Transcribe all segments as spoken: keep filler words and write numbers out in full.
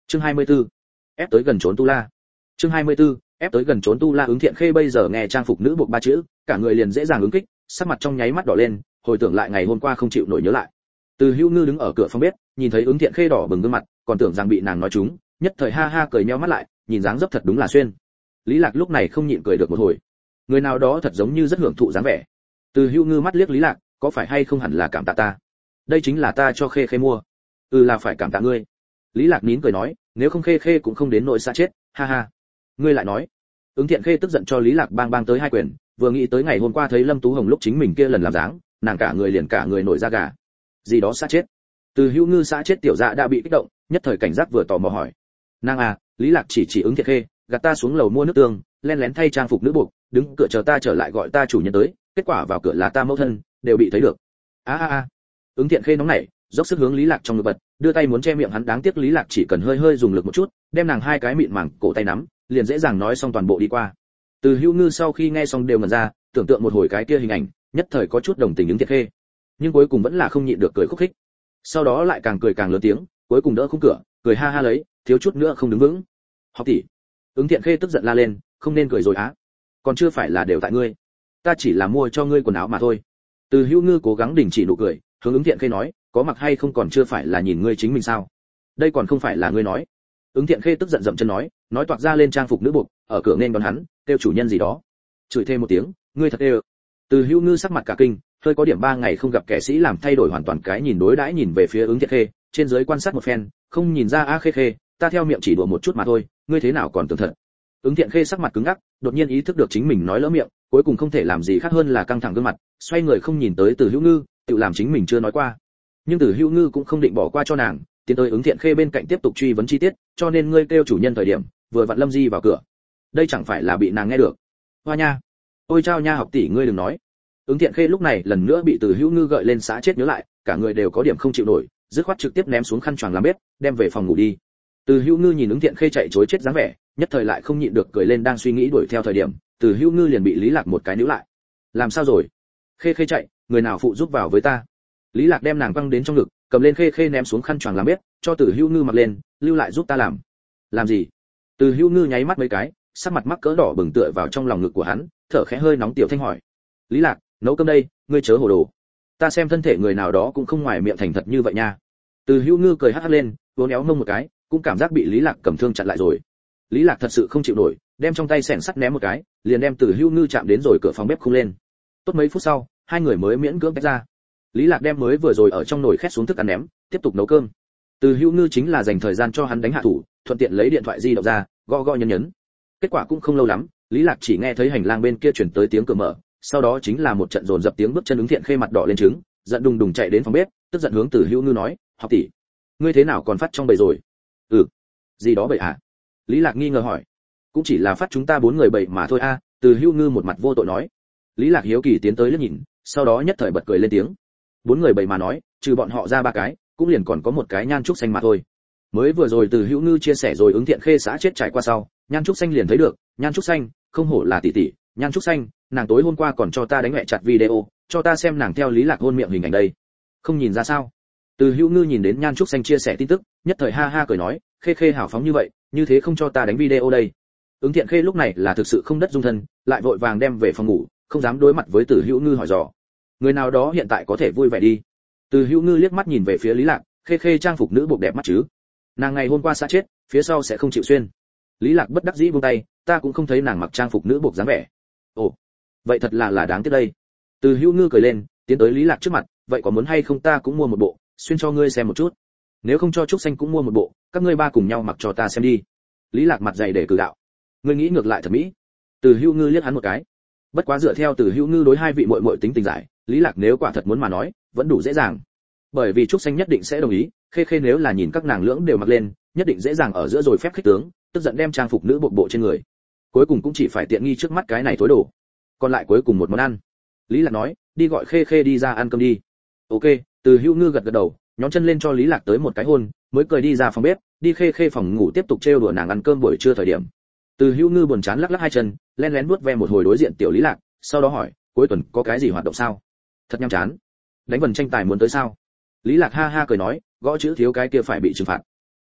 Chương hai mươi tư, ép tới gần trốn tu la. Chương hai mươi tư, ép tới gần trốn tu la. Ứng Thiện Khê bây giờ nghe trang phục nữ buộc ba chữ, cả người liền dễ dàng ứng kích, sắc mặt trong nháy mắt đỏ lên, hồi tưởng lại ngày hôm qua không chịu nổi nhớ lại. Từ Hữu Ngư đứng ở cửa phòng bếp, nhìn thấy Ứng Thiện Khê đỏ bừng gương mặt, còn tưởng rằng bị nàng nói trúng, nhất thời ha ha cười nheo mắt lại, nhìn dáng dấp thật đúng là xuyên. Lý Lạc lúc này không nhịn cười được một hồi. Người nào đó thật giống như rất hưởng thụ dáng vẻ. Từ Hữu Ngư mắt liếc Lý Lạc, có phải hay không hẳn là cảm tạ ta. Đây chính là ta cho Khê Khê mua. Ừ, là phải cảm tạ ngươi. Lý Lạc nín cười nói, nếu không Khê Khê cũng không đến nỗi xa chết, ha ha. Ngươi lại nói. Ứng Thiện Khê tức giận cho Lý Lạc bang bang tới hai quyền, vừa nghĩ tới ngày hôm qua thấy Lâm Tú Hồng lúc chính mình kia lần làm dáng, nàng cả người liền cả người nổi da gà. Gì đó xa chết. Từ Hữu Ngư xã chết tiểu dạ đã bị kích động, nhất thời cảnh giác vừa tò mò hỏi. Nàng à, Lý Lạc chỉ chỉ Ứng Thiện Khê, gạt ta xuống lầu mua nước tương, len lén thay trang phục nữ buộc, đứng cửa chờ ta trở lại gọi ta chủ nhân tới, kết quả vào cửa là ta mẫu thân, đều bị thấy được. A a a. Ứng Thiện Khê nóng nảy, dốc sức hướng Lý Lạc trong ngực bật, đưa tay muốn che miệng hắn, đáng tiếc Lý Lạc chỉ cần hơi hơi dùng lực một chút, đem nàng hai cái mịn màng cổ tay nắm, liền dễ dàng nói xong toàn bộ đi qua. Từ Hữu Ngư sau khi nghe xong đều ngẩn ra, tưởng tượng một hồi cái kia hình ảnh, nhất thời có chút đồng tình Ứng Thiện Khê, nhưng cuối cùng vẫn là không nhịn được cười khúc khích. Sau đó lại càng cười càng lớn tiếng, cuối cùng đỡ khung cửa, cười ha ha lấy, thiếu chút nữa không đứng vững. Học tỷ. Ứng Thiện Khê tức giận la lên, không nên cười rồi á. Còn chưa phải là đều tại ngươi, ta chỉ là mua cho ngươi quần áo mà thôi. Từ Hữu Ngư cố gắng đình chỉ nụ cười, hướng Ứng Thiện Khê nói, có mặc hay không còn chưa phải là nhìn ngươi chính mình sao? Đây còn không phải là ngươi nói. Ứng Thiện Khê tức giận dậm chân nói, nói toạc ra lên trang phục nữ buộc, ở cửa nên đón hắn, kêu chủ nhân gì đó. Chửi thêm một tiếng, ngươi thật ê. Từ Hữu Ngư sắc mặt cả kinh, hơi có điểm ba ngày không gặp kẻ sĩ làm thay đổi hoàn toàn cái nhìn đối đãi, nhìn về phía Ứng Thiện Khê, trên dưới quan sát một phen, không nhìn ra a Khê Khê, ta theo miệng chỉ đùa một chút mà thôi, ngươi thế nào còn tưởng thật. Ứng Thiện Khê sắc mặt cứng ngắc, đột nhiên ý thức được chính mình nói lỡ miệng, cuối cùng không thể làm gì khác hơn là căng thẳng gương mặt, xoay người không nhìn tới Từ Hữu Ngư, tự làm chính mình chưa nói qua. Nhưng Từ Hữu Ngư cũng không định bỏ qua cho nàng, tiến tới Ứng Thiện Khê bên cạnh tiếp tục truy vấn chi tiết, cho nên ngươi kêu chủ nhân thời điểm, vừa vặn Lâm Di vào cửa. Đây chẳng phải là bị nàng nghe được. Hoa nha. Ôi chao nha, học tỷ ngươi đừng nói. Ứng Thiện Khê lúc này lần nữa bị Từ Hữu Ngư gợi lên xã chết nhớ lại, cả người đều có điểm không chịu nổi, dứt khoát trực tiếp ném xuống khăn choàng làm bếp, đem về phòng ngủ đi. Từ Hữu Ngư nhìn Ứng Thiện Khê chạy trối chết dáng vẻ, nhất thời lại không nhịn được cười lên, đang suy nghĩ đuổi theo thời điểm, Từ Hữu Ngư liền bị Lý Lạc một cái níu lại. Làm sao rồi? Khê Khê chạy, người nào phụ giúp vào với ta? Lý Lạc đem nàng quăng đến trong ngực, cầm lên Khê Khê ném xuống khăn choàng làm bếp, cho Từ Hữu Ngư mặc lên, lưu lại giúp ta làm. Làm gì? Từ Hữu Ngư nháy mắt mấy cái, sắc mặt mắc cỡ đỏ bừng tựa vào trong lòng ngực của hắn, thở khẽ hơi nóng tiểu thanh hỏi. Lý Lạc, nấu cơm đây, ngươi chớ hồ đồ. Ta xem thân thể người nào đó cũng không ngoài miệng thành thật như vậy nha. Từ Hữu Ngư cười hắt hắt lên, vốn éo mông một cái, cũng cảm giác bị Lý Lạc cầm thương chặn lại rồi. Lý Lạc thật sự không chịu nổi, đem trong tay xẻng sắt ném một cái, liền đem Từ Hữu Ngư chạm đến rồi cửa phòng bếp khung lên. Tốt mấy phút sau, hai người mới miễn cưỡng tách ra. Lý Lạc đem mới vừa rồi ở trong nồi khét xuống thức ăn ném, tiếp tục nấu cơm. Từ Hữu Ngư chính là dành thời gian cho hắn đánh hạ thủ, thuận tiện lấy điện thoại di động ra, gõ gõ nhấn nhấn. Kết quả cũng không lâu lắm, Lý Lạc chỉ nghe thấy hành lang bên kia truyền tới tiếng cửa mở, sau đó chính là một trận dồn dập tiếng bước chân. Ứng Thiện Khê mặt đỏ lên trứng, giận đùng đùng chạy đến phòng bếp, tức giận hướng Từ Hữu Ngư nói, học tỷ, ngươi thế nào còn phát trong bầy rồi? Ừ, gì đó bầy à? Lý Lạc nghi ngờ hỏi. Cũng chỉ là phát chúng ta bốn người bầy mà thôi a. À, Từ Hữu Ngư một mặt vô tội nói. Lý Lạc hiếu kỳ tiến tới liếc nhìn, sau đó nhất thời bật cười lên tiếng. Bốn người bầy mà nói, trừ bọn họ ra ba cái, cũng liền còn có một cái Nhan Trúc Xanh mà thôi. Mới vừa rồi Từ Hữu Ngư chia sẻ rồi Ứng Thiện Khê xã chết trải qua sau, Nhan Trúc Xanh liền thấy được, Nhan Trúc Xanh, không hổ là tỷ tỷ, Nhan Trúc Xanh, nàng tối hôm qua còn cho ta đánh mẹ chặt video, cho ta xem nàng theo Lý Lạc hôn miệng hình ảnh đây. Không nhìn ra sao? Từ Hữu Ngư nhìn đến Nhan Trúc Xanh chia sẻ tin tức, nhất thời ha ha cười nói, Khê Khê hào phóng như vậy, như thế không cho ta đánh video đây. Ứng Thiện Khê lúc này là thực sự không đất dung thân, lại vội vàng đem về phòng ngủ, không dám đối mặt với Từ Hữu Ngư hỏi dò. Người nào đó hiện tại có thể vui vẻ đi. Từ Hữu Ngư liếc mắt nhìn về phía Lý Lạc, Khê Khê trang phục nữ buộc đẹp mắt chứ? Nàng ngày hôm qua xã chết, phía sau sẽ không chịu xuyên. Lý Lạc bất đắc dĩ buông tay, ta cũng không thấy nàng mặc trang phục nữ buộc dáng vẻ. Ồ, vậy thật là là đáng tiếc đây. Từ Hữu Ngư cười lên, tiến tới Lý Lạc trước mặt, vậy có muốn hay không ta cũng mua một bộ, xuyên cho ngươi xem một chút. Nếu không cho Trúc Xanh cũng mua một bộ, các ngươi ba cùng nhau mặc cho ta xem đi. Lý Lạc mặt dày để cử đạo. Ngươi nghĩ ngược lại thật mỹ. Từ Hữu Ngư liếc hắn một cái. Bất quá dựa theo Từ Hữu Ngư đối hai vị muội muội tính tình giải, Lý Lạc nếu quả thật muốn mà nói, vẫn đủ dễ dàng. Bởi vì Trúc Xanh nhất định sẽ đồng ý, Khê Khê nếu là nhìn các nàng lưỡng đều mặc lên, nhất định dễ dàng ở giữa rồi phép khích tướng, tức giận đem trang phục nữ buộc bộ trên người. Cuối cùng cũng chỉ phải tiện nghi trước mắt cái này thối đồ. Còn lại cuối cùng một món ăn. Lý Lạc nói, đi gọi Khê Khê đi ra ăn cơm đi. Ok, Từ Hữu Ngư gật gật đầu, nhón chân lên cho Lý Lạc tới một cái hôn, mới cười đi ra phòng bếp, đi Khê Khê phòng ngủ tiếp tục trêu đùa nàng ăn cơm buổi trưa thời điểm. Từ Hữu Ngư buồn chán lắc lắc hai chân, len lén nuốt ve một hồi đối diện tiểu Lý Lạc, sau đó hỏi, cuối tuần có cái gì hoạt động sao? Thật nhàm chán. Đánh vần tranh tài muốn tới sao? Lý Lạc ha ha cười nói, gõ chữ thiếu cái kia phải bị trừng phạt.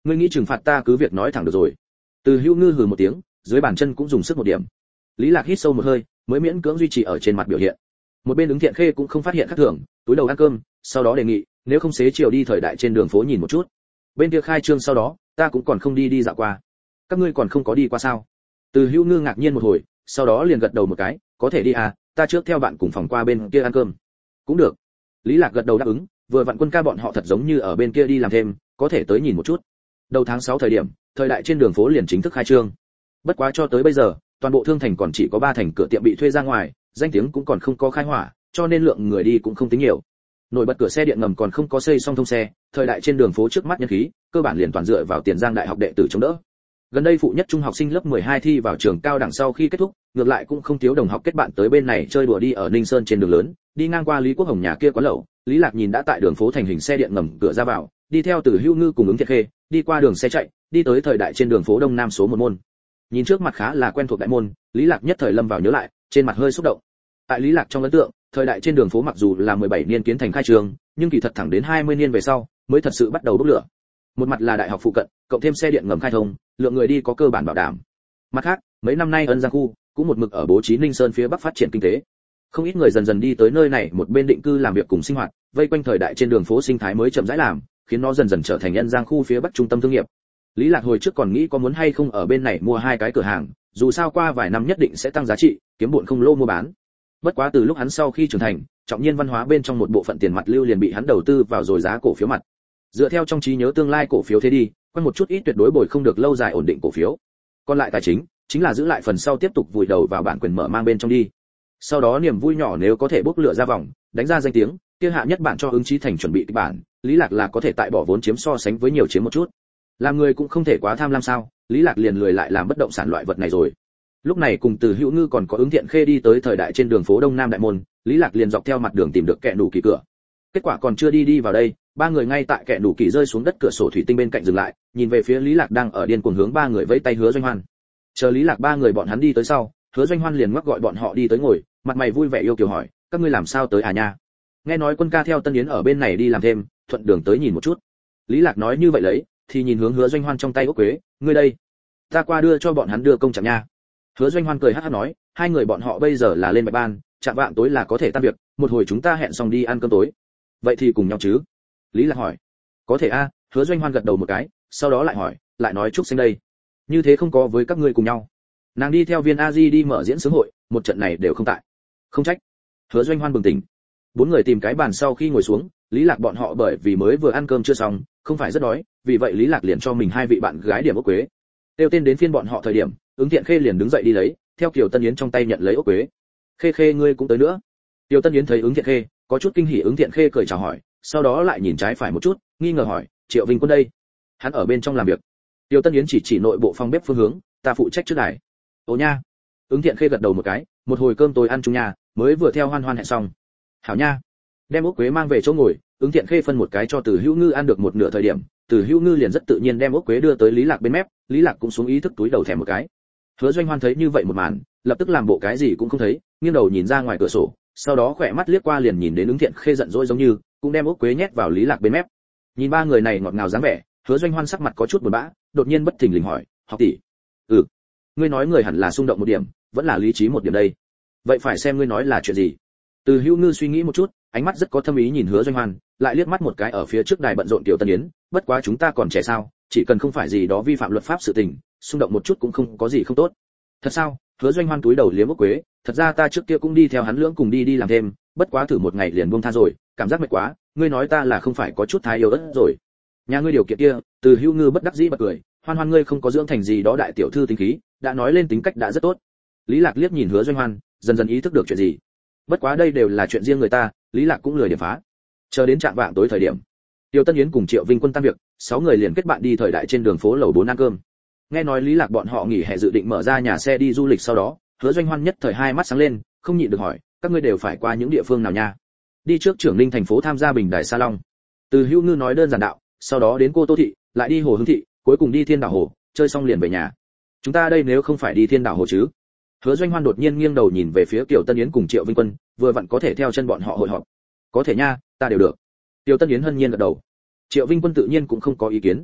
ngươi nghĩ trừng phạt ta cứ việc nói thẳng được rồi. Từ Hữu Ngư hừ một tiếng, dưới bàn chân cũng dùng sức một điểm. Lý Lạc hít sâu một hơi, mới miễn cưỡng duy trì ở trên mặt biểu hiện. Một bên Ứng Thiện Khê cũng không phát hiện khác thường, túi đầu ăn cơm, sau đó đề nghị, nếu không xế chiều đi thời đại trên đường phố nhìn một chút. Bên kia khai trương sau đó, ta cũng còn không đi đi dạo qua. Các ngươi còn không có đi qua sao? Từ Hữu Ngư ngạc nhiên một hồi, sau đó liền gật đầu một cái, có thể đi à, ta trước theo bạn cùng phòng qua bên kia ăn cơm. Cũng được. Lý Lạc gật đầu đáp ứng, vừa vặn Quân ca bọn họ thật giống như ở bên kia đi làm thêm, có thể tới nhìn một chút. Đầu tháng sáu thời điểm, thời đại trên đường phố liền chính thức khai trương. Bất quá cho tới bây giờ, toàn bộ thương thành còn chỉ có ba thành cửa tiệm bị thuê ra ngoài, danh tiếng cũng còn không có khai hỏa, cho nên lượng người đi cũng không tính nhiều. Nổi bật cửa xe điện ngầm còn không có xây xong thông xe, thời đại trên đường phố trước mắt nhân khí, cơ bản liền toàn dựa vào Tiền Giang đại học đệ tử chống đỡ. Gần đây phụ nhất trung học sinh lớp mười hai thi vào trường cao đẳng sau khi kết thúc, ngược lại cũng không thiếu đồng học kết bạn tới bên này chơi đùa đi ở Ninh Sơn trên đường lớn, đi ngang qua Lý Quốc Hồng nhà kia quán lẩu, Lý Lạc nhìn đã tại đường phố thành hình xe điện ngầm cửa ra vào, đi theo Từ Hữu Ngư cùng Ứng Thiện Khê, đi qua đường xe chạy, đi tới thời đại trên đường phố Đông Nam số một môn. Nhìn trước mặt khá là quen thuộc đại môn, Lý Lạc nhất thời lâm vào nhớ lại, trên mặt hơi xúc động. Tại Lý Lạc trong ấn tượng, thời đại trên đường phố mặc dù là mười bảy niên kiến thành khai trường, nhưng kỳ thật thẳng đến hai mươi niên về sau, mới thật sự bắt đầu bốc lửa. Một mặt là đại học phụ cận, cộng thêm xe điện ngầm khai thông, lượng người đi có cơ bản bảo đảm. Mặt khác, mấy năm nay Ân Giang khu cũng một mực ở bố trí Ninh Sơn phía bắc phát triển kinh tế. Không ít người dần dần đi tới nơi này, một bên định cư làm việc cùng sinh hoạt, vây quanh thời đại trên đường phố sinh thái mới chậm rãi làm, khiến nó dần dần trở thành Ân Giang khu phía bắc trung tâm thương nghiệp. Lý Lạc hồi trước còn nghĩ có muốn hay không ở bên này mua hai cái cửa hàng, dù sao qua vài năm nhất định sẽ tăng giá trị, kiếm bộn không lô mua bán. Bất quá từ lúc hắn sau khi trưởng thành, trọng nhiên văn hóa bên trong một bộ phận tiền mặt lưu liền bị hắn đầu tư vào rồi giá cổ phiếu mặt. Dựa theo trong trí nhớ tương lai cổ phiếu thế đi, quen một chút ít tuyệt đối bồi không được lâu dài ổn định cổ phiếu. Còn lại tài chính, chính là giữ lại phần sau tiếp tục vùi đầu vào bản quyền mở mang bên trong đi. Sau đó niềm vui nhỏ nếu có thể bốc lửa ra vòng, đánh ra danh tiếng, kia hạ nhất bản cho ứng chí thành chuẩn bị kịch bản, Lý Lạc là có thể tại bỏ vốn chiếm so sánh với nhiều chiếm một chút. Làm người cũng không thể quá tham lam sao, Lý Lạc liền lười lại làm bất động sản loại vật này rồi. Lúc này cùng Từ Hữu Ngư còn có Ứng Thiện Khê đi tới thời đại trên đường phố Đông Nam đại môn, Lý Lạc liền dọc theo mặt đường tìm được kẻ nủ kỳ cửa. Kết quả còn chưa đi đi vào đây, ba người ngay tại kẻ nủ kỳ rơi xuống đất cửa sổ thủy tinh bên cạnh dừng lại, nhìn về phía Lý Lạc đang ở điên cuồng hướng ba người vẫy tay Hứa Doanh Hoan. Chờ Lý Lạc ba người bọn hắn đi tới sau, Hứa Doanh Hoan liền ngoắc gọi bọn họ đi tới ngồi, mặt mày vui vẻ yêu kiều hỏi, các ngươi làm sao tới à nha? Nghe nói Quân ca theo Tân Yến ở bên này đi làm thêm, thuận đường tới nhìn một chút. Lý Lạc nói như vậy lấy, thì nhìn hướng Hứa Doanh Hoan trong tay ốc quế, ngươi đây, ta qua đưa cho bọn hắn đưa công chậm nha. Hứa Doanh Hoan cười hắc hắc nói, hai người bọn họ bây giờ là lên bạch ban, chạm vạng tối là có thể tan việc, một hồi chúng ta hẹn xong đi ăn cơm tối. Vậy thì cùng nhau chứ? Lý Lạc hỏi. Có thể a, Hứa Doanh Hoan gật đầu một cái, sau đó lại hỏi, lại nói Trúc Sinh đây, như thế không có với các ngươi cùng nhau. Nàng đi theo Viên A Di đi mở diễn sướng hội, một trận này đều không tại. Không trách. Hứa Doanh Hoan bừng tỉnh. Bốn người tìm cái bàn sau khi ngồi xuống, Lý Lạc bọn họ bởi vì mới vừa ăn cơm chưa xong, không phải rất đói, vì vậy Lý Lạc liền cho mình hai vị bạn gái điểm ốc quế. Tiêu tên đến phiên bọn họ thời điểm, Ứng Thiện Khê liền đứng dậy đi lấy, theo Kiều Tân Yến trong tay nhận lấy ốc quế. Khê Khê ngươi cũng tới nữa. Kiều Tân Yến thấy Ứng Thiện Khê, có chút kinh hỉ, Ứng Thiện Khê cười chào hỏi, sau đó lại nhìn trái phải một chút, nghi ngờ hỏi, Triệu Vinh Quân đây? Hắn ở bên trong làm việc. Kiều Tân Yến chỉ chỉ nội bộ phòng bếp phương hướng, ta phụ trách trước đài. Ồ nha. Ứng Thiện Khê gật đầu một cái, một hồi cơm tối ăn chung nhà, mới vừa theo Hoan Hoan hẹn xong. Hảo nha. Đem ốc quế mang về chỗ ngồi, Ứng Thiện Khê phân một cái cho Từ Hữu Ngư ăn được một nửa thời điểm, Từ Hữu Ngư liền rất tự nhiên đem ốc quế đưa tới Lý Lạc bên mép, Lý Lạc cũng xuống ý thức túi đầu thèm một cái. Hứa Doanh Hoan thấy như vậy một màn, lập tức làm bộ cái gì cũng không thấy, nghiêng đầu nhìn ra ngoài cửa sổ, sau đó khỏe mắt liếc qua liền nhìn đến Ứng Thiện Khê giận dỗi giống như, cũng đem ốc quế nhét vào Lý Lạc bên mép. Nhìn ba người này ngọt ngào dáng vẻ, Hứa Doanh Hoan sắc mặt có chút buồn bã, đột nhiên bất thình lình hỏi, "Học tỷ, ừ, ngươi nói người hẳn là xung động một điểm, vẫn là lý trí một điểm đây. Vậy phải xem ngươi nói là chuyện gì." Từ Hữu Ngư suy nghĩ một chút, ánh mắt rất có thâm ý nhìn Hứa Doanh Hoan, lại liếc mắt một cái ở phía trước đài bận rộn Tiểu Tân Yến, bất quá chúng ta còn trẻ sao, chỉ cần không phải gì đó vi phạm luật pháp sự tình, xung động một chút cũng không có gì không tốt. Thật sao? Hứa Doanh Hoan túi đầu liếm ốc quế, thật ra ta trước kia cũng đi theo hắn lưỡng cùng đi đi làm thêm, bất quá thử một ngày liền buông tha rồi, cảm giác mệt quá, ngươi nói ta là không phải có chút thái yêu ớt rồi. Nhà ngươi điều kiện kia, Từ Hữu Ngư bất đắc dĩ bật cười, Hoan Hoan ngươi không có dưỡng thành gì đó đại tiểu thư tính khí, đã nói lên tính cách đã rất tốt. Lý Lạc liếc nhìn Hứa Doanh Hoan, dần dần ý thức được chuyện gì. Bất quá đây đều là chuyện riêng người ta, Lý Lạc cũng lười điểm phá. Chờ đến trạm vạng tối thời điểm, Tiêu Tân Yến cùng Triệu Vinh Quân tan việc, sáu người liền kết bạn đi thời đại trên đường phố lầu bốn ăn cơm. Nghe nói Lý Lạc bọn họ nghỉ hè dự định mở ra nhà xe đi du lịch sau đó, Hứa Doanh Hoan nhất thời hai mắt sáng lên, không nhịn được hỏi, các ngươi đều phải qua những địa phương nào nha? Đi trước Trưởng Ninh thành phố tham gia Bình Đài Salon. Từ Hữu Ngư nói đơn giản đạo, sau đó đến Cô Tô thị, lại đi Hồ Hưng thị, cuối cùng đi Thiên Đảo Hồ, chơi xong liền về nhà. Chúng ta đây nếu không phải đi Thiên Đảo Hồ chứ? Hứa Doanh Hoan đột nhiên nghiêng đầu nhìn về phía Kiều Tân Yến cùng Triệu Vinh Quân, vừa vặn có thể theo chân bọn họ hội họp. Có thể nha, ta đều được. Kiều Tân Yến hân nhiên gật đầu. Triệu Vinh Quân tự nhiên cũng không có ý kiến.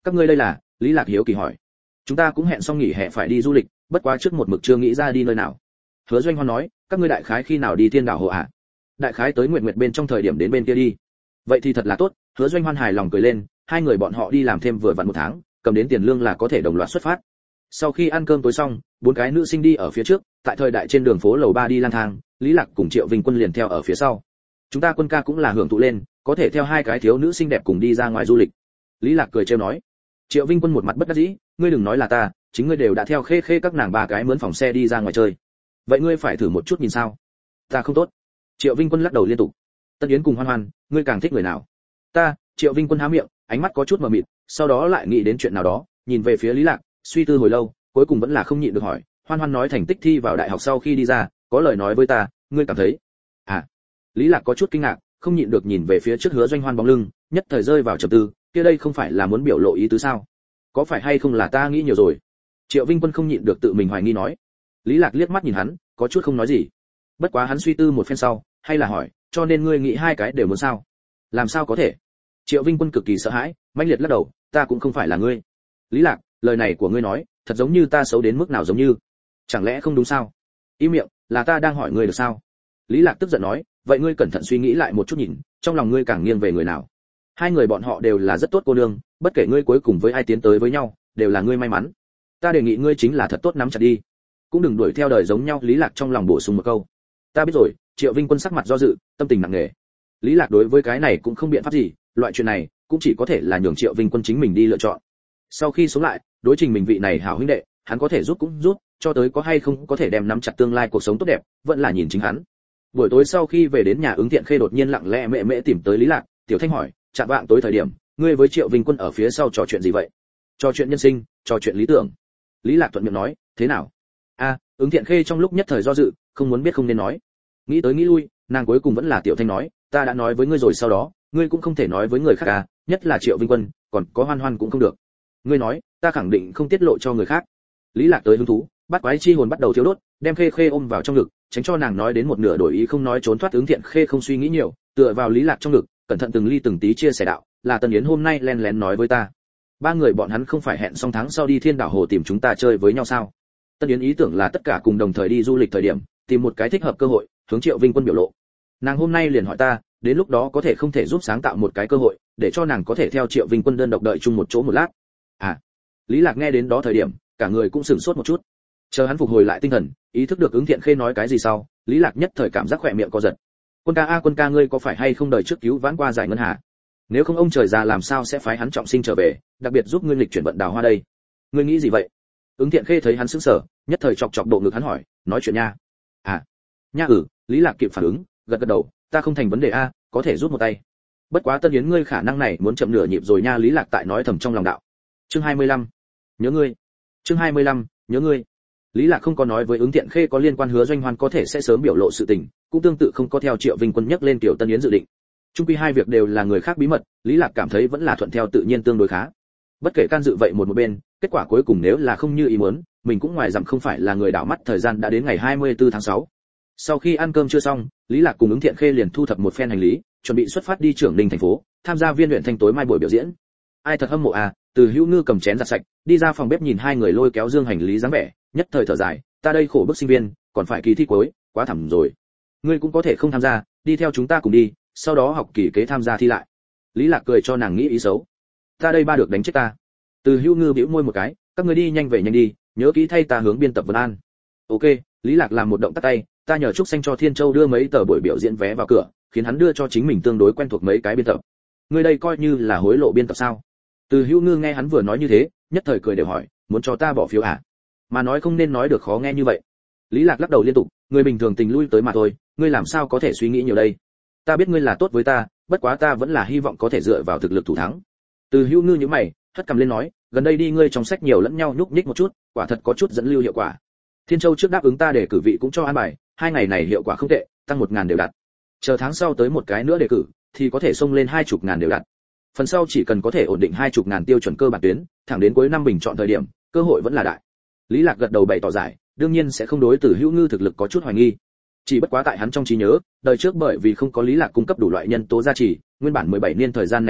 các ngươi đây là? Lý Lạc hiếu kỳ hỏi. Chúng ta cũng hẹn xong nghỉ hè phải đi du lịch, bất quá trước một mực chưa nghĩ ra đi nơi nào. Hứa Doanh Hoan nói, các ngươi đại khái khi nào đi Thiên Đảo Hồ ạ? Đại khái tới Nguyệt Nguyệt bên trong thời điểm đến bên kia đi. Vậy thì thật là tốt. Hứa Doanh Hoan hài lòng cười lên, hai người bọn họ đi làm thêm vừa vặn một tháng, cầm đến tiền lương là có thể đồng loạt xuất phát. Sau khi ăn cơm tối xong, bốn cái nữ sinh đi ở phía trước, tại thời đại trên đường phố lầu ba đi lang thang, Lý Lạc cùng Triệu Vinh Quân liền theo ở phía sau. Chúng ta Quân ca cũng là hưởng thụ lên, có thể theo hai cái thiếu nữ xinh đẹp cùng đi ra ngoài du lịch. Lý Lạc cười trêu nói. Triệu Vinh Quân một mặt bất đắc dĩ, ngươi đừng nói là ta, chính ngươi đều đã theo khê khê các nàng ba cái mướn phòng xe đi ra ngoài chơi. Vậy ngươi phải thử một chút nhìn sao? Ta không tốt. Triệu Vinh Quân lắc đầu liên tục. Tân Yến cùng Hoan Hoan, ngươi càng thích người nào? Ta, Triệu Vinh Quân há miệng, ánh mắt có chút mờ mịt, sau đó lại nghĩ đến chuyện nào đó, nhìn về phía Lý Lạc, suy tư hồi lâu, cuối cùng vẫn là không nhịn được hỏi, Hoan Hoan nói thành tích thi vào đại học sau khi đi ra, có lời nói với ta, ngươi cảm thấy? À. Lý Lạc có chút kinh ngạc, không nhịn được nhìn về phía trước Hứa Doanh Hoan bóng lưng, nhất thời rơi vào trầm tư, kia đây không phải là muốn biểu lộ ý tứ sao? Có phải hay không là ta nghĩ nhiều rồi? Triệu Vinh Quân không nhịn được tự mình hoài nghi nói. Lý Lạc liếc mắt nhìn hắn, có chút không nói gì. Bất quá hắn suy tư một phen sau, hay là hỏi, cho nên ngươi nghĩ hai cái đều muốn sao? Làm sao có thể? Triệu Vinh Quân cực kỳ sợ hãi, mãnh liệt lắc đầu, ta cũng không phải là ngươi. Lý Lạc, lời này của ngươi nói, thật giống như ta xấu đến mức nào giống như. Chẳng lẽ không đúng sao? Im miệng, là ta đang hỏi ngươi được sao? Lý Lạc tức giận nói, vậy ngươi cẩn thận suy nghĩ lại một chút nhìn, trong lòng ngươi càng nghiêng về người nào? Hai người bọn họ đều là rất tốt cô nương, bất kể ngươi cuối cùng với ai tiến tới với nhau, đều là ngươi may mắn. Ta đề nghị ngươi chính là thật tốt nắm chặt đi, cũng đừng đuổi theo đời giống nhau. Lý Lạc trong lòng bổ sung một câu. Ta biết rồi. Triệu Vinh Quân sắc mặt do dự, tâm tình nặng nề. Lý Lạc đối với cái này cũng không biện pháp gì, loại chuyện này cũng chỉ có thể là nhường Triệu Vinh Quân chính mình đi lựa chọn. Sau khi sống lại, đối trình mình vị này hảo huynh đệ, hắn có thể giúp cũng giúp, cho tới có hay không có thể đem nắm chặt tương lai cuộc sống tốt đẹp, vẫn là nhìn chính hắn. Buổi tối sau khi về đến nhà Ứng Thiện Khê đột nhiên lặng lẽ mẹ mẹ tìm tới Lý Lạc, Tiểu Thanh hỏi, chạm vạng tối thời điểm, ngươi với Triệu Vinh Quân ở phía sau trò chuyện gì vậy? Trò chuyện nhân sinh, trò chuyện lý tưởng. Lý Lạc thuận miệng nói, thế nào? A, Ứng Thiện Khê trong lúc nhất thời do dự, không muốn biết không nên nói. Nghĩ tới nghĩ lui, nàng cuối cùng vẫn là Tiểu Thanh nói, ta đã nói với ngươi rồi, sau đó ngươi cũng không thể nói với người khác à, nhất là Triệu Vinh Quân, còn có Hoan Hoan cũng không được. Ngươi nói, ta khẳng định không tiết lộ cho người khác. Lý Lạc tới hứng thú, bắt quái chi hồn bắt đầu thiêu đốt, đem Khê Khê ôm vào trong ngực, tránh cho nàng nói đến một nửa đổi ý không nói trốn thoát. Ứng Thiện Khê không suy nghĩ nhiều, tựa vào Lý Lạc trong ngực, cẩn thận từng ly từng tí chia sẻ đạo, là Tân Yến hôm nay lén lén nói với ta. Ba người bọn hắn không phải hẹn xong tháng sau đi Thiên Đảo Hồ tìm chúng ta chơi với nhau sao? Tân Yến ý tưởng là tất cả cùng đồng thời đi du lịch thời điểm, tìm một cái thích hợp cơ hội, hướng Triệu Vinh Quân biểu lộ. Nàng hôm nay liền hỏi ta, đến lúc đó có thể không thể giúp sáng tạo một cái cơ hội, để cho nàng có thể theo Triệu Vinh Quân đơn độc đợi chung một chỗ một lát. À. Lý Lạc nghe đến đó thời điểm, cả người cũng sửng sốt một chút. Chờ hắn phục hồi lại tinh thần, ý thức được Ứng Thiện Khê nói cái gì sau, Lý Lạc nhất thời cảm giác khỏe miệng co giật. Quân ca a Quân ca, ngươi có phải hay không đời trước cứu vãn qua giải ngân hà? Nếu không ông trời già làm sao sẽ phái hắn trọng sinh trở về, đặc biệt giúp ngươi lịch chuyển vận đào hoa đây? Ngươi nghĩ gì vậy? Ứng Thiện Khê thấy hắn sững sờ, nhất thời chọc chọc bộ ngực hắn hỏi, nói chuyện nha. À, nha ừ. Lý Lạc kịp phản ứng, gật gật đầu, ta không thành vấn đề a, có thể giúp một tay. Bất quá Tân Yến ngươi khả năng này muốn chậm nửa nhịp rồi nha. Lý Lạc tại nói thầm trong lòng đạo. Chương hai mươi lăm, nhớ ngươi. Chương hai mươi lăm, nhớ ngươi. Lý Lạc không có nói với Ứng Thiện Khê có liên quan Hứa Doanh Hoan có thể sẽ sớm biểu lộ sự tình, cũng tương tự không có theo Triệu Vinh Quân nhắc lên Tiểu Tân Yến dự định. Chung quy hai việc đều là người khác bí mật, Lý Lạc cảm thấy vẫn là thuận theo tự nhiên tương đối khá. Bất kể can dự vậy một một bên, kết quả cuối cùng nếu là không như ý muốn, mình cũng ngoài dặm không phải là người đảo mắt. Thời gian đã đến ngày hai mươi tư tháng sáu. Sau khi ăn cơm chưa xong, Lý Lạc cùng Ứng Thiện Khê liền thu thập một phen hành lý, chuẩn bị xuất phát đi Trưởng Ninh thành phố, tham gia Viên Luyện Thanh tối mai buổi biểu diễn. Ai thật hâm mộ à, Từ Hữu Ngư cầm chén giặt sạch, đi ra phòng bếp nhìn hai người lôi kéo dương hành lý dáng vẻ, nhất thời thở dài, ta đây khổ bức sinh viên, còn phải kỳ thi cuối, quá thảm rồi. Ngươi cũng có thể không tham gia, đi theo chúng ta cùng đi, sau đó học kỳ kế tham gia thi lại. Lý Lạc cười cho nàng nghĩ ý xấu. Ta đây ba được đánh chết ta. Từ Hữu Ngư bĩu môi một cái, các ngươi đi nhanh về nhanh đi, nhớ kỹ thay ta hướng biên tập Vân An. Ok, Lý Lạc làm một động tác tay, ta nhờ Trúc Xanh cho Thiên Châu đưa mấy tờ buổi biểu diễn vé vào cửa, khiến hắn đưa cho chính mình tương đối quen thuộc mấy cái biên tập. Ngươi đây coi như là hối lộ biên tập sao? Từ Hữu Ngư nghe hắn vừa nói như thế, nhất thời cười đều hỏi, muốn cho ta bỏ phiếu à? Mà nói không nên nói được khó nghe như vậy. Lý Lạc lắc đầu liên tục, người bình thường tình lui tới mà thôi, ngươi làm sao có thể suy nghĩ nhiều đây? Ta biết ngươi là tốt với ta, bất quá ta vẫn là hy vọng có thể dựa vào thực lực thủ thắng. Từ Hữu Ngư như mày, hất cằm lên nói, gần đây đi ngươi trong sách nhiều lẫn nhau nhúc nhích một chút, quả thật có chút dẫn lưu hiệu quả. Thiên Châu trước đáp ứng ta để cử vị cũng cho an bài, hai ngày này hiệu quả không tệ, tăng một ngàn đều đặt. Chờ tháng sau tới một cái nữa đề cử, thì có thể xông lên hai chục ngàn đều đặt. Phần sau chỉ cần có thể ổn định hai chục ngàn tiêu chuẩn cơ bản tuyến, thẳng đến cuối năm bình chọn thời điểm, cơ hội vẫn là đại. Lý Lạc gật đầu bày tỏ giải, đương nhiên sẽ không đối Từ Hữu Ngư thực lực có chút hoài nghi. Chỉ bất quá tại hắn trong trí nhớ, đời trước bởi vì không có Lý Lạc cung cấp đủ loại nhân tố gia trì, nguyên bản mười bảy niên thời gian này điểm,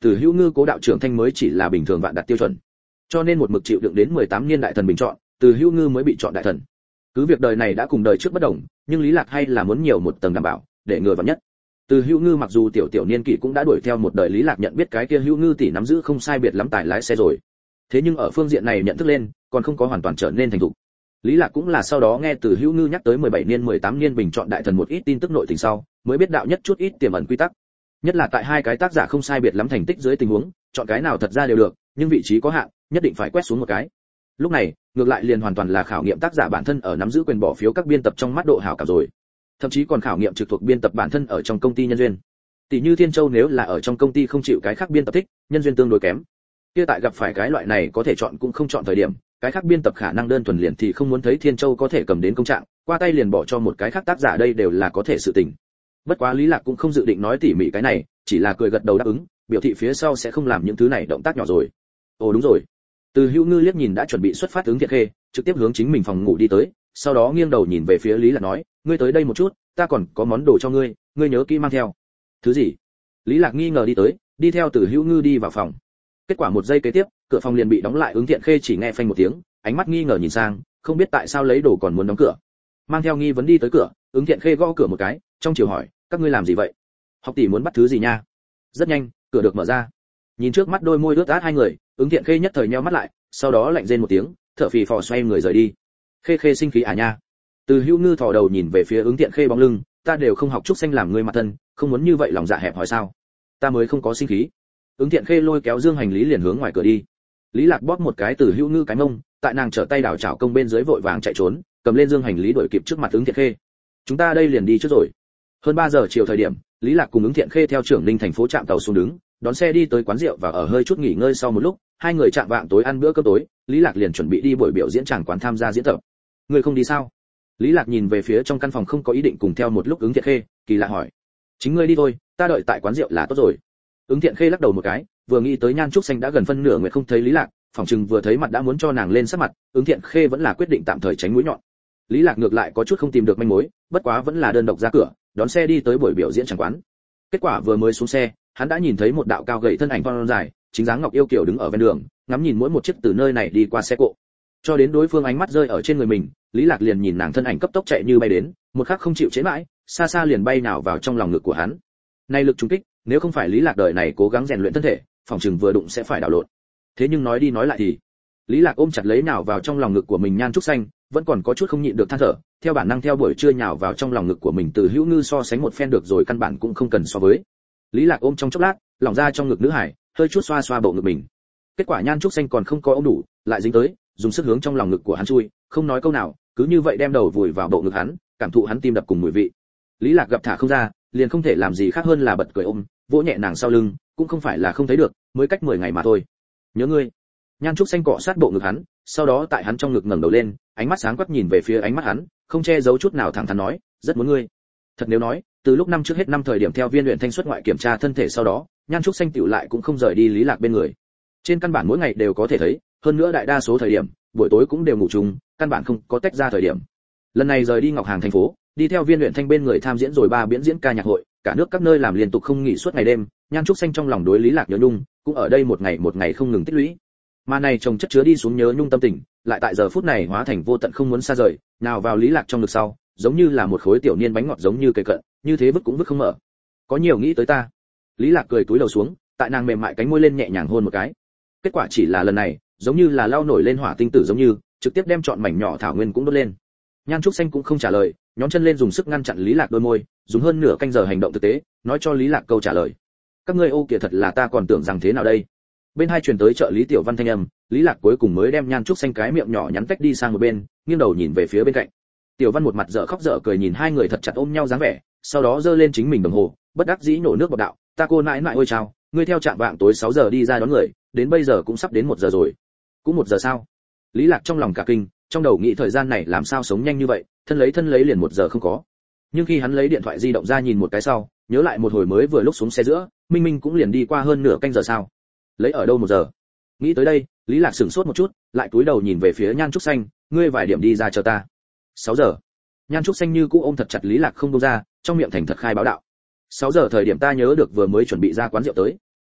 Từ Hữu Ngư Cố đạo trưởng thanh mới chỉ là bình thường vạn đạt tiêu chuẩn, cho nên một mực chịu đựng đến mười tám niên đại thần bình chọn, Từ Hữu Ngư mới bị chọn đại thần. Cứ việc đời này đã cùng đời trước bất đồng, nhưng Lý Lạc hay là muốn nhiều một tầng đảm bảo, để ngừa vạn nhất. Từ Hữu Ngư mặc dù tiểu tiểu niên kỷ cũng đã đuổi theo một đời, Lý Lạc nhận biết cái kia Hữu Ngư tỷ nắm giữ không sai biệt lắm tài lái xe rồi. Thế nhưng ở phương diện này nhận thức lên, còn không có hoàn toàn trở nên thành thục. Lý Lạc cũng là sau đó nghe Từ Hữu Ngư nhắc tới mười bảy niên mười tám niên bình chọn đại thần một ít tin tức nội tình sau, mới biết đạo nhất chút ít tiềm ẩn quy tắc. Nhất là tại hai cái tác giả không sai biệt lắm thành tích dưới tình huống, chọn cái nào thật ra đều được, nhưng vị trí có hạn, nhất định phải quét xuống một cái. Lúc này, ngược lại liền hoàn toàn là khảo nghiệm tác giả bản thân ở nắm giữ quyền bỏ phiếu các biên tập trong mắt độ hảo cảm rồi. Thậm chí còn khảo nghiệm trực thuộc biên tập bản thân ở trong công ty nhân duyên. Tỷ như Thiên Châu nếu là ở trong công ty không chịu cái khác biên tập thích, nhân duyên tương đối kém. Kia tại gặp phải cái loại này có thể chọn cũng không chọn thời điểm, cái khác biên tập khả năng đơn thuần liền thì không muốn thấy Thiên Châu có thể cầm đến công trạng, qua tay liền bỏ cho một cái khác tác giả, đây đều là có thể sự tình. Bất quá Lý Lạc cũng không dự định nói tỉ mỉ cái này, chỉ là cười gật đầu đáp ứng, biểu thị phía sau sẽ không làm những thứ này động tác nhỏ rồi. Ồ đúng rồi. Từ Hữu Ngư liếc nhìn đã chuẩn bị xuất phát Ứng Thiện Khê, trực tiếp hướng chính mình phòng ngủ đi tới, sau đó nghiêng đầu nhìn về phía Lý Lạc nói, ngươi tới đây một chút, ta còn có món đồ cho ngươi, ngươi nhớ kỹ mang theo. Thứ gì? Lý Lạc nghi ngờ đi tới, đi theo Từ Hữu Ngư đi vào phòng. Kết quả một giây kế tiếp, cửa phòng liền bị đóng lại, Ứng Thiện Khê chỉ nghe phanh một tiếng, ánh mắt nghi ngờ nhìn sang, không biết tại sao lấy đồ còn muốn đóng cửa. Mang theo nghi vấn đi tới cửa, Ứng Thiện Khê gõ cửa một cái, trong chiều hỏi, các ngươi làm gì vậy? Học tỷ muốn bắt thứ gì nha? Rất nhanh, cửa được mở ra. Nhìn trước mắt đôi môi ướt át hai người, Ứng Thiện Khê nhất thời nheo mắt lại, sau đó lạnh rên một tiếng, thở phì phò xoay người rời đi. Khê Khê sinh khí à nha? Từ Hữu Ngư thò đầu nhìn về phía Ứng Thiện Khê bóng lưng, ta đều không học trúc xanh làm ngươi mặt thân, không muốn như vậy lòng dạ hẹp hỏi sao? Ta mới không có sinh khí. Ứng Thiện Khê lôi kéo dương hành lý liền hướng ngoài cửa đi. Lý Lạc bóp một cái Từ Hữu Ngư cái mông, tại nàng trở tay đảo chảo công bên dưới vội vàng chạy trốn, cầm lên dương hành lý đuổi kịp trước mặt Ứng Thiện Khê. Chúng ta đây liền đi trước rồi. Hơn ba giờ chiều thời điểm, Lý Lạc cùng Ứng Thiện Khê theo trưởng Ninh thành phố trạm tàu xuống đứng, đón xe đi tới quán rượu và ở hơi chút nghỉ ngơi sau một lúc, hai người chạm vạng tối ăn bữa cơm tối, Lý Lạc liền chuẩn bị đi buổi biểu diễn tràng quán tham gia diễn tập. Người không đi sao? Lý Lạc nhìn về phía trong căn phòng không có ý định cùng theo một lúc Ứng Thiện Khê, kỳ lạ hỏi. Chính ngươi đi thôi, ta đợi tại quán rượu là tốt rồi. Ứng Thiện Khê lắc đầu một cái, vừa nghĩ tới Nhan Trúc Xanh đã gần phân nửa nguyệt không thấy Lý Lạc, phỏng chừng vừa thấy mặt đã muốn cho nàng lên sắc mặt, Ứng Thiện Khê vẫn là quyết định tạm thời tránh mũi nhọn. Lý Lạc ngược lại có chút không tìm được manh mối, bất quá vẫn là đơn độc ra cửa, đón xe đi tới buổi biểu diễn tràng quán. Kết quả vừa mới xuống xe, hắn đã nhìn thấy một đạo cao gầy thân ảnh thon dài, chính dáng ngọc yêu kiều đứng ở ven đường, ngắm nhìn mỗi một chiếc từ nơi này đi qua xe cộ. Cho đến đối phương ánh mắt rơi ở trên người mình, Lý Lạc liền nhìn nàng thân ảnh cấp tốc chạy như bay đến, một khắc không chịu chế mãi, xa xa liền bay nào vào trong lòng ngực của hắn. Nay lực trùng kích, nếu không phải Lý Lạc đời này cố gắng rèn luyện thân thể, phòng chừng vừa đụng sẽ phải đảo lộn. Thế nhưng nói đi nói lại thì, Lý Lạc ôm chặt lấy nào vào trong lòng ngực của mình Nhan Trúc Xanh, vẫn còn có chút không nhịn được than thở, theo bản năng theo buổi trưa nhào vào trong lòng ngực của mình Từ Hữu Ngư so sánh một phen được rồi, căn bản cũng không cần so với. Lý Lạc ôm trong chốc lát, lỏng ra trong ngực nữ hải, hơi chút xoa xoa bộ ngực mình. Kết quả Nhan Trúc Xanh còn không có ôm đủ, lại dính tới, dùng sức hướng trong lòng ngực của hắn chui, không nói câu nào, cứ như vậy đem đầu vùi vào bộ ngực hắn, cảm thụ hắn tim đập cùng mùi vị. Lý Lạc gặp thả không ra, liền không thể làm gì khác hơn là bật cười ôm, vỗ nhẹ nàng sau lưng, cũng không phải là không thấy được, mới cách mười ngày mà thôi. Nhớ ngươi. Nhan Trúc Xanh cọ sát bộ ngực hắn, sau đó tại hắn trong ngực ngẩng đầu lên, ánh mắt sáng quắc nhìn về phía ánh mắt hắn, không che giấu chút nào thẳng thắn nói, rất muốn ngươi. Thật nếu nói, từ lúc năm trước hết năm thời điểm theo viên luyện thanh xuất ngoại kiểm tra thân thể sau đó, Nhan Trúc Xanh tiểu lại cũng không rời đi Lý Lạc bên người. Trên căn bản mỗi ngày đều có thể thấy, hơn nữa đại đa số thời điểm, buổi tối cũng đều ngủ chung, căn bản không có tách ra thời điểm. Lần này rời đi Ngọc Hàng thành phố, đi theo viên luyện thanh bên người tham diễn rồi ba biển diễn ca nhạc hội, cả nước các nơi làm liên tục không nghỉ suốt ngày đêm, Nhan Trúc Xanh trong lòng đối Lý Lạc nhớ nhung, cũng ở đây một ngày một ngày không ngừng tích lũy. Mà này chồng chất chứa đi xuống nhớ nhung tâm tình, lại tại giờ phút này hóa thành vô tận không muốn xa rời, nào vào Lý Lạc trong ngực sau, giống như là một khối tiểu niên bánh ngọt giống như cây cận, như thế vứt cũng vứt không mở. Có nhiều nghĩ tới ta. Lý Lạc cười túi đầu xuống, tại nàng mềm mại cánh môi lên nhẹ nhàng hôn một cái. Kết quả chỉ là lần này, giống như là lao nổi lên hỏa tinh tử giống như, trực tiếp đem trọn mảnh nhỏ thảo nguyên cũng đốt lên. Nhan Trúc Xanh cũng không trả lời, nhón chân lên dùng sức ngăn chặn Lý Lạc đôi môi, dùng hơn nửa canh giờ hành động thực tế, nói cho Lý Lạc câu trả lời. Các ngươi ô kìa, thật là ta còn tưởng rằng thế nào đây. Bên hai truyền tới trợ lý Tiểu Văn thanh âm, Lý Lạc cuối cùng mới đem Nhan Trúc Xanh cái miệng nhỏ nhắn tách đi sang một bên, nghiêng đầu nhìn về phía bên cạnh. Tiểu Văn một mặt dở khóc dở cười nhìn hai người thật chặt ôm nhau dáng vẻ, sau đó giơ lên chính mình đồng hồ, bất đắc dĩ nổ nước bọt đạo, ta cô nãi nãi ôi chao, ngươi theo trạm vạng tối sáu giờ đi ra đón người, đến bây giờ cũng sắp đến một giờ rồi. Cũng một giờ sao? Lý Lạc trong lòng cả kinh, trong đầu nghĩ thời gian này làm sao sống nhanh như vậy, thân lấy thân lấy liền một giờ không có. Nhưng khi hắn lấy điện thoại di động ra nhìn một cái sau, nhớ lại một hồi mới vừa lúc xuống xe giữa, minh minh cũng liền đi qua hơn nửa canh giờ sao? Lấy ở đâu một giờ? Nghĩ tới đây, Lý Lạc sửng sốt một chút, lại cúi đầu nhìn về phía Nhan Trúc Xanh, ngươi vài điểm đi ra chờ ta. sáu giờ. Nhan Trúc Xanh như cũ ôm thật chặt Lý Lạc không buông ra, trong miệng thành thật khai báo đạo. sáu giờ thời điểm ta nhớ được vừa mới chuẩn bị ra quán rượu tới.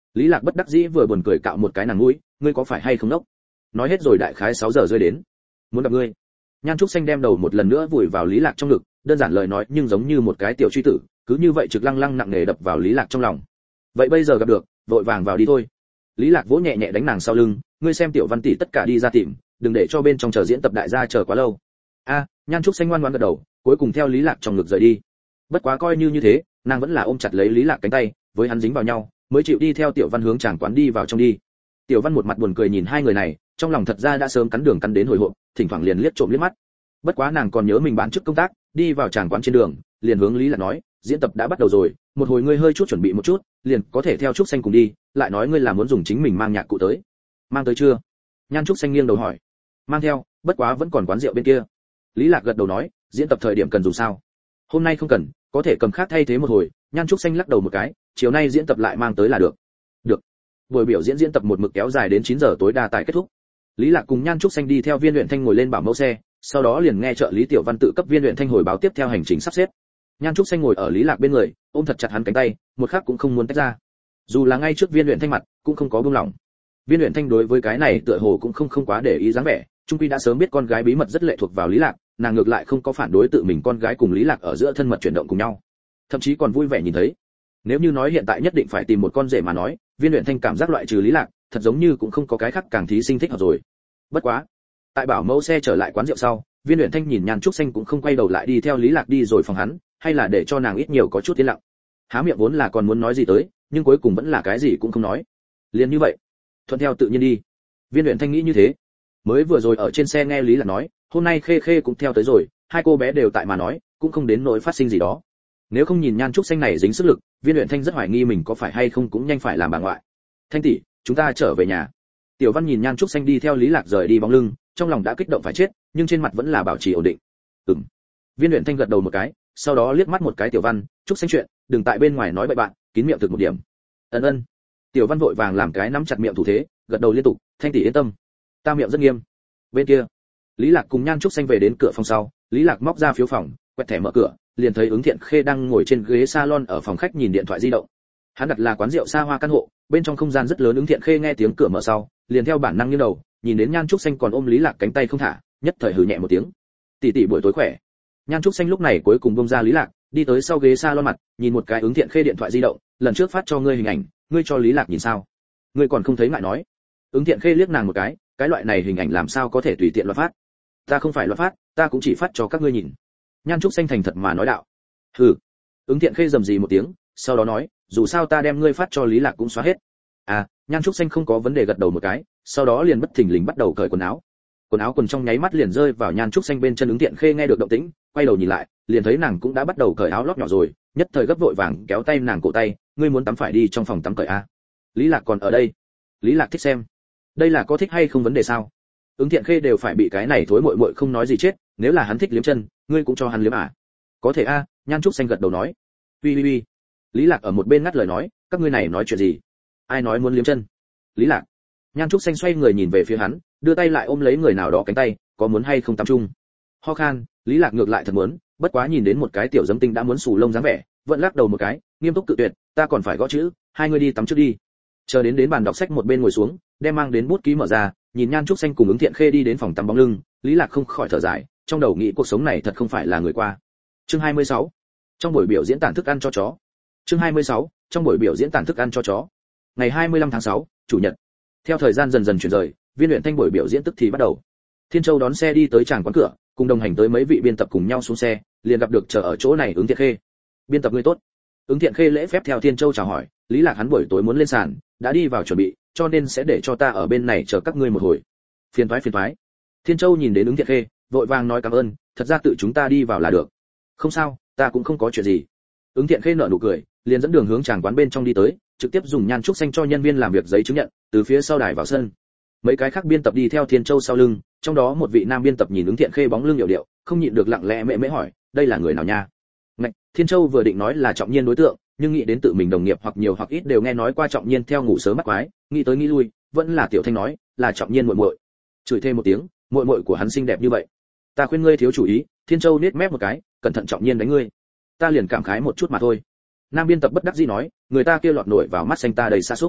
Lý Lạc bất đắc dĩ vừa buồn cười cạo một cái nàng mũi, ngươi có phải hay không đốc? Nói hết rồi đại khái sáu giờ rơi đến. Muốn gặp ngươi. Nhan Trúc Xanh đem đầu một lần nữa vùi vào Lý Lạc trong ngực, đơn giản lời nói nhưng giống như một cái tiểu truy tử, cứ như vậy trực lăng lăng nặng nề đập vào Lý Lạc trong lòng. Vậy bây giờ gặp được, vội vàng vào đi thôi. Lý Lạc vỗ nhẹ nhẹ đánh nàng sau lưng, ngươi xem tiểu Văn tỷ tất cả đi ra tìm, đừng để cho bên trong chờ diễn tập đại gia chờ quá lâu. A, Nhan Trúc Xanh ngoan ngoãn gật đầu, cuối cùng theo Lý Lạc trong ngực rời đi. Bất quá coi như như thế, nàng vẫn là ôm chặt lấy Lý Lạc cánh tay, với hắn dính vào nhau, mới chịu đi theo Tiểu Văn hướng chàng quán đi vào trong đi. Tiểu Văn một mặt buồn cười nhìn hai người này, trong lòng thật ra đã sớm cắn đường cắn đến hồi hộp, thỉnh thoảng liền liếc trộm liếc mắt. Bất quá nàng còn nhớ mình bán chức công tác, đi vào chàng quán trên đường, liền hướng Lý Lạc nói, diễn tập đã bắt đầu rồi, một hồi ngươi hơi chút chuẩn bị một chút, liền có thể theo Trúc Xanh cùng đi, lại nói ngươi là muốn dùng chính mình mang nhạc cụ tới. Mang tới chưa? Nhan Trúc Xanh nghiêng đầu hỏi. Mang theo, bất quá vẫn còn quán rượu bên kia. Lý Lạc gật đầu nói, diễn tập thời điểm cần dùng sao? Hôm nay không cần, có thể cầm khác thay thế một hồi. Nhan Trúc Xanh lắc đầu một cái, chiều nay diễn tập lại mang tới là được. Được. Buổi biểu diễn diễn tập một mực kéo dài đến chín giờ tối đa tại kết thúc. Lý Lạc cùng Nhan Trúc Xanh đi theo Viên Luyện Thanh ngồi lên bảo mẫu xe, sau đó liền nghe trợ lý Tiểu Văn tự cấp Viên Luyện Thanh hồi báo tiếp theo hành trình sắp xếp. Nhan Trúc Xanh ngồi ở Lý Lạc bên người, ôm thật chặt hắn cánh tay, một khắc cũng không muốn tách ra. Dù là ngay trước Viên Luyện Thanh mặt, cũng không có buông lỏng. Viên Luyện Thanh đối với cái này tựa hồ cũng không không quá để ý dáng vẻ, trung quy đã sớm biết con gái bí mật rất lệ thuộc vào Lý Lạc, nàng ngược lại không có phản đối tự mình con gái cùng Lý Lạc ở giữa thân mật chuyển động cùng nhau, thậm chí còn vui vẻ nhìn thấy. Nếu như nói hiện tại nhất định phải tìm một con rể mà nói, Viên Luyện Thanh cảm giác loại trừ Lý Lạc, thật giống như cũng không có cái khác càng thí sinh thích hợp rồi. Bất quá, tại bảo mẫu xe trở lại quán rượu sau, Viên Luyện Thanh nhìn Nhan Trúc Xanh cũng không quay đầu lại đi theo Lý Lạc đi rồi phòng hắn, hay là để cho nàng ít nhiều có chút yên lặng. Há miệng vốn là còn muốn nói gì tới, nhưng cuối cùng vẫn là cái gì cũng không nói. Liền như vậy, thuận theo tự nhiên đi. Viên Luyện Thanh nghĩ như thế. Mới vừa rồi ở trên xe nghe Lý Lạc nói, hôm nay Khê Khê cũng theo tới rồi, hai cô bé đều tại mà nói, cũng không đến nỗi phát sinh gì đó. Nếu không nhìn Nhan Trúc Xanh này dính sức lực, Viên Luyện Thanh rất hoài nghi mình có phải hay không cũng nhanh phải làm bà ngoại. Thanh tỷ, chúng ta trở về nhà. Tiểu Văn nhìn Nhan Trúc Xanh đi theo Lý Lạc rời đi bóng lưng, trong lòng đã kích động phải chết, nhưng trên mặt vẫn là bảo trì ổn định. Ừm. Viên Luyện Thanh gật đầu một cái, sau đó liếc mắt một cái Tiểu Văn, Trúc Xanh chuyện, đừng tại bên ngoài nói bậy bạn, kín miệng thực một điểm. Ân ân. Tiểu Văn vội vàng làm cái nắm chặt miệng thủ thế, gật đầu liên tục, Thanh tỷ yên tâm, ta miệng rất nghiêm. Bên kia, Lý Lạc cùng Nhan Trúc Xanh về đến cửa phòng sau, Lý Lạc móc ra phiếu phòng, quẹt thẻ mở cửa, liền thấy Ứng Thiện Khê đang ngồi trên ghế salon ở phòng khách nhìn điện thoại di động. Hắn đặt là quán rượu xa hoa căn hộ, bên trong không gian rất lớn. Ứng Thiện Khê nghe tiếng cửa mở sau, liền theo bản năng nghiêng đầu, nhìn đến Nhan Trúc Xanh còn ôm Lý Lạc cánh tay không thả, nhất thời hừ nhẹ một tiếng. Tỷ tỷ buổi tối khỏe. Nhan Trúc Xanh lúc này cuối cùng buông ra Lý Lạc, đi tới sau ghế salon mặt, nhìn một cái Ứng Thiện Khê điện thoại di động, lần trước phát cho ngươi hình ảnh, ngươi cho Lý Lạc nhìn sao? Ngươi còn không thấy ngại nói. Ứng Thiện Khê liếc nàng một cái, cái loại này hình ảnh làm sao có thể tùy tiện loạt phát? Ta không phải loạt phát, ta cũng chỉ phát cho các ngươi nhìn. Nhan Trúc Xanh thành thật mà nói đạo. Hừ. Ứng Thiện Khê rầm rì một tiếng, sau đó nói, dù sao ta đem ngươi phát cho Lý Lạc cũng xóa hết. À, Nhan Trúc Xanh không có vấn đề gật đầu một cái, sau đó liền bất thình lình bắt đầu cởi quần áo. Quần áo quần trong nháy mắt liền rơi vào Nhan Trúc Xanh bên chân. Ứng Thiện Khê nghe được động tĩnh, quay đầu nhìn lại, liền thấy nàng cũng đã bắt đầu cởi áo lót nhỏ rồi, nhất thời gấp vội vàng kéo tay nàng cổ tay, ngươi muốn tắm phải đi trong phòng tắm cởi a. Lý Lạc còn ở đây. Lý Lạc thích xem. Đây là có thích hay không vấn đề sao? Ứng Thiện Khê đều phải bị cái này thối muội muội không nói gì chết, nếu là hắn thích liếm chân, ngươi cũng cho hắn liếm à? Có thể a, Nhan Trúc Xanh gật đầu nói. Uy uy uy. Lý Lạc ở một bên ngắt lời nói, các ngươi này nói chuyện gì? Ai nói muốn liếm chân? Lý Lạc. Nhan Trúc Xanh xoay người nhìn về phía hắn, đưa tay lại ôm lấy người nào đó cánh tay, có muốn hay không tắm chung? Ho khan, Lý Lạc ngược lại thật muốn, bất quá nhìn đến một cái tiểu dấm tinh đã muốn xù lông dáng vẻ, vẫn lắc đầu một cái, nghiêm túc cự tuyệt, ta còn phải gõ chữ, hai người đi tắm trước đi. Chờ đến đến bàn đọc sách một bên ngồi xuống, đem mang đến bút ký mở ra, nhìn Nhan Trúc Xanh cùng Ứng Thiện Khê đi đến phòng tắm bóng lưng, Lý Lạc không khỏi thở dài, trong đầu nghĩ cuộc sống này thật không phải là người qua. Chương hai mươi sáu. Trong buổi biểu diễn tản thức ăn cho chó. Chương hai mươi sáu. Trong buổi biểu diễn tản thức ăn cho chó. Ngày hai mươi lăm tháng sáu, chủ nhật. Theo thời gian dần dần chuyển rời, Viên Luyện Thanh buổi biểu diễn tức thì bắt đầu. Thiên Châu đón xe đi tới tràng quán cửa, cùng đồng hành tới mấy vị biên tập cùng nhau xuống xe, liền gặp được chờ ở chỗ này Ứng Thiện Khê. Biên tập ngươi tốt. Ứng Thiện Khê lễ phép theo Thiên Châu chào hỏi, Lý Lạc hắn buổi tối muốn lên sàn, đã đi vào chuẩn bị, cho nên sẽ để cho ta ở bên này chờ các ngươi một hồi. Phiền toái phiền toái. Thiên Châu nhìn đến Ứng Thiện Khê, vội vàng nói cảm ơn, thật ra tự chúng ta đi vào là được. Không sao, ta cũng không có chuyện gì. Ứng Thiện Khê nở nụ cười, liền dẫn đường hướng tràng quán bên trong đi tới, trực tiếp dùng Nhan Trúc Xanh cho nhân viên làm việc giấy chứng nhận, từ phía sau đài vào sân. Mấy cái khác biên tập đi theo Thiên Châu sau lưng, trong đó một vị nam biên tập nhìn Ứng Thiện Khê bóng lưng điệu điệu, không nhịn được lặng lẽ mễ mễ hỏi, đây là người nào nha? Ngạch, Thiên Châu vừa định nói là Trọng Nhiên đối tượng, nhưng nghĩ đến tự mình đồng nghiệp hoặc nhiều hoặc ít đều nghe nói qua Trọng Nhiên theo ngủ sớm mắt quái, nghĩ tới nghĩ lui, vẫn là Tiểu Thanh nói, là Trọng Nhiên muội muội. Chửi thêm một tiếng, muội muội của hắn xinh đẹp như vậy, ta khuyên ngươi thiếu chủ ý. Thiên Châu nết mép một cái, cẩn thận Trọng Nhiên đánh ngươi. Ta liền cảm khái một chút mà thôi. Nam biên tập bất đắc dĩ nói, người ta kia lọt nổi vào mắt xanh ta đầy xa xúc.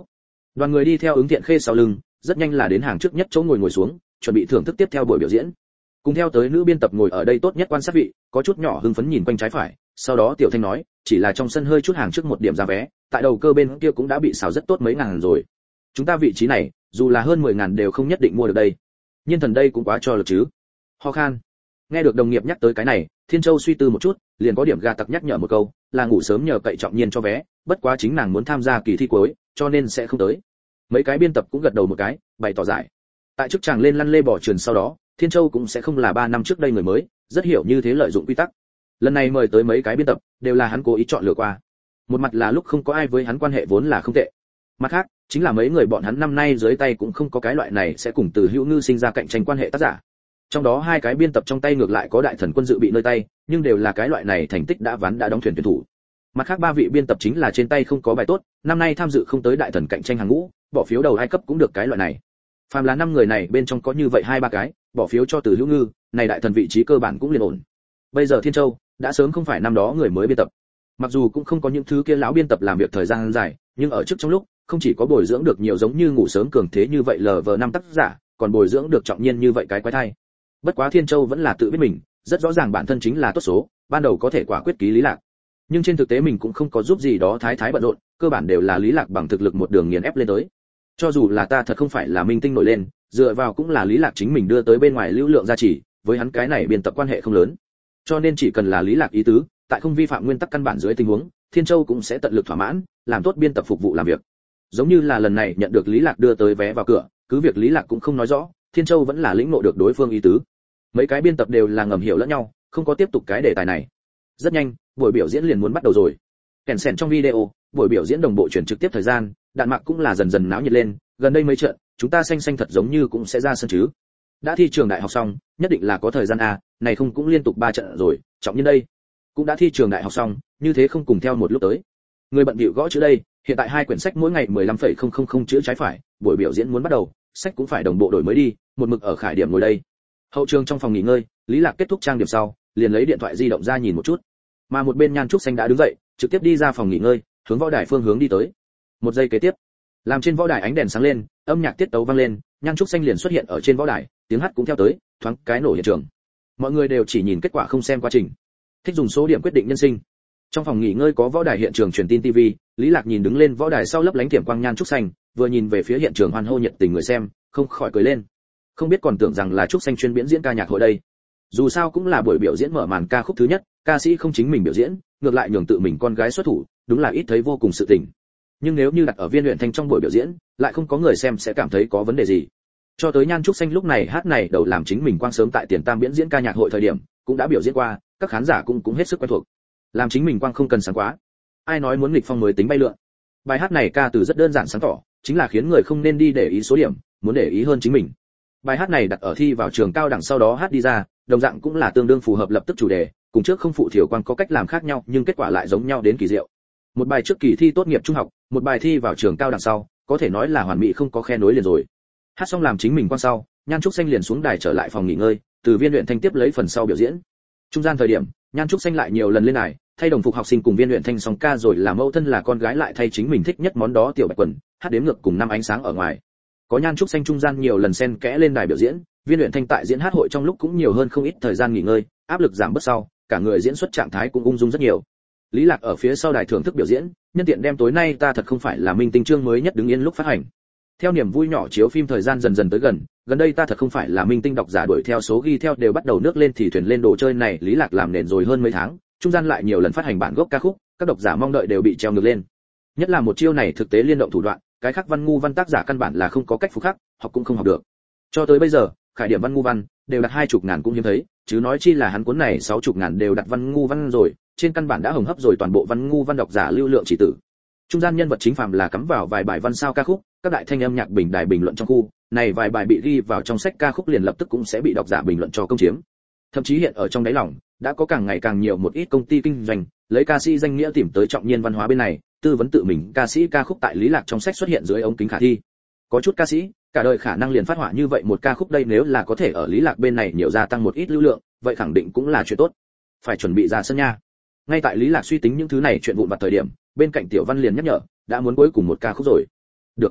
Đoàn người đi theo Ứng Thiện Khê sau lưng, rất nhanh là đến hàng trước nhất chỗ ngồi ngồi xuống, chuẩn bị thưởng thức tiếp theo buổi biểu diễn. Cùng theo tới nữ biên tập ngồi ở đây tốt nhất quan sát vị, có chút nhỏ hưng phấn nhìn quanh trái phải, sau đó Tiểu Thanh nói, chỉ là trong sân hơi chút hàng trước một điểm giá vé, tại đầu cơ bên kia cũng đã bị xào rất tốt mấy ngàn rồi. Chúng ta vị trí này, dù là hơn mười ngàn đều không nhất định mua được đây. Nhiên thần đây cũng quá cho lực chứ. Ho khan. Nghe được đồng nghiệp nhắc tới cái này, Thiên Châu suy tư một chút, liền có điểm gà tặc nhắc nhở một câu, là ngủ sớm nhờ cậy Trọng Nhiên cho vé, bất quá chính nàng muốn tham gia kỳ thi cuối, cho nên sẽ không tới. Mấy cái biên tập cũng gật đầu một cái, bày tỏ giải. Tại chức chàng lên lăn lê bỏ truyền sau đó, Thiên Châu cũng sẽ không là ba năm trước đây người mới, rất hiểu như thế lợi dụng quy tắc. Lần này mời tới mấy cái biên tập, đều là hắn cố ý chọn lựa qua. Một mặt là lúc không có ai với hắn quan hệ vốn là không tệ. Mặt khác, chính là mấy người bọn hắn năm nay dưới tay cũng không có cái loại này sẽ cùng Từ Hữu Ngư sinh ra cạnh tranh quan hệ tác giả. Trong đó hai cái biên tập trong tay ngược lại có Đại Thần Quân dự bị nơi tay, nhưng đều là cái loại này thành tích đã ván đã đóng thuyền tuyển thủ. Mặt khác ba vị biên tập chính là trên tay không có bài tốt, năm nay tham dự không tới Đại Thần cạnh tranh hàng ngũ, bỏ phiếu đầu hai cấp cũng được cái loại này. Phàm là năm người này bên trong có như vậy hai ba cái, bỏ phiếu cho Từ Hữu Ngư, này Đại Thần vị trí cơ bản cũng liền ổn. Bây giờ Thiên Châu đã sớm không phải năm đó người mới biên tập. Mặc dù cũng không có những thứ kia lão biên tập làm việc thời gian dài, nhưng ở trước trong lúc, không chỉ có bồi dưỡng được nhiều giống như ngủ sớm cường thế như vậy lờ vờ năm tác giả, còn bồi dưỡng được Trọng Nhiên như vậy cái quái thai. Bất quá Thiên Châu vẫn là tự biết mình, rất rõ ràng bản thân chính là tốt số, ban đầu có thể quả quyết ký Lý Lạc. Nhưng trên thực tế mình cũng không có giúp gì đó thái thái bận rộn, cơ bản đều là Lý Lạc bằng thực lực một đường nghiền ép lên tới. Cho dù là ta thật không phải là minh tinh nổi lên, dựa vào cũng là Lý Lạc chính mình đưa tới bên ngoài lưu lượng gia trì, với hắn cái này biên tập quan hệ không lớn. Cho nên chỉ cần là Lý Lạc ý tứ, tại không vi phạm nguyên tắc căn bản dưới tình huống, Thiên Châu cũng sẽ tận lực thỏa mãn, làm tốt biên tập phục vụ làm việc. Giống như là lần này nhận được Lý Lạc đưa tới vé vào cửa, cứ việc Lý Lạc cũng không nói rõ, Thiên Châu vẫn là lĩnh ngộ được đối phương ý tứ. Mấy cái biên tập đều là ngầm hiểu lẫn nhau, không có tiếp tục cái đề tài này. Rất nhanh, buổi biểu diễn liền muốn bắt đầu rồi. Kèn sèn trong video, buổi biểu diễn đồng bộ chuyển trực tiếp thời gian, đạn mạc cũng là dần dần náo nhiệt lên, gần đây mấy trận, chúng ta xanh xanh thật giống như cũng sẽ ra sân chứ. Đã thi trường đại học xong, nhất định là có thời gian a, này không cũng liên tục ba trận rồi, Trọng Nhiên đây. Cũng đã thi trường đại học xong, như thế không cùng theo một lúc tới. Người bận bịu gõ chữ đây, hiện tại hai quyển sách mỗi ngày mười lăm phẩy không không không chữ trái phải, buổi biểu diễn muốn bắt đầu, sách cũng phải đồng bộ đổi mới đi, một mực ở khải điểm ngồi đây. Hậu trường trong phòng nghỉ ngơi, Lý Lạc kết thúc trang điểm sau, liền lấy điện thoại di động ra nhìn một chút. Mà một bên Nhan Trúc Xanh đã đứng dậy, trực tiếp đi ra phòng nghỉ ngơi, hướng võ đài phương hướng đi tới. Một giây kế tiếp, làm trên võ đài ánh đèn sáng lên, âm nhạc tiết tấu vang lên, Nhan Trúc Xanh liền xuất hiện ở trên võ đài, tiếng hát cũng theo tới, thoáng cái nổ hiện trường. Mọi người đều chỉ nhìn kết quả không xem quá trình. Thích dùng số điểm quyết định nhân sinh. Trong phòng nghỉ ngơi có võ đài hiện trường truyền tin ti vi, Lý Lạc nhìn đứng lên võ đài sau lấp lánh tiệm quang Nhan Trúc Xanh, vừa nhìn về phía hiện trường hoan hô nhiệt tình người xem, không khỏi cười lên. Không biết còn tưởng rằng là Trúc Xanh chuyên biểu diễn ca nhạc hội đây. Dù sao cũng là buổi biểu diễn mở màn ca khúc thứ nhất, ca sĩ không chính mình biểu diễn, ngược lại nhường tự mình con gái xuất thủ, đúng là ít thấy vô cùng sự tình. Nhưng nếu như đặt ở Viên Luyện Thanh trong buổi biểu diễn, lại không có người xem sẽ cảm thấy có vấn đề gì. Cho tới Nhan Trúc Xanh lúc này hát này đầu làm chính mình quang sớm tại tiền tam biểu diễn ca nhạc hội thời điểm, cũng đã biểu diễn qua, các khán giả cũng cũng hết sức quen thuộc. Làm chính mình quang không cần sáng quá. Ai nói muốn nghịch phong mới tính bay lượn. Bài hát này ca từ rất đơn giản sáng tỏ, chính là khiến người không nên đi để ý số điểm, muốn để ý hơn chính mình. Bài hát này đặt ở thi vào trường cao đẳng sau đó hát đi ra, đồng dạng cũng là tương đương phù hợp lập tức chủ đề, cùng trước không phụ thiểu quan có cách làm khác nhau, nhưng kết quả lại giống nhau đến kỳ diệu. Một bài trước kỳ thi tốt nghiệp trung học, một bài thi vào trường cao đẳng sau, có thể nói là hoàn mỹ không có khe nối liền rồi. Hát xong làm chính mình quan sau, Nhan Trúc Xanh liền xuống đài trở lại phòng nghỉ ngơi, từ Viên Luyện Thanh tiếp lấy phần sau biểu diễn. Trung gian thời điểm, Nhan Trúc Xanh lại nhiều lần lên đài, thay đồng phục học sinh cùng Viên Luyện Thanh song ca rồi làm mẫu thân là con gái lại thay chính mình thích nhất món đó tiểu bạch quần, hát đếm ngược cùng năm ánh sáng ở ngoài. Có Nhan Trúc Xanh trung gian nhiều lần xen kẽ lên đài biểu diễn, Viên Luyện Thanh tại diễn hát hội trong lúc cũng nhiều hơn không ít thời gian nghỉ ngơi, áp lực giảm bớt sau, cả người diễn xuất trạng thái cũng ung dung rất nhiều. Lý Lạc ở phía sau đài thưởng thức biểu diễn, nhân tiện đem tối nay ta thật không phải là minh tinh chương mới nhất đứng yên lúc phát hành. Theo niềm vui nhỏ chiếu phim thời gian dần dần tới gần, gần đây ta thật không phải là minh tinh độc giả đuổi theo số ghi theo đều bắt đầu nước lên thì thuyền lên đồ chơi này, Lý Lạc làm nền rồi hơn mấy tháng, trung gian lại nhiều lần phát hành bản gốc ca khúc, các độc giả mong đợi đều bị treo ngược lên. Nhất là một chiêu này thực tế liên động thủ đoạn, cái khác văn ngu văn tác giả căn bản là không có cách phục khắc, học cũng không học được. Cho tới bây giờ, khải điểm văn ngu văn đều đặt hai chục ngàn cũng hiếm thấy, chứ nói chi là hắn cuốn này sáu chục ngàn đều đặt văn ngu văn rồi, trên căn bản đã hồng hấp rồi toàn bộ văn ngu văn độc giả lưu lượng chỉ tử. Trung gian nhân vật chính phàm là cắm vào vài bài văn sao ca khúc, các đại thanh âm nhạc bình đài bình luận trong khu, này vài bài bị ghi vào trong sách ca khúc liền lập tức cũng sẽ bị độc giả bình luận cho công chiếm. Thậm chí hiện ở trong đáy lòng, đã có càng ngày càng nhiều một ít công ty kinh doanh, lấy ca sĩ danh nghĩa tìm tới Trọng Nhiên văn hóa bên này, tư vấn tự mình ca sĩ ca khúc tại Lý Lạc trong sách xuất hiện dưới ống kính khả thi. Có chút ca sĩ, cả đời khả năng liền phát họa như vậy một ca khúc đây, nếu là có thể ở Lý Lạc bên này nhiều gia tăng một ít lưu lượng, vậy khẳng định cũng là chuyện tốt. Phải chuẩn bị ra sân nha. Ngay tại Lý Lạc suy tính những thứ này chuyện vụn vặt thời điểm, bên cạnh Tiểu Văn liền nhắc nhở, đã muốn cuối cùng một ca khúc rồi. Được.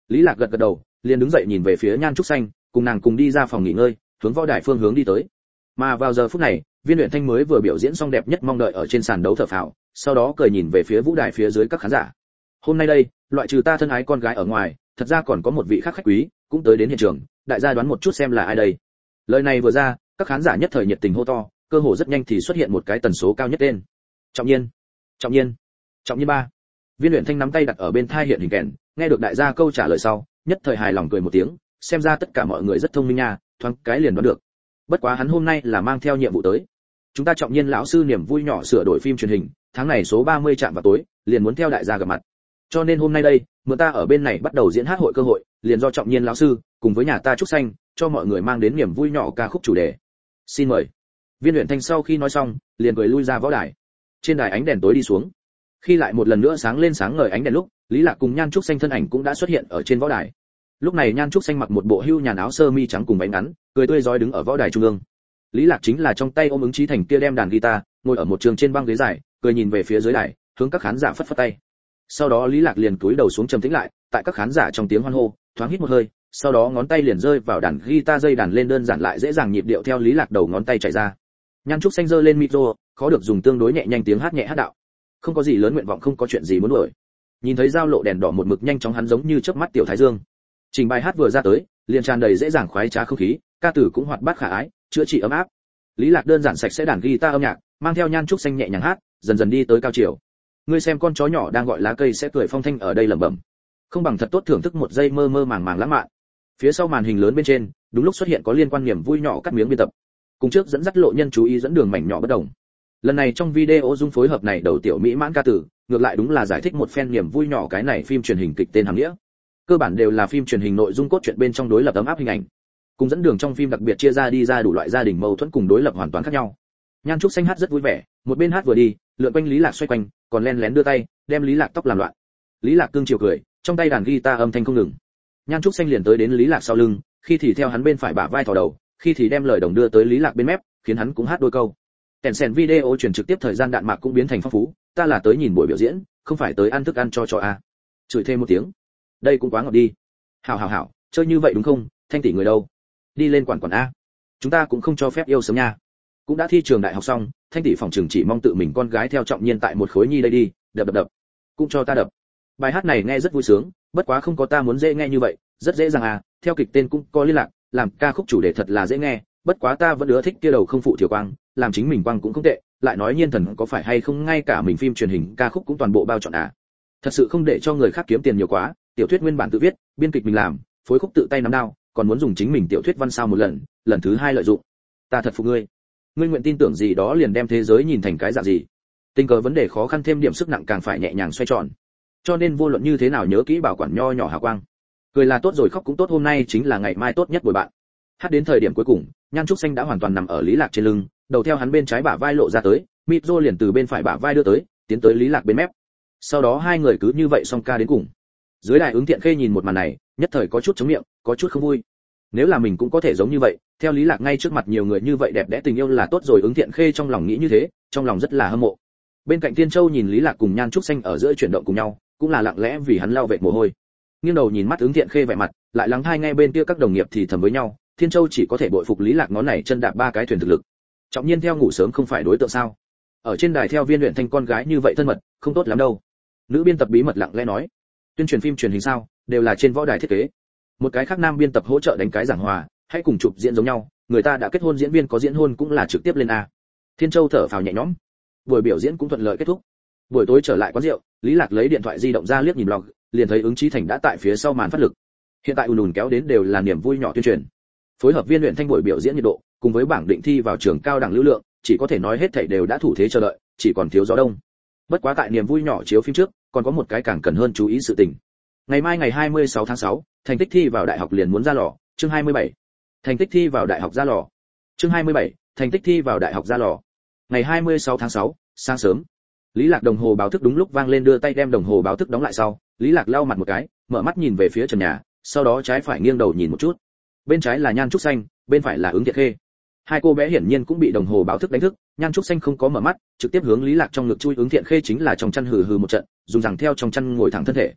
Lý Lạc gật gật đầu, liền đứng dậy nhìn về phía Nhan Trúc Xanh, cùng nàng cùng đi ra phòng nghỉ ngơi, hướng võ đài phương hướng đi tới. Mà vào giờ phút này, Viên Uyển Thanh mới vừa biểu diễn xong đẹp nhất mong đợi ở trên sàn đấu thở phào, sau đó cười nhìn về phía vũ đài phía dưới các khán giả. Hôm nay đây, loại trừ ta thân ái con gái ở ngoài, thật ra còn có một vị khác khách quý, cũng tới đến hiện trường, đại gia đoán một chút xem là ai đây. Lời này vừa ra, các khán giả nhất thời nhiệt tình hô to, cơ hồ rất nhanh thì xuất hiện một cái tần số cao nhất tên. Trọng Nhiên, Trọng Nhiên, Trọng Nhiên ba. Viên Uyển Thanh nắm tay đặt ở bên tai hiện hình kèn, nghe được đại gia câu trả lời sau, nhất thời hài lòng cười một tiếng, xem ra tất cả mọi người rất thông minh nha, thoáng cái liền đoán được. Bất quá hắn hôm nay là mang theo nhiệm vụ tới. Chúng ta Trọng Nhiên lão sư niềm vui nhỏ sửa đổi phim truyền hình, tháng này số ba mươi chạm vào tối, liền muốn theo đại gia gặp mặt. Cho nên hôm nay đây, mượn ta ở bên này bắt đầu diễn hát hội cơ hội, liền do Trọng Nhiên lão sư cùng với nhà ta Trúc Xanh, cho mọi người mang đến niềm vui nhỏ ca khúc chủ đề. Xin mời. Viên Uyển Thanh sau khi nói xong, liền cười lui ra võ đài. Trên đài ánh đèn tối đi xuống. Khi lại một lần nữa sáng lên sáng ngời ánh đèn lúc, Lý Lạc cùng Nhan Trúc Xanh thân ảnh cũng đã xuất hiện ở trên võ đài. Lúc này Nhan Trúc Xanh mặc một bộ hưu nhàn áo sơ mi trắng cùng váy ngắn, cười tươi rói đứng ở võ đài trung ương. Lý Lạc chính là trong tay ôm ứng Chí Thành kia đem đàn guitar, ngồi ở một trường trên băng ghế dài, cười nhìn về phía dưới đài, hướng các khán giả phất phất tay. Sau đó Lý Lạc liền cúi đầu xuống trầm tĩnh lại, tại các khán giả trong tiếng hoan hô, thoáng hít một hơi, sau đó ngón tay liền rơi vào đàn guitar dây đàn lên đơn giản lại dễ dàng nhịp điệu theo Lý Lạc đầu ngón tay chạy ra. Nhan Trúc Xanh giơ lên micro, khó được dùng tương đối nhẹ nhanh tiếng hát nhẹ hát đạo. Không có gì lớn nguyện vọng, không có chuyện gì muốn đổi. Nhìn thấy giao lộ đèn đỏ một mực nhanh chóng hắn giống như chớp mắt tiểu thái dương. Trình bài hát vừa ra tới, liền tràn đầy dễ dàng khoái trá không khí, ca từ cũng hoạt bát khả ái, chữa trị ấm áp. Lý Lạc đơn giản sạch sẽ đàn guitar âm nhạc, mang theo Nhan Trúc Xanh nhẹ nhàng hát, dần dần đi tới cao chiều. Ngươi xem con chó nhỏ đang gọi lá cây sẽ cười phong thanh ở đây lẩm bẩm. Không bằng thật tốt thưởng thức một giây mơ mơ màng màng lãng mạn. Phía sau màn hình lớn bên trên, đúng lúc xuất hiện có liên quan niềm vui nhỏ cắt miếng biên tập. Cùng trước dẫn dắt lộ nhân chú ý dẫn đường mảnh nhỏ bất đồng. Lần này trong video dung phối hợp này đầu tiểu mỹ mãn ca tử, ngược lại đúng là giải thích một phen niềm vui nhỏ cái này phim truyền hình kịch tên hàm nghĩa. Cơ bản đều là phim truyền hình nội dung cốt truyện bên trong đối lập ấm áp hình ảnh. Cùng dẫn đường trong phim đặc biệt chia ra đi ra đủ loại gia đình mâu thuẫn cùng đối lập hoàn toàn khác nhau. Nhan Trúc Xanh hát rất vui vẻ, một bên hát vừa đi, lượn quanh Lý Lạc xoay quanh, còn len lén đưa tay, đem Lý Lạc tóc làm loạn. Lý Lạc cương chiều cười, trong tay đàn guitar âm thanh không ngừng. Nhan Trúc Xanh liền tới đến Lý Lạc sau lưng, khi thì theo hắn bên phải bả vai thò đầu, khi thì đem lời đồng đưa tới Lý Lạc bên mép, khiến hắn cũng hát đôi câu. Kèn sèn video truyền trực tiếp thời gian đạn mạc cũng biến thành phong phú, ta là tới nhìn buổi biểu diễn, không phải tới ăn thức ăn cho cho a. Chửi thêm một tiếng. Đây cũng quá ngọt đi. Hảo hảo hảo, chơi như vậy đúng không? Thanh tỷ người đâu? Đi lên quản quản a. Chúng ta cũng không cho phép yêu sớm nha. Cũng đã thi trường đại học xong, Thanh tỷ phòng trường chỉ mong tự mình con gái theo Trọng Nhiên tại một khối nhi đây đi, đập đập đập. Cũng cho ta đập. Bài hát này nghe rất vui sướng, bất quá không có ta muốn dễ nghe như vậy, rất dễ dàng à, theo kịch tên cũng có liên lạc, làm ca khúc chủ đề thật là dễ nghe, bất quá ta vẫn ưa thích kia đầu không phụ Thiều Quang, làm chính mình quang cũng không tệ, lại nói Nhiên Thần có phải hay không ngay cả mình phim truyền hình ca khúc cũng toàn bộ bao chọn à. Thật sự không để cho người khác kiếm tiền nhiều quá, tiểu thuyết nguyên bản tự viết, biên kịch mình làm, phối khúc tự tay nắm đao, còn muốn dùng chính mình tiểu thuyết văn sao một lần, lần thứ hai lợi dụng. Ta thật phục ngươi. Ngươi nguyện tin tưởng gì đó liền đem thế giới nhìn thành cái dạng gì. Tình cờ vấn đề khó khăn thêm điểm sức nặng càng phải nhẹ nhàng xoay tròn. Cho nên vô luận như thế nào nhớ kỹ bảo quản nho nhỏ hào quang. Cười là tốt rồi khóc cũng tốt, hôm nay chính là ngày mai tốt nhất bồi bạn. Hát đến thời điểm cuối cùng, Nhan Trúc Xanh đã hoàn toàn nằm ở Lý Lạc trên lưng, đầu theo hắn bên trái bả vai lộ ra tới, micro liền từ bên phải bả vai đưa tới, tiến tới Lý Lạc bên mép. Sau đó hai người cứ như vậy song ca đến cùng. Dưới đài Ứng Thiện Khê nhìn một màn này, nhất thời có chút chống miệng, có chút không vui. Nếu là mình cũng có thể giống như vậy, theo Lý Lạc ngay trước mặt nhiều người như vậy đẹp đẽ tình yêu là tốt rồi. Ứng Thiện Khê trong lòng nghĩ như thế, trong lòng rất là hâm mộ. Bên cạnh Thiên Châu nhìn Lý Lạc cùng Nhan Trúc Xanh ở giữa chuyển động cùng nhau, cũng là lặng lẽ vì hắn lau vệt mồ hôi. Nghiêng đầu nhìn mắt Ứng Thiện Khê vẻ mặt, lại lắng tai nghe bên kia các đồng nghiệp thì thầm với nhau, Thiên Châu chỉ có thể bội phục Lý Lạc ngón này chân đạp ba cái thuyền thực lực. Trọng Nhiên theo ngủ sớm không phải đối tượng sao? Ở trên đài theo Viên Uyển Thanh con gái như vậy thân mật, không tốt lắm đâu. Nữ biên tập bí mật lặng lẽ nói, tuyên truyền phim truyền hình sao, đều là trên võ đài thiết kế. Một cái khác nam biên tập hỗ trợ đánh cái giảng hòa, hãy cùng chụp diễn giống nhau, người ta đã kết hôn diễn viên có diễn hôn cũng là trực tiếp lên a. Thiên Châu thở phào nhẹ nhõm. Buổi biểu diễn cũng thuận lợi kết thúc. Buổi tối trở lại quán rượu, Lý Lạc lấy điện thoại di động ra liếc nhìn blog, liền thấy Ứng Chí Thành đã tại phía sau màn phát lực. Hiện tại ùn ùn kéo đến đều là niềm vui nhỏ tuyên truyền. Phối hợp Viên Uyển Thanh buổi biểu diễn nhiệt độ, cùng với bảng định thi vào trường cao đẳng lưu lượng, chỉ có thể nói hết thảy đều đã thủ thế chờ đợi, chỉ còn thiếu gió đông. Bất quá tại niềm vui nhỏ chiếu phim trước, còn có một cái càng cần hơn chú ý sự tình. Ngày mai ngày hai mươi sáu tháng sáu, thành tích thi vào đại học liền muốn ra lò, chương hai mươi bảy. Thành tích thi vào đại học ra lò. Chương hai mươi bảy, thành tích thi vào đại học ra lò. Ngày hai mươi sáu tháng sáu, sáng sớm. Lý Lạc đồng hồ báo thức đúng lúc vang lên, đưa tay đem đồng hồ báo thức đóng lại sau, Lý Lạc lau mặt một cái, mở mắt nhìn về phía trần nhà, sau đó trái phải nghiêng đầu nhìn một chút. Bên trái là Nhan Trúc Xanh, bên phải là Ứng Thiện Khê. Hai cô bé hiển nhiên cũng bị đồng hồ báo thức đánh thức, Nhan Trúc Xanh không có mở mắt, trực tiếp hướng Lý Lạc trong ngực chui, Ứng Thiện Khê chính là trong chăn hừ hừ một trận, dùng rằng theo trong chăn ngồi thẳng thân thể.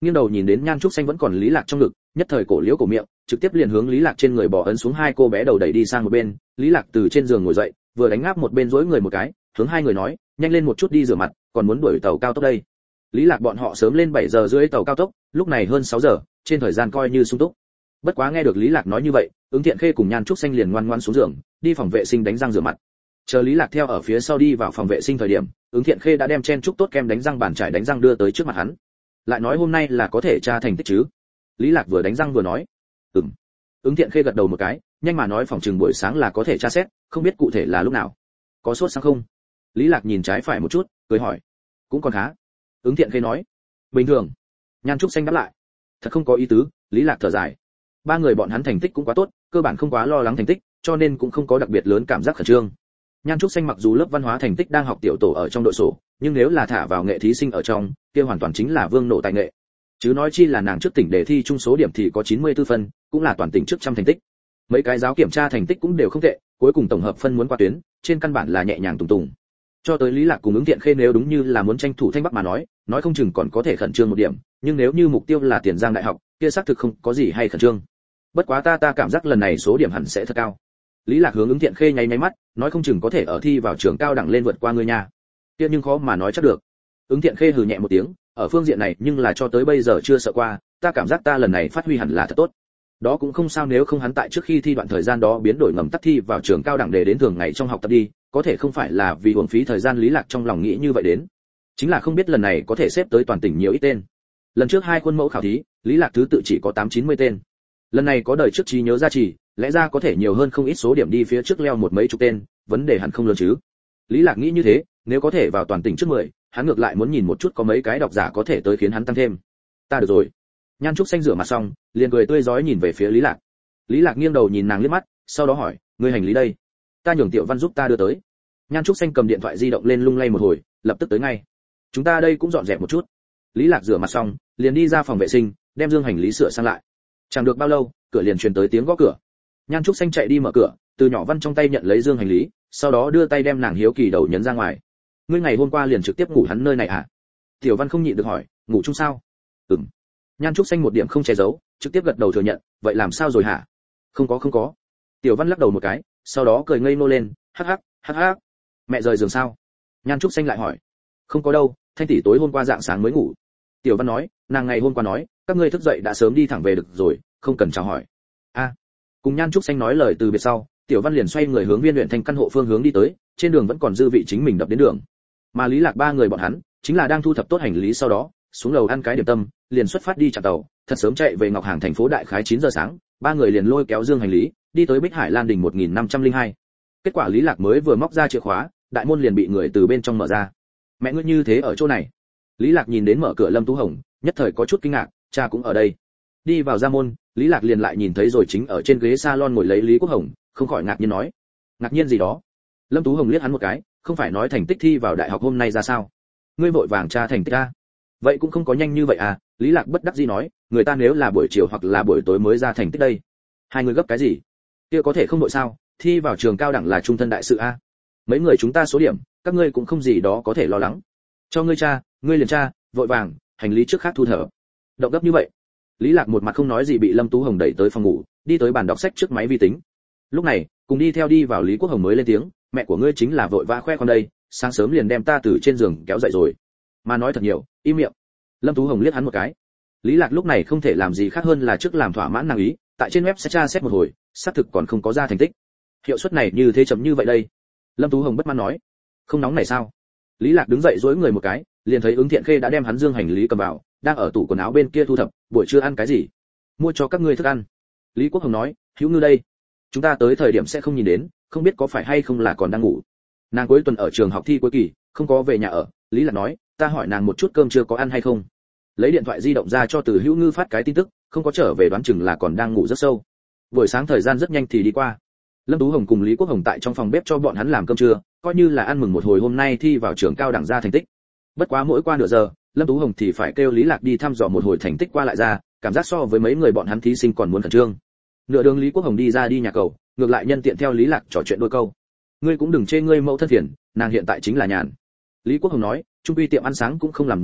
nghiêng đầu nhìn đến Nhan Trúc Xanh vẫn còn Lý Lạc trong ngực, nhất thời cổ liễu cổ miệng, trực tiếp liền hướng Lý Lạc trên người bò ấn xuống, hai cô bé đầu đẩy đi sang một bên. Lý Lạc từ trên giường ngồi dậy, vừa đánh ngáp một bên duỗi người một cái, hướng hai người nói, nhanh lên một chút đi rửa mặt, còn muốn đuổi tàu cao tốc đây. Lý Lạc bọn họ sớm lên bảy giờ rưỡi tàu cao tốc, lúc này hơn sáu giờ, trên thời gian coi như sung túc. Bất quá nghe được Lý Lạc nói như vậy, Ứng Thiện Khê cùng Nhan Trúc Xanh liền ngoan ngoãn xuống giường, đi phòng vệ sinh đánh răng rửa mặt. Chờ Lý Lạc theo ở phía sau đi vào phòng vệ sinh thời điểm, Ứng Thiện Khê đã đem chen chúc tốt kem đánh răng bàn chải đánh răng đưa tới trước mặt hắn. Lại nói hôm nay là có thể tra thành tích chứ? Lý Lạc vừa đánh răng vừa nói. Ừm. Ứng Thiện Khê gật đầu một cái, nhanh mà nói phòng trường buổi sáng là có thể tra xét, không biết cụ thể là lúc nào. Có sốt sáng không? Lý Lạc nhìn trái phải một chút, cười hỏi. Cũng còn khá. Ứng Thiện Khê nói. Bình thường. Nhan Trúc Xanh đáp lại. Thật không có ý tứ, Lý Lạc thở dài. Ba người bọn hắn thành tích cũng quá tốt, cơ bản không quá lo lắng thành tích, cho nên cũng không có đặc biệt lớn cảm giác khẩn trương. Nhan Trúc Xanh mặc dù lớp văn hóa thành tích đang học tiểu tổ ở trong đội sổ, nhưng nếu là thả vào nghệ thí sinh ở trong, kia hoàn toàn chính là vương nổ tài nghệ. Chứ nói chi là nàng trước tỉnh đề thi chung số điểm thì có chín mươi tư phân, cũng là toàn tỉnh trước trăm thành tích. Mấy cái giáo kiểm tra thành tích cũng đều không tệ, cuối cùng tổng hợp phân muốn qua tuyến, trên căn bản là nhẹ nhàng tùng tùng. Cho tới Lý Lạc cùng Ứng Thiện Khê nếu đúng như là muốn tranh thủ Thanh Bắc mà nói, nói không chừng còn có thể khẩn trương một điểm, nhưng nếu như mục tiêu là Tiền Giang đại học, kia xác thực không có gì hay khẩn trương. Bất quá ta ta cảm giác lần này số điểm hẳn sẽ thật cao. Lý Lạc hướng Ứng Thiện Khê nháy nháy mắt, nói không chừng có thể ở thi vào trường cao đẳng lên vượt qua ngươi nha. Kia nhưng khó mà nói chắc được. Ứng Thiện Khê hừ nhẹ một tiếng, ở phương diện này nhưng là cho tới bây giờ chưa sợ qua, ta cảm giác ta lần này phát huy hẳn là thật tốt. Đó cũng không sao, nếu không hắn tại trước khi thi đoạn thời gian đó biến đổi ngầm tắt thi vào trường cao đẳng để đến thường ngày trong học tập đi, có thể không phải là vì uổng phí thời gian. Lý Lạc trong lòng nghĩ như vậy đến. Chính là không biết lần này có thể xếp tới toàn tỉnh nhiều ít tên. Lần trước hai khuôn mẫu khảo thí, Lý Lạc thứ tự chỉ có tám chín mươi tên. Lần này có đời trước trí nhớ gia trì, lẽ ra có thể nhiều hơn không ít số điểm đi phía trước leo một mấy chục tên, vấn đề hẳn không lớn chứ. Lý Lạc nghĩ như thế, nếu có thể vào toàn tỉnh trước mười, hắn ngược lại muốn nhìn một chút có mấy cái độc giả có thể tới khiến hắn tăng thêm. Ta được rồi. Nhan Trúc Xanh rửa mặt xong, liền cười tươi rói nhìn về phía Lý Lạc. Lý Lạc nghiêng đầu nhìn nàng liếc mắt, sau đó hỏi, ngươi hành lý đây? Ta nhường Tiểu Văn giúp ta đưa tới. Nhan Trúc Xanh cầm điện thoại di động lên lung lay một hồi, lập tức tới ngay. Chúng ta đây cũng dọn dẹp một chút. Lý Lạc rửa mặt xong, liền đi ra phòng vệ sinh, đem dương hành lý sửa sang lại. Chẳng được bao lâu, cửa liền truyền tới tiếng gõ cửa. Nhan Trúc Xanh chạy đi mở cửa, Từ Nhỏ Văn trong tay nhận lấy dương hành lý, sau đó đưa tay đem nàng hiếu kỳ đầu nhấn ra ngoài. Ngươi ngày hôm qua liền trực tiếp ngủ hắn nơi này à? Tiểu Văn không nhịn được hỏi, ngủ chung sao? Ừm. Nhan Trúc Xanh một điểm không che giấu, trực tiếp gật đầu thừa nhận, vậy làm sao rồi hả? Không có không có. Tiểu Văn lắc đầu một cái, sau đó cười ngây ngô lên, hắc hắc, hắc hắc. Mẹ rời giường sao? Nhan Trúc Xanh lại hỏi. Không có đâu, Thanh tỷ tối hôm qua dạng sáng mới ngủ. Tiểu Văn nói, nàng ngày hôm qua nói, các ngươi thức dậy đã sớm đi thẳng về được rồi, không cần chào hỏi. A. À. Cùng Nhan Trúc Xanh nói lời từ biệt sau, Tiểu Văn liền xoay người hướng Viên Luyện Thành căn hộ phương hướng đi tới, trên đường vẫn còn dư vị chính mình đập đến đường. Mà Lý Lạc ba người bọn hắn, chính là đang thu thập tốt hành lý sau đó, xuống lầu ăn cái điểm tâm, liền xuất phát đi chạm tàu, thật sớm chạy về Ngọc Hàng thành phố đại khái chín giờ sáng, ba người liền lôi kéo dương hành lý, đi tới Bích Hải Lan Đình một nghìn năm trăm lẻ hai. Kết quả Lý Lạc mới vừa móc ra chìa khóa, đại môn liền bị người từ bên trong mở ra. Mẹ ngươi như thế ở chỗ này? Lý Lạc nhìn đến mở cửa Lâm Tú Hồng, nhất thời có chút kinh ngạc, cha cũng ở đây. Đi vào ra môn, Lý Lạc liền lại nhìn thấy rồi chính ở trên ghế salon ngồi lấy Lý Quốc Hồng, không khỏi ngạc nhiên nói. Ngạc nhiên gì đó? Lâm Tú Hồng liếc hắn một cái, không phải nói thành tích thi vào đại học hôm nay ra sao? Ngươi vội vàng tra thành tích a? Vậy cũng không có nhanh như vậy à? Lý Lạc bất đắc dĩ nói, người ta nếu là buổi chiều hoặc là buổi tối mới ra thành tích đây. Hai người gấp cái gì? Kia có thể không đội sao? Thi vào trường cao đẳng là trung thân đại sự a. Mấy người chúng ta số điểm, các ngươi cũng không gì đó có thể lo lắng. Cho ngươi cha, ngươi liền cha, vội vàng, hành lý trước khác thu thở. Động gấp như vậy. Lý Lạc một mặt không nói gì bị Lâm Tú Hồng đẩy tới phòng ngủ, đi tới bàn đọc sách trước máy vi tính. Lúc này, cùng đi theo đi vào Lý Quốc Hồng mới lên tiếng, mẹ của ngươi chính là vội vã khoe con đây, sáng sớm liền đem ta từ trên giường kéo dậy rồi. Mà nói thật nhiều, im miệng. Lâm Tú Hồng liếc hắn một cái. Lý Lạc lúc này không thể làm gì khác hơn là trước làm thỏa mãn nàng ý, tại trên web sẽ tra xét một hồi, xác thực còn không có ra thành tích. Hiệu suất này như thế chậm như vậy đây. Lâm Tú Hồng bất mãn nói. Không nóng này sao? Lý Lạc đứng dậy duỗi người một cái, liền thấy Ứng Thiện Khê đã đem hắn dương hành lý cầm vào, đang ở tủ quần áo bên kia thu thập, buổi trưa ăn cái gì? Mua cho các ngươi thức ăn. Lý Quốc Hồng nói, hữu ngư đây. Chúng ta tới thời điểm sẽ không nhìn đến, không biết có phải hay không là còn đang ngủ. Nàng cuối tuần ở trường học thi cuối kỳ, không có về nhà ở. Lý Lạc nói, ta hỏi nàng một chút cơm chưa có ăn hay không. Lấy điện thoại di động ra cho Từ Hữu Ngư phát cái tin tức, không có trở về đoán chừng là còn đang ngủ rất sâu. Buổi sáng thời gian rất nhanh thì đi qua. Lâm Tú Hồng cùng Lý Quốc Hồng tại trong phòng bếp cho bọn hắn làm cơm trưa, coi như là ăn mừng một hồi hôm nay thi vào trường cao đẳng ra thành tích. Bất quá mỗi qua nửa giờ, Lâm Tú Hồng thì phải kêu Lý Lạc đi thăm dò một hồi thành tích qua lại ra, cảm giác so với mấy người bọn hắn thí sinh còn muốn khẩn trương. Nửa đường Lý Quốc Hồng đi ra đi nhà cầu, ngược lại nhân tiện theo Lý Lạc trò chuyện đôi câu. Ngươi cũng đừng chê ngươi mẫu thân phiền, nàng hiện tại chính là nhàn. Lý Quốc Hồng nói, trung quy tiệm ăn sáng cũng không làm rồi,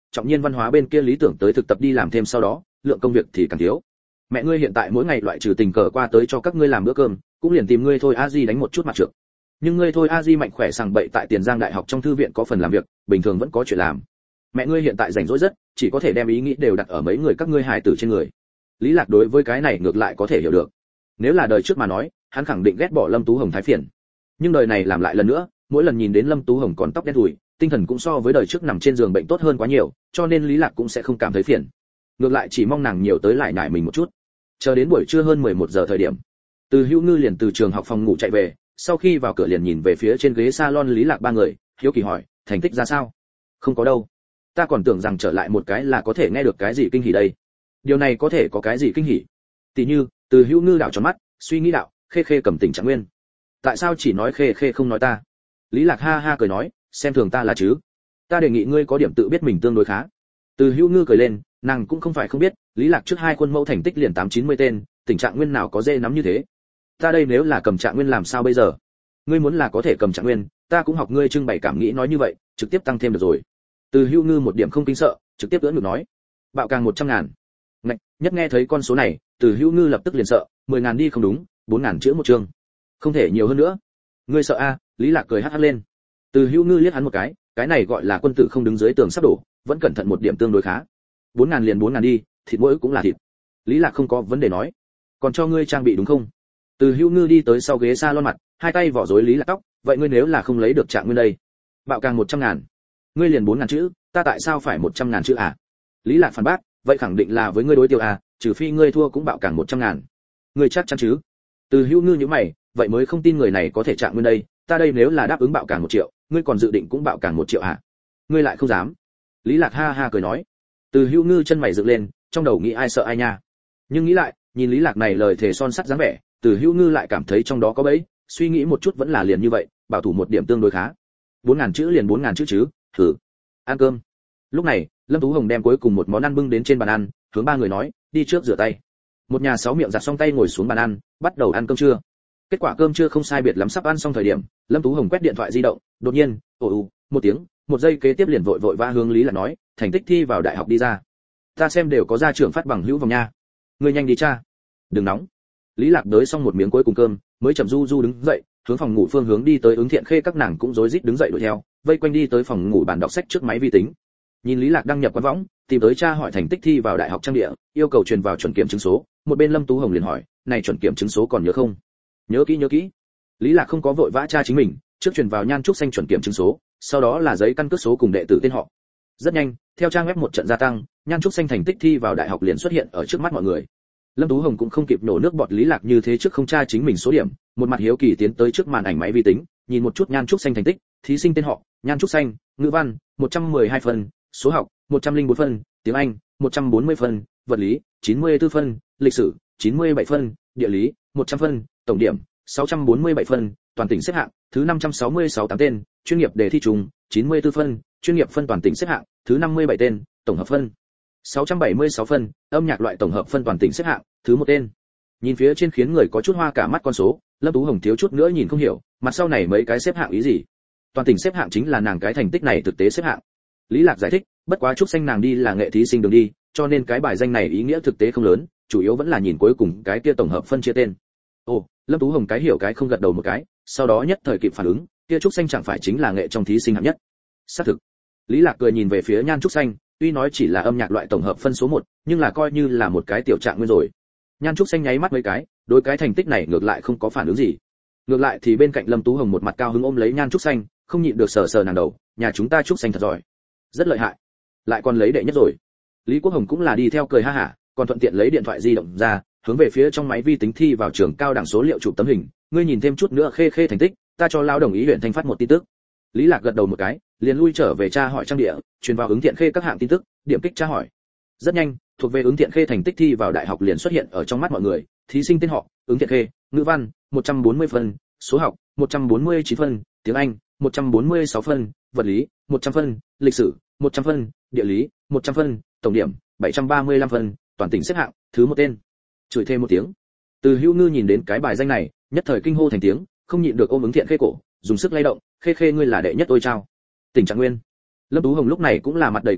trọng nhiên văn hóa bên kia lý tưởng tới thực tập đi làm thêm sau đó lượng công việc thì càng thiếu. Mẹ ngươi hiện tại mỗi ngày loại trừ tình cờ qua tới cho các ngươi làm bữa cơm cũng liền tìm ngươi thôi a di đánh một chút mặt trược. Nhưng ngươi thôi a di mạnh khỏe sằng bậy tại Tiền Giang đại học trong thư viện có phần làm việc, bình thường vẫn có chuyện làm. Mẹ ngươi hiện tại rảnh rỗi rất, chỉ có thể đem ý nghĩ đều đặt ở mấy người các ngươi hài tử trên người. Lý Lạc đối với cái này ngược lại có thể hiểu được. Nếu là đời trước mà nói, hắn khẳng định ghét bỏ Lâm Tú Hồng thái phiền. Nhưng đời này làm lại lần nữa, mỗi lần nhìn đến Lâm Tú Hồng còn tóc đen thùi, tinh thần cũng so với đời trước nằm trên giường bệnh tốt hơn quá nhiều, cho nên Lý Lạc cũng sẽ không cảm thấy phiền. Ngược lại chỉ mong nàng nhiều tới lại nại mình một chút. Chờ đến buổi trưa hơn mười một giờ thời điểm, Từ Hữu Ngư liền từ trường học phòng ngủ chạy về, sau khi vào cửa liền nhìn về phía trên ghế salon Lý Lạc ba người, hiếu kỳ hỏi, thành tích ra sao? Không có đâu. Ta còn tưởng rằng trở lại một cái là có thể nghe được cái gì kinh hỉ đây. Điều này có thể có cái gì kinh hỉ? Tỷ như, Từ Hữu Ngư đảo tròn mắt, suy nghĩ đạo, Khê Khê cầm tình trạng nguyên. Tại sao chỉ nói Khê Khê không nói ta? Lý Lạc ha ha cười nói, xem thường ta là chứ? Ta đề nghị ngươi có điểm tự biết mình tương đối khá. Từ Hữu Ngư cười lên, nàng cũng không phải không biết, Lý Lạc trước hai quân mẫu thành tích liền tám chín mươi tên, tình trạng nguyên nào có dễ nắm như thế. Ta đây nếu là cầm trạng nguyên làm sao bây giờ? Ngươi muốn là có thể cầm trạng nguyên, ta cũng học ngươi trưng bày cảm nghĩ nói như vậy, trực tiếp tăng thêm được rồi. Từ Hữu Ngư một điểm không kinh sợ, trực tiếp ưỡn ngực nói, bạo càng một trăm ngàn. Ngạch, nhất nghe thấy con số này, Từ Hữu Ngư lập tức liền sợ, mười ngàn đi không đúng, bốn ngàn chữ một chương. Không thể nhiều hơn nữa. Ngươi sợ a? Lý Lạc cười hắc hắc lên. Từ Hữu Ngư liếc hắn một cái, cái này gọi là quân tử không đứng dưới tường sắp đổ, vẫn cẩn thận một điểm tương đối khá. bốn ngàn liền bốn ngàn đi, thịt mỗi cũng là thịt. Lý Lạc không có vấn đề nói, còn cho ngươi trang bị đúng không? Từ Hữu Ngư đi tới sau ghế salon mặt, hai tay vỏ rối Lý Lạc tóc, vậy ngươi nếu là không lấy được trạng nguyên đây, bạo càng một trăm ngàn, ngươi liền bốn ngàn chữ, ta tại sao phải một trăm ngàn chữ à? Lý Lạc phản bác, vậy khẳng định là với ngươi đối tiêu à, trừ phi ngươi thua cũng bạo càng một trăm ngàn. Ngươi chắc chắn chứ? Từ Hữu Ngư nhíu mày, vậy mới không tin người này có thể trạng nguyên đây, ta đây nếu là đáp ứng bạo càng một triệu, ngươi còn dự định cũng bạo càng một triệu à? Ngươi lại không dám. Lý Lạc ha ha cười nói. Từ Hữu Ngư chân mày dựng lên, trong đầu nghĩ ai sợ ai nha. Nhưng nghĩ lại, nhìn Lý Lạc này lời thề son sắt dáng vẻ, Từ Hữu Ngư lại cảm thấy trong đó có bẫy, suy nghĩ một chút vẫn là liền như vậy, bảo thủ một điểm tương đối khá. bốn ngàn chữ liền bốn ngàn chữ chứ, thử. Ăn cơm. Lúc này, Lâm Tú Hồng đem cuối cùng một món ăn bưng đến trên bàn ăn, hướng ba người nói, đi trước rửa tay. Một nhà sáu miệng giặt xong tay ngồi xuống bàn ăn, bắt đầu ăn cơm trưa. Kết quả cơm trưa không sai biệt lắm sắp ăn xong thời điểm, Lâm Tú Hồng quét điện thoại di động, đột nhiên, ồ ồ, một tiếng, một giây kế tiếp liền vội vội vã hướng Lý Lạc nói, thành tích thi vào đại học đi ra. Ta xem đều có gia trưởng phát bằng hữu vòng nha. Ngươi nhanh đi cha. Đừng nóng. Lý Lạc đới xong một miếng cuối cùng cơm, mới chậm du du đứng dậy, hướng phòng ngủ phương hướng đi tới. Ứng Thiện Khê các nàng cũng rối rít đứng dậy đuổi theo, vây quanh đi tới phòng ngủ bàn đọc sách trước máy vi tính. Nhìn Lý Lạc đăng nhập quán võng, tìm tới cha hỏi thành tích thi vào đại học trang địa, yêu cầu truyền vào chuẩn kiểm chứng số. Một bên Lâm Tú Hồng liền hỏi, này chuẩn kiểm chứng số còn nhớ không? Nhớ kỹ nhớ kỹ. Lý Lạc không có vội vã tra chính mình, trước truyền vào Nhan Trúc Xanh chuẩn kiểm chứng số, sau đó là giấy căn cước số cùng đệ tử tên họ. Rất nhanh, theo trang web một trận gia tăng, Nhan Trúc Xanh thành tích thi vào đại học liền xuất hiện ở trước mắt mọi người. Lâm Tú Hồng cũng không kịp nổ nước bọt Lý Lạc như thế trước không tra chính mình số điểm, một mặt hiếu kỳ tiến tới trước màn ảnh máy vi tính, nhìn một chút Nhan Trúc Xanh thành tích, thí sinh tên họ, Nhan Trúc Xanh, ngữ văn, một trăm mười hai phân, số học, một trăm lẻ bốn phân, tiếng Anh, một trăm bốn mươi phân, vật lý, chín mươi tư phân, lịch sử, chín mươi bảy phân, địa lý, một trăm phân, tổng điểm, sáu trăm bốn mươi bảy phân, toàn tỉnh xếp hạng, thứ năm trăm sáu mươi sáu tám tên, chuyên nghiệp đề thi trùng, chín mươi tư phân, chuyên nghiệp phân toàn tỉnh xếp hạng, thứ năm mươi bảy tên, tổng hợp phân sáu trăm bảy mươi sáu phân, âm nhạc loại tổng hợp phân toàn tỉnh xếp hạng, thứ một tên. Nhìn phía trên khiến người có chút hoa cả mắt con số, Lâm Tú Hồng thiếu chút nữa nhìn không hiểu, mặt sau này mấy cái xếp hạng ý gì? Toàn tỉnh xếp hạng chính là nàng cái thành tích này thực tế xếp hạng. Lý Lạc giải thích, bất quá Trúc Xanh nàng đi là nghệ thí sinh đường đi, cho nên cái bài danh này ý nghĩa thực tế không lớn, chủ yếu vẫn là nhìn cuối cùng cái kia tổng hợp phân chia tên. Ồ, Lâm Tú Hồng cái hiểu cái không gật đầu một cái, sau đó nhất thời kịp phản ứng, kia Trúc Xanh chẳng phải chính là nghệ trong thí sinh hạng nhất. Xác thực. Lý Lạc cười nhìn về phía Nhan Trúc Xanh, tuy nói chỉ là âm nhạc loại tổng hợp phân số một, nhưng là coi như là một cái tiểu trạng nguyên rồi. Nhan Trúc Xanh nháy mắt mấy cái, đối cái thành tích này ngược lại không có phản ứng gì. Ngược lại thì bên cạnh Lâm Tú Hồng một mặt cao hứng ôm lấy Nhan Trúc Xanh, không nhịn được sờ sờ nàng đầu, nhà chúng ta Trúc Xanh thật giỏi, rất lợi hại, lại còn lấy đệ nhất rồi. Lý Quốc Hồng cũng là đi theo cười ha hả, còn thuận tiện lấy điện thoại di động ra, hướng về phía trong máy vi tính thi vào trường cao đẳng số liệu chụp tấm hình, ngươi nhìn thêm chút nữa Khê Khê thành tích, ta cho lao đồng ý huyện Thanh phát một tin tức. Lý Lạc gật đầu một cái, liền lui trở về tra hỏi trang địa, truyền vào Ứng Thiện Khê các hạng tin tức, điểm kích tra hỏi. Rất nhanh, thuộc về Ứng Thiện Khê thành tích thi vào đại học liền xuất hiện ở trong mắt mọi người, thí sinh tên họ, Ứng Thiện Khê, ngữ văn, một trăm bốn mươi phân, số học, một trăm bốn mươi chín phân, tiếng Anh, một trăm bốn mươi sáu phân, vật lý, một trăm phân, lịch sử, một trăm phân, địa lý, một trăm phân, tổng điểm, bảy trăm ba mươi lăm phân, toàn tỉnh xếp hạng, thứ một tên. Chửi thêm một tiếng. Từ Hữu Ngư nhìn đến cái bài danh này, nhất thời kinh hô thành tiếng, không nhịn được ôm Ứng Thiện Khê cổ, dùng sức lay động, Khê Khê ngươi là đệ nhất ôi trao. Tỉnh Trạng Nguyên. Lâm Tú Hồng lúc này cũng là mặt đầy kinh hỉ,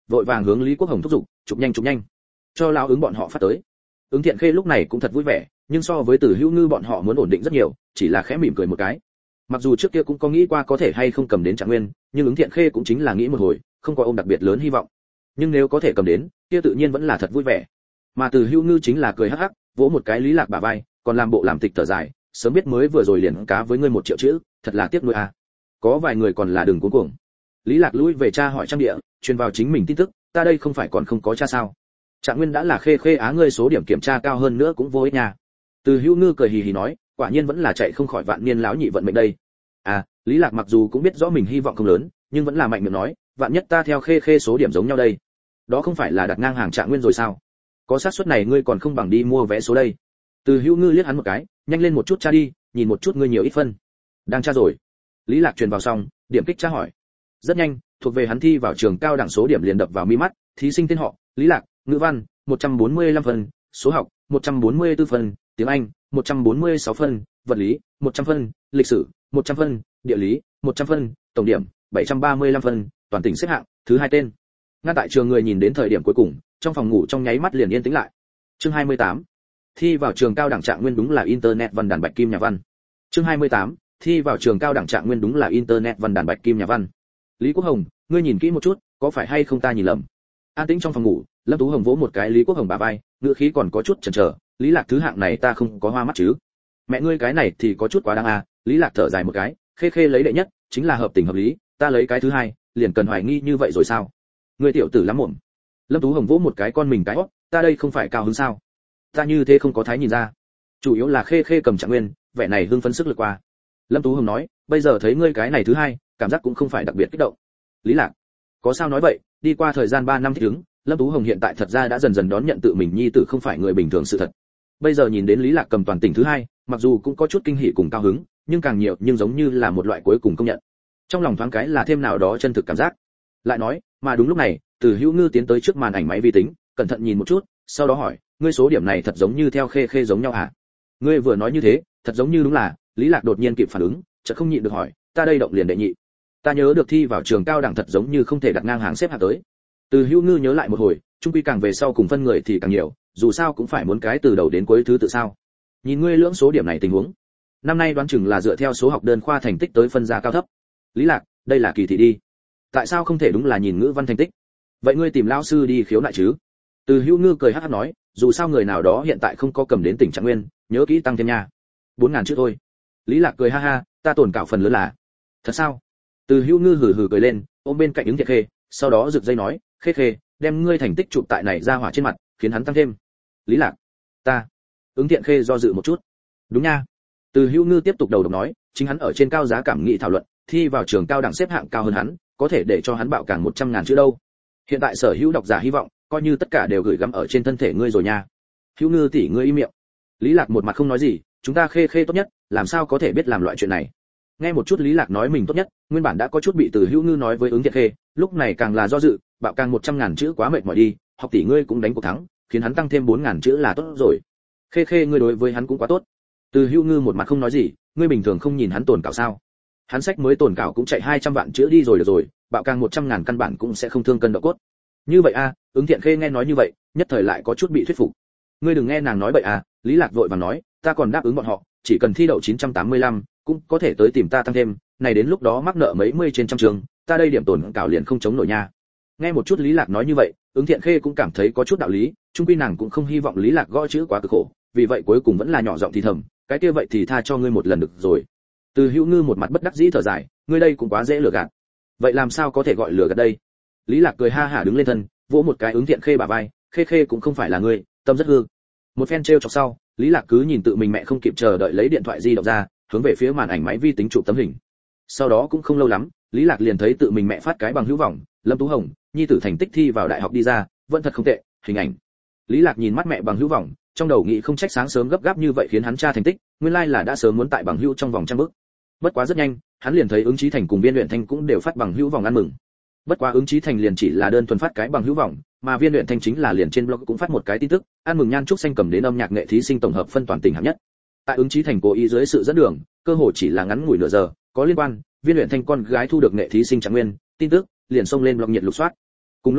vội vàng hướng Lý Quốc Hồng thúc giục, chụp nhanh chụp nhanh, cho lão ứng bọn họ phát tới. Ứng Thiện Khê lúc này cũng thật vui vẻ, nhưng so với Từ Hữu Ngư bọn họ muốn ổn định rất nhiều, chỉ là khẽ mỉm cười một cái. Mặc dù trước kia cũng có nghĩ qua có thể hay không cầm đến Trạng Nguyên, nhưng Ứng Thiện Khê cũng chính là nghĩ một hồi, không có ôm đặc biệt lớn hy vọng. Nhưng nếu có thể cầm đến, kia tự nhiên vẫn là thật vui vẻ. Mà Từ Hữu Ngư chính là cười hắc hắc, vỗ một cái Lý Lạc bả vai, còn làm bộ làm tịch thở dài, sớm biết mới vừa rồi liền cá với ngươi một triệu chữ, thật là tiếc nuối à. Có vài người còn là đừng cuống cuồng. Lý Lạc lui về tra hỏi trang địa, truyền vào chính mình tin tức, ta đây không phải còn không có tra sao? Trạng Nguyên đã là khê khê á, ngươi số điểm kiểm tra cao hơn nữa cũng vô ích nha. Từ Hữu Ngư cười hì hì nói, quả nhiên vẫn là chạy không khỏi vạn niên lão nhị vận mệnh đây. À, Lý Lạc mặc dù cũng biết rõ mình hy vọng không lớn, nhưng vẫn là mạnh miệng nói, vạn nhất ta theo khê khê số điểm giống nhau đây, đó không phải là đặt ngang hàng Trạng Nguyên rồi sao? Có xác suất này ngươi còn không bằng đi mua vé số đây. Từ Hữu Ngư liếc hắn một cái, nhanh lên một chút tra đi, nhìn một chút ngươi nhiều ít phân. Đang tra rồi. Lý Lạc truyền vào xong, điểm kích tra hỏi. Rất nhanh, thuộc về hắn thi vào trường cao đẳng số điểm liền đập vào mi mắt, thí sinh tên họ, Lý Lạc, ngữ văn, một trăm bốn mươi lăm phân, số học, một trăm bốn mươi tư phân, tiếng Anh, một trăm bốn mươi sáu phân, vật lý, một trăm phân, lịch sử, một trăm phân, địa lý, một trăm phân, tổng điểm, bảy trăm ba mươi lăm phân, toàn tỉnh xếp hạng, thứ hai tên. Ngay tại trường người nhìn đến thời điểm cuối cùng, trong phòng ngủ trong nháy mắt liền yên tĩnh lại. Chương hai mươi tám. Thi vào trường cao đẳng Trạng Nguyên đúng là internet văn đàn bạch kim nhà văn. Chương hai mươi tám. Thi vào trường cao đẳng Trạng Nguyên đúng là internet văn đàn bạch kim nhà văn. Lý Quốc Hồng, ngươi nhìn kỹ một chút, có phải hay không ta nhìn lầm? An tĩnh trong phòng ngủ, Lâm Tú Hồng vỗ một cái Lý Quốc Hồng bả vai, ngữ khí còn có chút chần chờ, Lý Lạc thứ hạng này ta không có hoa mắt chứ? Mẹ ngươi cái này thì có chút quá đáng à? Lý Lạc thở dài một cái, khê khê lấy đệ nhất, chính là hợp tình hợp lý, ta lấy cái thứ hai, liền cần hoài nghi như vậy rồi sao? Ngươi tiểu tử lắm mồm. Lâm Tú Hồng vỗ một cái con mình cái hót, ta đây không phải cao hứng sao? Ta như thế không có thái nhìn ra. Chủ yếu là khê khê cầm Trạng Nguyên, vẻ này hưng phấn sức lực qua. Lâm Tú Hồng nói, bây giờ thấy ngươi cái này thứ hai, cảm giác cũng không phải đặc biệt kích động. Lý Lạc, có sao nói vậy? Đi qua thời gian ba năm thích ứng, Lâm Tú Hồng hiện tại thật ra đã dần dần đón nhận tự mình nhi tử không phải người bình thường sự thật. Bây giờ nhìn đến Lý Lạc cầm toàn tỉnh thứ hai, mặc dù cũng có chút kinh hỉ cùng cao hứng, nhưng càng nhiều nhưng giống như là một loại cuối cùng công nhận. Trong lòng thoáng cái là thêm nào đó chân thực cảm giác. Lại nói, mà đúng lúc này, Từ Hữu Ngư tiến tới trước màn ảnh máy vi tính, cẩn thận nhìn một chút, sau đó hỏi, ngươi số điểm này thật giống như theo khê khê giống nhau à? Ngươi vừa nói như thế, thật giống như đúng là. Lý Lạc đột nhiên kịp phản ứng, chợt không nhịn được hỏi, ta đây động liền đệ nhị. Ta nhớ được thi vào trường cao đẳng thật giống như không thể đặt ngang hàng xếp hạng tới. Từ Hữu Ngư nhớ lại một hồi, chung quy càng về sau cùng phân người thì càng nhiều, dù sao cũng phải muốn cái từ đầu đến cuối thứ tự sao? Nhìn ngươi lưỡng số điểm này tình huống, năm nay đoán chừng là dựa theo số học đơn khoa thành tích tới phân ra cao thấp. Lý Lạc, đây là kỳ thị đi. Tại sao không thể đúng là nhìn ngữ văn thành tích? Vậy ngươi tìm lão sư đi khiếu nại chứ? Từ Hữu Ngư cười hắc hắc nói, dù sao người nào đó hiện tại không có cầm đến tỉnh Trạng Nguyên, nhớ kỹ tăng thêm nha. Bốn ngàn chữ thôi. Lý Lạc cười ha ha, ta tổn cảo phần lớn là. Thật sao? Từ Hữu Ngư hừ hừ cười lên, ôm bên cạnh Ứng Thiện Khê, sau đó rực dây nói, khê khê, đem ngươi thành tích chụp tại này ra hỏa trên mặt, khiến hắn tăng thêm. Lý Lạc, ta. Ứng Thiện Khê do dự một chút. Đúng nha. Từ Hữu Ngư tiếp tục đầu độc nói, chính hắn ở trên cao giá cảm nghị thảo luận, thi vào trường cao đẳng xếp hạng cao hơn hắn, có thể để cho hắn bạo càng một trăm ngàn chữ đâu. Hiện tại sở hữu độc giả hy vọng, coi như tất cả đều gửi gắm ở trên thân thể ngươi rồi nha. Hữu Ngư tỷ ngươi im miệng. Lý Lạc một mặt không nói gì, chúng ta khê khê tốt nhất, làm sao có thể biết làm loại chuyện này. Nghe một chút Lý Lạc nói mình tốt nhất, nguyên bản đã có chút bị Từ Hữu Ngư nói với Ứng Thiện Khê, lúc này càng là do dự, bạo càng một trăm ngàn chữ quá mệt mỏi đi, học tỷ ngươi cũng đánh cuộc thắng, khiến hắn tăng thêm bốn ngàn chữ là tốt rồi. Khê khê ngươi đối với hắn cũng quá tốt. Từ Hữu Ngư một mặt không nói gì, ngươi bình thường không nhìn hắn tổn cảo sao? Hắn sách mới tổn cảo cũng chạy hai trăm vạn chữ đi rồi được rồi, bạo càng một trăm ngàn căn bản cũng sẽ không thương cân độ cốt. Như vậy a, à, Ứng Thiện Khê nghe nói như vậy, nhất thời lại có chút bị thuyết phục. Ngươi đừng nghe nàng nói bậy à, Lý Lạc vội vàng nói, ta còn đáp ứng bọn họ, chỉ cần thi đậu chín trăm tám mươi lăm, cũng có thể tới tìm ta tăng thêm, này đến lúc đó mắc nợ mấy mươi trên trăm trường, ta đây điểm tổn cảo liền không chống nổi nha. Nghe một chút Lý Lạc nói như vậy, Ứng Thiện Khê cũng cảm thấy có chút đạo lý, chung quy nàng cũng không hy vọng Lý Lạc gõ chữ quá cực khổ, vì vậy cuối cùng vẫn là nhỏ giọng thì thầm, cái kia vậy thì tha cho ngươi một lần được rồi. Từ Hữu Ngư một mặt bất đắc dĩ thở dài, ngươi đây cũng quá dễ lừa gạt. Vậy làm sao có thể gọi lừa gạt đây? Lý Lạc cười ha hả đứng lên thân, vỗ một cái Ứng Thiện Khê bả vai, khê khê cũng không phải là ngươi, tâm rất hư. Một phen trêu chọc sau, Lý Lạc cứ nhìn tự mình mẹ không kịp chờ đợi lấy điện thoại di động ra, hướng về phía màn ảnh máy vi tính chụp tấm hình. Sau đó cũng không lâu lắm, Lý Lạc liền thấy tự mình mẹ phát cái bằng hữu vọng, Lâm Tú Hồng, nhi tử thành tích thi vào đại học đi ra, vẫn thật không tệ, hình ảnh. Lý Lạc nhìn mắt mẹ bằng hữu vọng, trong đầu nghĩ không trách sáng sớm gấp gáp như vậy khiến hắn tra thành tích, nguyên lai là đã sớm muốn tại bằng hữu trong vòng trăm bước. Bất quá rất nhanh, hắn liền thấy Ứng Chí Thành cùng Viên Luyện Thanh cũng đều phát bằng hữu vòng ăn mừng. Bất quá Ứng Chí Thành liền chỉ là đơn thuần phát cái bằng hữu vọng, mà Viên Luyện Thanh chính là liền trên blog cũng phát một cái tin tức, ăn mừng Nhan Trúc Xanh cầm đến âm nhạc nghệ thí sinh tổng hợp phân toàn tỉnh hạng nhất. Tại Ứng Chí Thành cố ý dưới sự dẫn đường, cơ hội chỉ là ngắn ngủi nửa giờ, có liên quan Viên Luyện Thanh con gái thu được nghệ thí sinh Trạng Nguyên, tin tức liền xông lên blog nhiệt lục soát. Cùng lúc đó,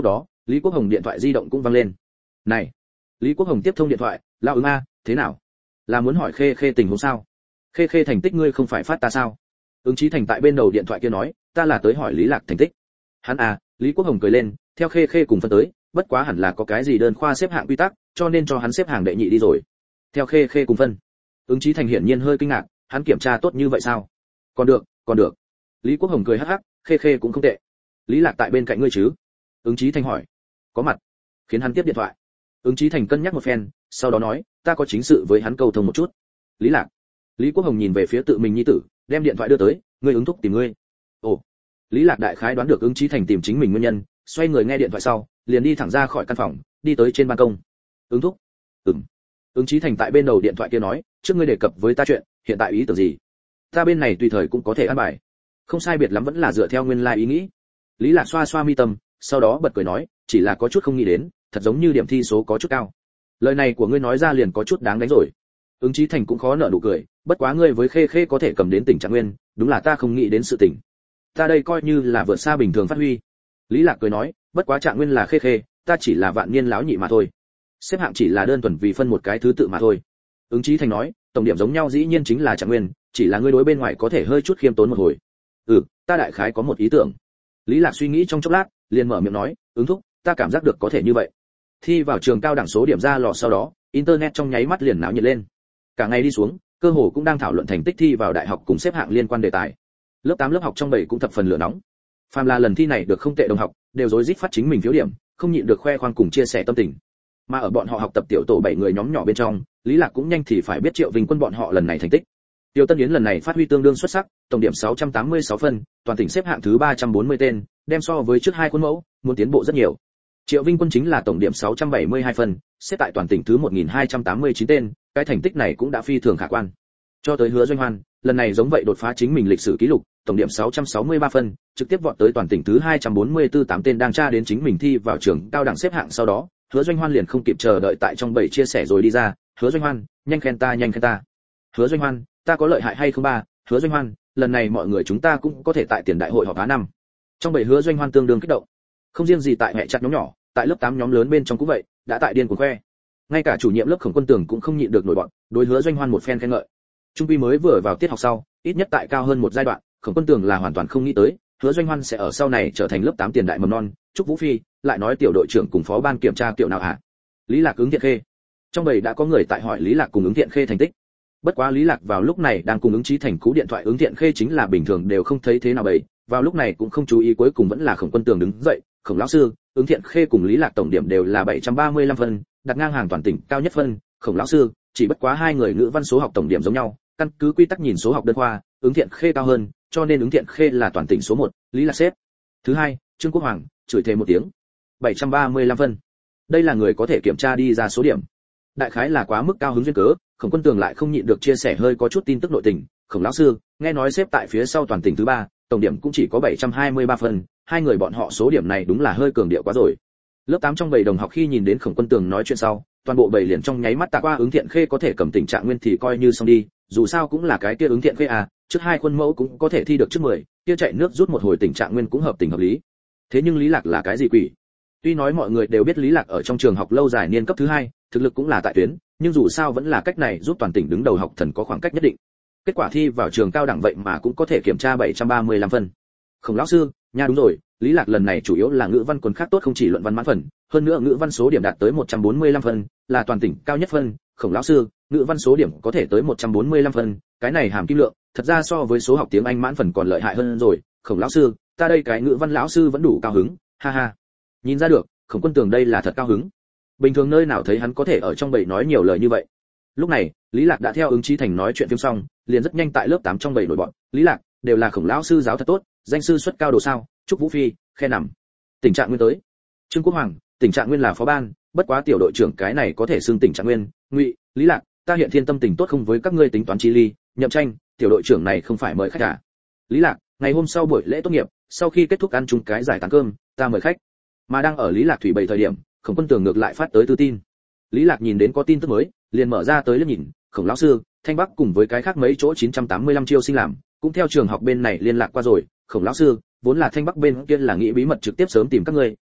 Lý Quốc Hồng điện thoại di động cũng vang lên. Này, Lý Quốc Hồng tiếp thông điện thoại, lão ứng a, thế nào? Là muốn hỏi Khê Khê tình huống sao? Khê Khê thành tích ngươi không phải phát ta sao? Ứng Chí Thành tại bên đầu điện thoại kia nói, ta là tới hỏi Lý Lạc thành tích. Hắn à, Lý Quốc Hồng cười lên, theo Khê Khê cùng phân tới, bất quá hẳn là có cái gì đơn khoa xếp hạng quy tắc, cho nên cho hắn xếp hàng đệ nhị đi rồi. Theo Khê Khê cùng phân. Ứng Chí Thành hiển nhiên hơi kinh ngạc, hắn kiểm tra tốt như vậy sao? Còn được, còn được. Lý Quốc Hồng cười hắc hắc, Khê Khê cũng không tệ. Lý Lạc tại bên cạnh ngươi chứ? Ứng Chí Thành hỏi. Có mặt. Khiến hắn tiếp điện thoại. Ứng Chí Thành cân nhắc một phen, sau đó nói, ta có chính sự với hắn cầu thông một chút. Lý Lạc. Lý Quốc Hồng nhìn về phía tự mình nhi tử, đem điện thoại đưa tới, ngươi ứng thúc tìm ngươi. Ồ. Lý Lạc đại khái đoán được Ứng Chí Thành tìm chính mình nguyên nhân, xoay người nghe điện thoại sau, liền đi thẳng ra khỏi căn phòng, đi tới trên ban công. Ứng thúc. Ừm. Ứng Chí Thành tại bên đầu điện thoại kia nói, trước ngươi đề cập với ta chuyện, hiện tại ý tưởng gì? Ta bên này tùy thời cũng có thể ăn bài. Không sai biệt lắm vẫn là dựa theo nguyên lai ý nghĩ. Lý Lạc xoa xoa mi tâm, sau đó bật cười nói, chỉ là có chút không nghĩ đến, thật giống như điểm thi số có chút cao. Lời này của ngươi nói ra liền có chút đáng đánh rồi. Ứng Chí Thành cũng khó nở nụ cười, bất quá ngươi với Khê Khê có thể cầm đến tình trạng nguyên, đúng là ta không nghĩ đến sự tình. Ta đây coi như là vượt xa bình thường phát huy. Lý Lạc cười nói, bất quá trạng nguyên là Khê Khê, ta chỉ là vạn niên lão nhị mà thôi. Xếp hạng chỉ là đơn thuần vì phân một cái thứ tự mà thôi. Ứng Chí Thành nói, tổng điểm giống nhau dĩ nhiên chính là trạng nguyên, chỉ là ngươi đối bên ngoài có thể hơi chút khiêm tốn một hồi. Ừ, ta đại khái có một ý tưởng. Lý Lạc suy nghĩ trong chốc lát, liền mở miệng nói, ứng thúc, ta cảm giác được có thể như vậy. Thi vào trường cao đẳng số điểm ra lò sau đó, internet trong nháy mắt liền náo nhiệt lên. Cả ngày đi xuống, cơ hồ cũng đang thảo luận thành tích thi vào đại học cùng xếp hạng liên quan đề tài. Lớp tám lớp học trong bảy cũng thập phần lửa nóng. Phàm là lần thi này được không tệ đồng học, đều rối rít phát chính mình phiếu điểm, không nhịn được khoe khoang cùng chia sẻ tâm tình. Mà ở bọn họ học tập tiểu tổ bảy người nhóm nhỏ bên trong, Lý Lạc cũng nhanh thì phải biết Triệu Vinh Quân bọn họ lần này thành tích. Tiêu Tân Yến lần này phát huy tương đương xuất sắc, tổng điểm sáu trăm tám mươi sáu phân, toàn tỉnh xếp hạng thứ ba trăm bốn mươi tên, đem so với trước hai khuôn mẫu, muốn tiến bộ rất nhiều. Triệu Vinh Quân chính là tổng điểm sáu trăm bảy mươi hai phân, xếp tại toàn tỉnh thứ một nghìn hai trăm tám mươi chín tên, cái thành tích này cũng đã phi thường khả quan. Cho tới Hứa Doanh Hoan, lần này giống vậy đột phá chính mình lịch sử kỷ lục, tổng điểm sáu trăm sáu mươi ba phân, trực tiếp vọt tới toàn tỉnh thứ hai trăm bốn mươi tư tám tên đang tra đến chính mình thi vào trường cao đẳng xếp hạng sau đó, Hứa Doanh Hoan liền không kịp chờ đợi tại trong bảy chia sẻ rồi đi ra, Hứa Doanh Hoan, nhanh khen ta, nhanh khen ta. Hứa Doanh Hoan, ta có lợi hại hay không ba? Hứa Doanh Hoan, lần này mọi người chúng ta cũng có thể tại tiền đại hội họp phá năm. Trong bảy Hứa Doanh Hoan tương đương kích động. Không riêng gì tại mẹ chặt nhóm nhỏ, tại lớp tám nhóm lớn bên trong cũng vậy, đã tại điên cuồng khoe. Ngay cả chủ nhiệm lớp Khổng Quân Tường cũng không nhịn được nổi bọn, đối Hứa Doanh Hoan một phen khen ngợi. Trung quy mới vừa vào tiết học sau, ít nhất tại cao hơn một giai đoạn, Khổng Quân Tường là hoàn toàn không nghĩ tới, Hứa Doanh Hoan sẽ ở sau này trở thành lớp tám tiền đại mầm non. Trúc Vũ Phi lại nói tiểu đội trưởng cùng phó ban kiểm tra kiểu nào hả? Lý Lạc ứng Thiện Khê. Trong bầy đã có người tại hỏi Lý Lạc cùng ứng Thiện Khê thành tích. Bất quá Lý Lạc vào lúc này đang cùng ứng Chí Thành cú điện thoại, ứng Thiện Khê chính là bình thường đều không thấy thế nào bầy, vào lúc này cũng không chú ý, cuối cùng vẫn là Khổng Quân Tường đứng dậy, Khổng lão sư, ứng Thiện Khê cùng Lý Lạc tổng điểm đều là bảy trăm ba mươi lăm phân, đặt ngang hàng toàn tỉnh cao nhất phân. Khổng lão sư, chỉ bất quá hai người ngữ văn số học tổng điểm giống nhau, căn cứ quy tắc nhìn số học đơn khoa, ứng Thiện Khê cao hơn, cho nên ứng Thiện Khê là toàn tỉnh số một, Lý Lạc xếp thứ hai. Trương Quốc Hoàng chửi thề một tiếng, bảy trăm ba mươi lăm phân. Đây là người có thể kiểm tra đi ra số điểm. Đại khái là quá mức cao hứng duyên cớ, Khổng Quân Tường lại không nhịn được chia sẻ hơi có chút tin tức nội tình. Khổng lão sư, nghe nói xếp tại phía sau toàn tỉnh thứ ba, tổng điểm cũng chỉ có bảy trăm hai mươi ba phân, hai người bọn họ số điểm này đúng là hơi cường điệu quá rồi. Lớp tám trong bầy đồng học khi nhìn đến Khổng Quân Tường nói chuyện sau, toàn bộ bầy liền trong nháy mắt tạ qua, ứng Thiện Khê có thể cầm tình trạng nguyên thì coi như xong đi, dù sao cũng là cái kia ứng Thiện Khê à, trước hai khuôn mẫu cũng có thể thi được trước mười, kia chạy nước rút một hồi tình trạng nguyên cũng hợp tình hợp lý. Thế nhưng Lý Lạc là cái gì quỷ? Tuy nói mọi người đều biết Lý Lạc ở trong trường học lâu dài niên cấp thứ hai, thực lực cũng là tại tuyến, nhưng dù sao vẫn là cách này giúp toàn tỉnh đứng đầu học thần có khoảng cách nhất định. Kết quả thi vào trường cao đẳng vậy mà cũng có thể kiểm tra bảy trăm ba mươi lăm phân. Khổng lão sư, nha đúng rồi, Lý Lạc lần này chủ yếu là ngữ văn còn khác tốt, không chỉ luận văn mãn phần, hơn nữa ngữ văn số điểm đạt tới một trăm bốn mươi lăm phân, là toàn tỉnh cao nhất phân. Khổng lão sư, ngữ văn số điểm có thể tới một trăm bốn mươi lăm phân, cái này hàm kim lượng, thật ra so với số học tiếng Anh mãn phần còn lợi hại hơn rồi. Khổng lão sư, ta đây cái ngữ văn lão sư vẫn đủ cao hứng, ha ha. Nhìn ra được, Khổng Quân Tường đây là thật cao hứng. Bình thường nơi nào thấy hắn có thể ở trong bầy nói nhiều lời như vậy. Lúc này, Lý Lạc đã theo ứng Chí Thành nói chuyện phim xong, liền rất nhanh tại lớp tám trong bầy nổi bọn. Lý Lạc, đều là Khổng lão sư giáo thật tốt, danh sư xuất cao đồ sao? Trúc Vũ Phi, khe nằm. Tình trạng nguyên tới. Trương Quốc Hoàng, tình trạng nguyên là phó ban, bất quá tiểu đội trưởng cái này có thể xưng tình trạng nguyên. Ngụy, Lý Lạc, ta hiện thiên tâm tình tốt không với các ngươi tính toán chi ly. Nhậm Tranh, tiểu đội trưởng này không phải mời khách à? Lý Lạc, ngày hôm sau buổi lễ tốt nghiệp, sau khi kết thúc ăn chung cái giải tán cơm, ta mời khách. Mà đang ở Lý Lạc thủy bày thời điểm, Khổng Quân Tường ngược lại phát tới tư tin. Lý Lạc nhìn đến có tin tức mới, liền mở ra tới liếc nhìn, Khổng lão sư, Thanh Bắc cùng với cái khác mấy chỗ chín trăm tám mươi lăm chiêu sinh làm, cũng theo trường học bên này liên lạc qua rồi. Khổng lão sư, vốn là Thanh Bắc bên kia là nghĩ bí mật trực tiếp sớm tìm các ngươi,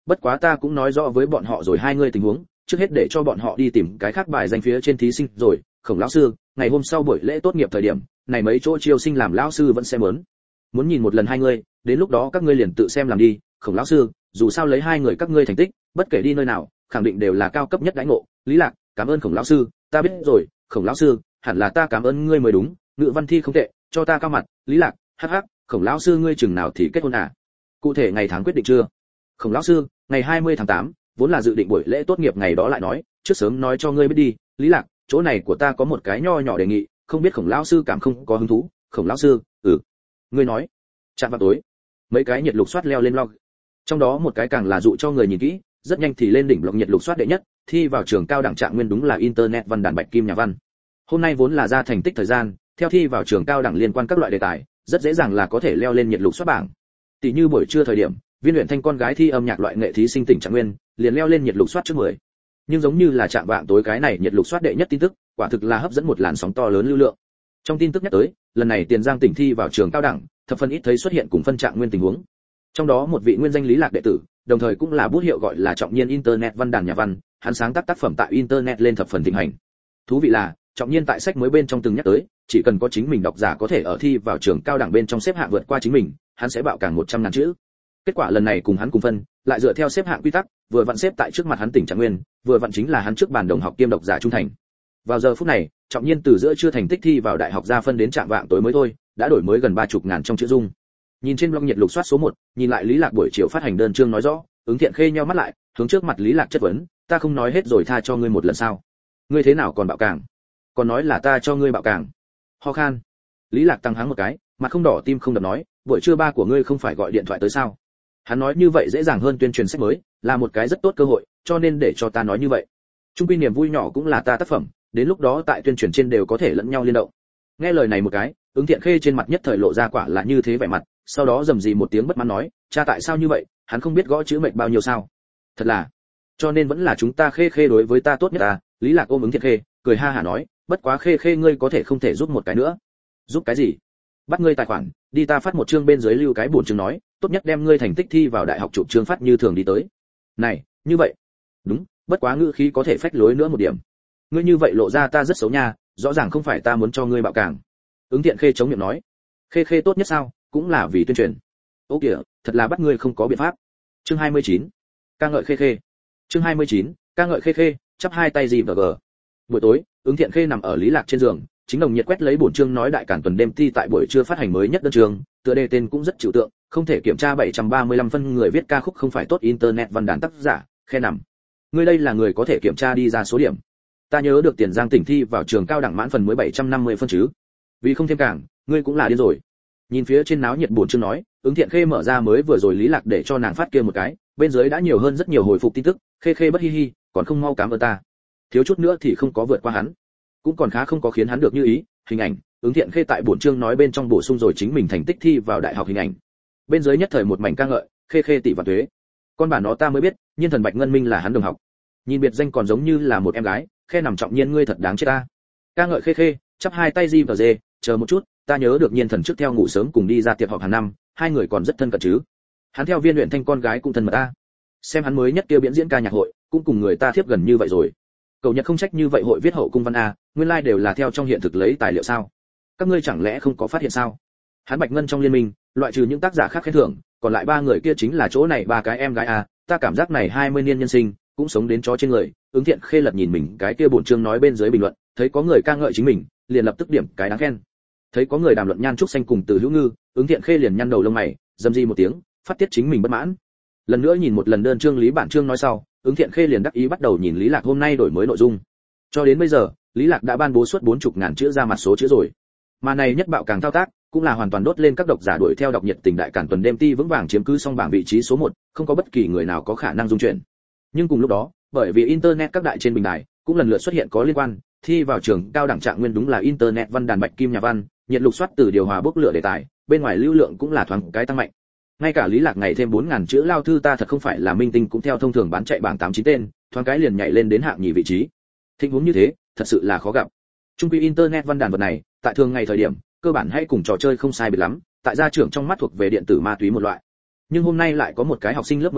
bất quá ta cũng nói rõ với bọn họ rồi hai người tình huống, trước hết để cho bọn họ đi tìm cái khác bài danh phía trên thí sinh rồi. Khổng lão sư, ngày hôm sau buổi lễ tốt nghiệp thời điểm, này mấy chỗ chiêu sinh làm lão sư vẫn sẽ muốn muốn nhìn một lần hai người, đến lúc đó các ngươi liền tự xem làm đi. Khổng lão sư, dù sao lấy hai người các ngươi thành tích, bất kể đi nơi nào, khẳng định đều là cao cấp nhất đãi ngộ. Lý Lạc, cảm ơn Khổng lão sư, ta biết rồi. Khổng lão sư, hẳn là ta cảm ơn ngươi mới đúng, ngữ văn thi không tệ, cho ta cao mặt. Lý Lạc, hắc hắc, Khổng lão sư ngươi chừng nào thì kết hôn à? Cụ thể ngày tháng quyết định chưa? Khổng lão sư, ngày hai mươi tháng tám, vốn là dự định buổi lễ tốt nghiệp ngày đó lại nói, trước sớm nói cho ngươi biết đi. Lý Lạc, chỗ này của ta có một cái nho nhỏ đề nghị, không biết Khổng lão sư cảm không có hứng thú. Khổng lão sư, ừ. Ngươi nói. Chạm vào tối, mấy cái nhiệt lục soát leo lên blog. Trong đó một cái càng là dụ cho người nhìn kỹ, rất nhanh thì lên đỉnh blog nhiệt lục soát đệ nhất, thi vào trường cao đẳng Trạng Nguyên đúng là internet văn đàn bạch kim nhà văn. Hôm nay vốn là ra thành tích thời gian, theo thi vào trường cao đẳng liên quan các loại đề tài, rất dễ dàng là có thể leo lên nhiệt lục soát bảng. Tỷ như buổi trưa thời điểm, Viên Uyển Thanh con gái thi âm nhạc loại nghệ thí sinh tỉnh Trạng Nguyên, liền leo lên nhiệt lục soát trước mười. Nhưng giống như là chạm vạng tối cái này nhiệt lục soát đệ nhất tin tức, quả thực là hấp dẫn một làn sóng to lớn lưu lượng. Trong tin tức nhắc tới, lần này Tiền Giang tỉnh thi vào trường cao đẳng, thập phần ít thấy xuất hiện cùng phân Trạng Nguyên tình huống. Trong đó một vị nguyên danh Lý Lạc đệ tử, đồng thời cũng là bút hiệu gọi là Trọng Nhiên internet văn đàn nhà văn, hắn sáng tác tác phẩm tại internet lên thập phần thịnh hành. Thú vị là, Trọng Nhiên tại sách mới bên trong từng nhắc tới, chỉ cần có chính mình độc giả có thể ở thi vào trường cao đẳng bên trong xếp hạng vượt qua chính mình, hắn sẽ bạo càng một trăm ngàn chữ. Kết quả lần này cùng hắn cùng phân, lại dựa theo xếp hạng quy tắc, vừa vặn xếp tại trước mặt hắn tỉnh Trạng Nguyên, vừa vặn chính là hắn trước bàn đồng học kiêm độc giả trung thành. Vào giờ phút này, Trọng Nhiên từ giữa chưa thành tích thi vào đại học ra phân đến trạm vạng tối mới thôi, đã đổi mới gần ba chục ngàn trong chữ dung. Nhìn trên blog nhiệt lục soát số một, nhìn lại Lý Lạc buổi chiều phát hành đơn chương nói rõ, Ứng Thiện Khê nheo mắt lại, hướng trước mặt Lý Lạc chất vấn, ta không nói hết rồi tha cho ngươi một lần sao? Ngươi thế nào còn bạo càng? Còn nói là ta cho ngươi bạo càng. Ho khan. Lý Lạc tăng hắng một cái, mặt không đỏ tim không đập nói, buổi trưa ba của ngươi không phải gọi điện thoại tới sao? Hắn nói như vậy dễ dàng hơn tuyên truyền sách mới, là một cái rất tốt cơ hội, cho nên để cho ta nói như vậy. Trung quy niềm vui nhỏ cũng là ta tác phẩm, đến lúc đó tại tuyên truyền trên đều có thể lẫn nhau liên động. Nghe lời này một cái, Ứng Thiện Khê trên mặt nhất thời lộ ra quả là như thế vẻ mặt, sau đó rầm rì một tiếng bất mãn nói, cha tại sao như vậy, hắn không biết gõ chữ mệnh bao nhiêu sao? Thật là, cho nên vẫn là chúng ta Khê Khê đối với ta tốt nhất à? Lý Lạc ôm Ứng Thiện Khê, cười ha hả nói, bất quá Khê Khê ngươi có thể không thể giúp một cái nữa? Giúp cái gì? Bắt ngươi tài khoản, đi ta phát một chương bên dưới lưu cái buồn chương nói, tốt nhất đem ngươi thành tích thi vào đại học chụp chương phát như thường đi tới. Này, như vậy. Đúng, bất quá ngữ khí có thể phách lối nữa một điểm. Ngươi như vậy lộ ra ta rất xấu nha, rõ ràng không phải ta muốn cho ngươi bạo càng. Ứng Thiện Khê chống miệng nói, Khê Khê tốt nhất sao, cũng là vì tuyên truyền. Ô kìa, thật là bắt ngươi không có biện pháp. Chương hai mươi chín. Ca ngợi Khê Khê. Chương hai mươi chín. Ca ngợi Khê Khê, chắp hai tay gì và gờ. Buổi tối, Ứng Thiện Khê nằm ở Lý Lạc trên giường, chính đồng nhiệt quét lấy bổn chương nói đại cản tuần đêm thi tại buổi trưa phát hành mới nhất đơn chương, tựa đề tên cũng rất trừu tượng, không thể kiểm tra bảy trăm ba mươi lăm phân người viết ca khúc không phải tốt internet văn đàn tác giả, Khe nằm. Ngươi đây là người có thể kiểm tra đi ra số điểm. Ta nhớ được Tiền Giang tỉnh thi vào trường cao đẳng mãn phần mới bảy trăm năm mươi phân chứ. Vì không thêm càng, ngươi cũng là điên rồi. Nhìn phía trên náo nhiệt buồn chương nói, Ứng Thiện Khê mở ra mới vừa rồi Lý Lạc để cho nàng phát kia một cái, bên dưới đã nhiều hơn rất nhiều hồi phục tin tức, Khê Khê bất hi hi, còn không mau cảm ơn ta. Thiếu chút nữa thì không có vượt qua hắn, cũng còn khá không có khiến hắn được như ý. Hình ảnh, Ứng Thiện Khê tại buồn chương nói bên trong bổ sung rồi chính mình thành tích thi vào đại học hình ảnh. Bên dưới nhất thời một mảnh ca ngợi, Khê Khê tỷ và tuế. Con bà nó ta mới biết, Nhiên Thần Bạch Ngân Minh là hắn đồng học. Nhìn biệt danh còn giống như là một em gái, Khe nằm Trọng Nhiên ngươi thật đáng chết ta. Ca ngợi Khê Khê, chắp hai tay di và dê, chờ một chút, ta nhớ được Nhiên Thần trước theo ngủ sớm cùng đi ra tiệc họp hàng năm, hai người còn rất thân cận chứ. Hắn theo Viên Uyển Thanh con gái cũng thân mật ta. Xem hắn mới nhất kia diễn diễn ca nhạc hội, cũng cùng người ta thiếp gần như vậy rồi. Cầu Nhật không trách như vậy hội viết hậu cung văn a, nguyên lai like đều là theo trong hiện thực lấy tài liệu sao? Các ngươi chẳng lẽ không có phát hiện sao? Hắn Bạch Ngân trong liên minh, loại trừ những tác giả khác khen thưởng, còn lại ba người kia chính là chỗ này ba cái em gái a, ta cảm giác này hai mươi niên nhân sinh, cũng sống đến chó trên người. Ứng Thiện Khê lật nhìn mình cái kia bổn chương nói bên dưới bình luận, thấy có người ca ngợi chính mình, liền lập tức điểm cái đáng khen. Thấy có người đàm luận Nhan Trúc Xanh cùng Từ Hữu Ngư, Ứng Thiện Khê liền nhăn đầu lông mày, dầm di một tiếng, phát tiết chính mình bất mãn. Lần nữa nhìn một lần đơn chương Lý bản chương nói sau, Ứng Thiện Khê liền đắc ý bắt đầu nhìn Lý Lạc hôm nay đổi mới nội dung. Cho đến bây giờ, Lý Lạc đã ban bố suốt bốn mươi ngàn chữ ra mặt số chữ rồi. Mà này nhất bạo càng thao tác, cũng là hoàn toàn đốt lên các độc giả đuổi theo đọc nhiệt tình đại cản tuần đêm ti vững vàng chiếm cứ song bảng vị trí số một, không có bất kỳ người nào có khả năng dung chuyển. Nhưng cùng lúc đó, bởi vì internet các đại trên bình đài cũng lần lượt xuất hiện có liên quan, thi vào trường cao đẳng Trạng Nguyên đúng là internet văn đàn bạch kim nhà văn, nhiệt lục soát từ điều hòa bốc lửa đề tài, bên ngoài lưu lượng cũng là thoáng cái tăng mạnh. Ngay cả Lý Lạc ngày thêm bốn ngàn chữ lao thư ta thật không phải là minh tinh cũng theo thông thường bán chạy bảng tám chín tên, thoáng cái liền nhảy lên đến hạng nhì vị trí. Tình huống như thế, thật sự là khó gặp. Trung quy internet văn đàn vật này, tại thường ngày thời điểm, cơ bản hay cùng trò chơi không sai biệt lắm, tại gia trưởng trong mắt thuộc về điện tử ma túy một loại. Nhưng hôm nay lại có một cái học sinh lớp mười hai,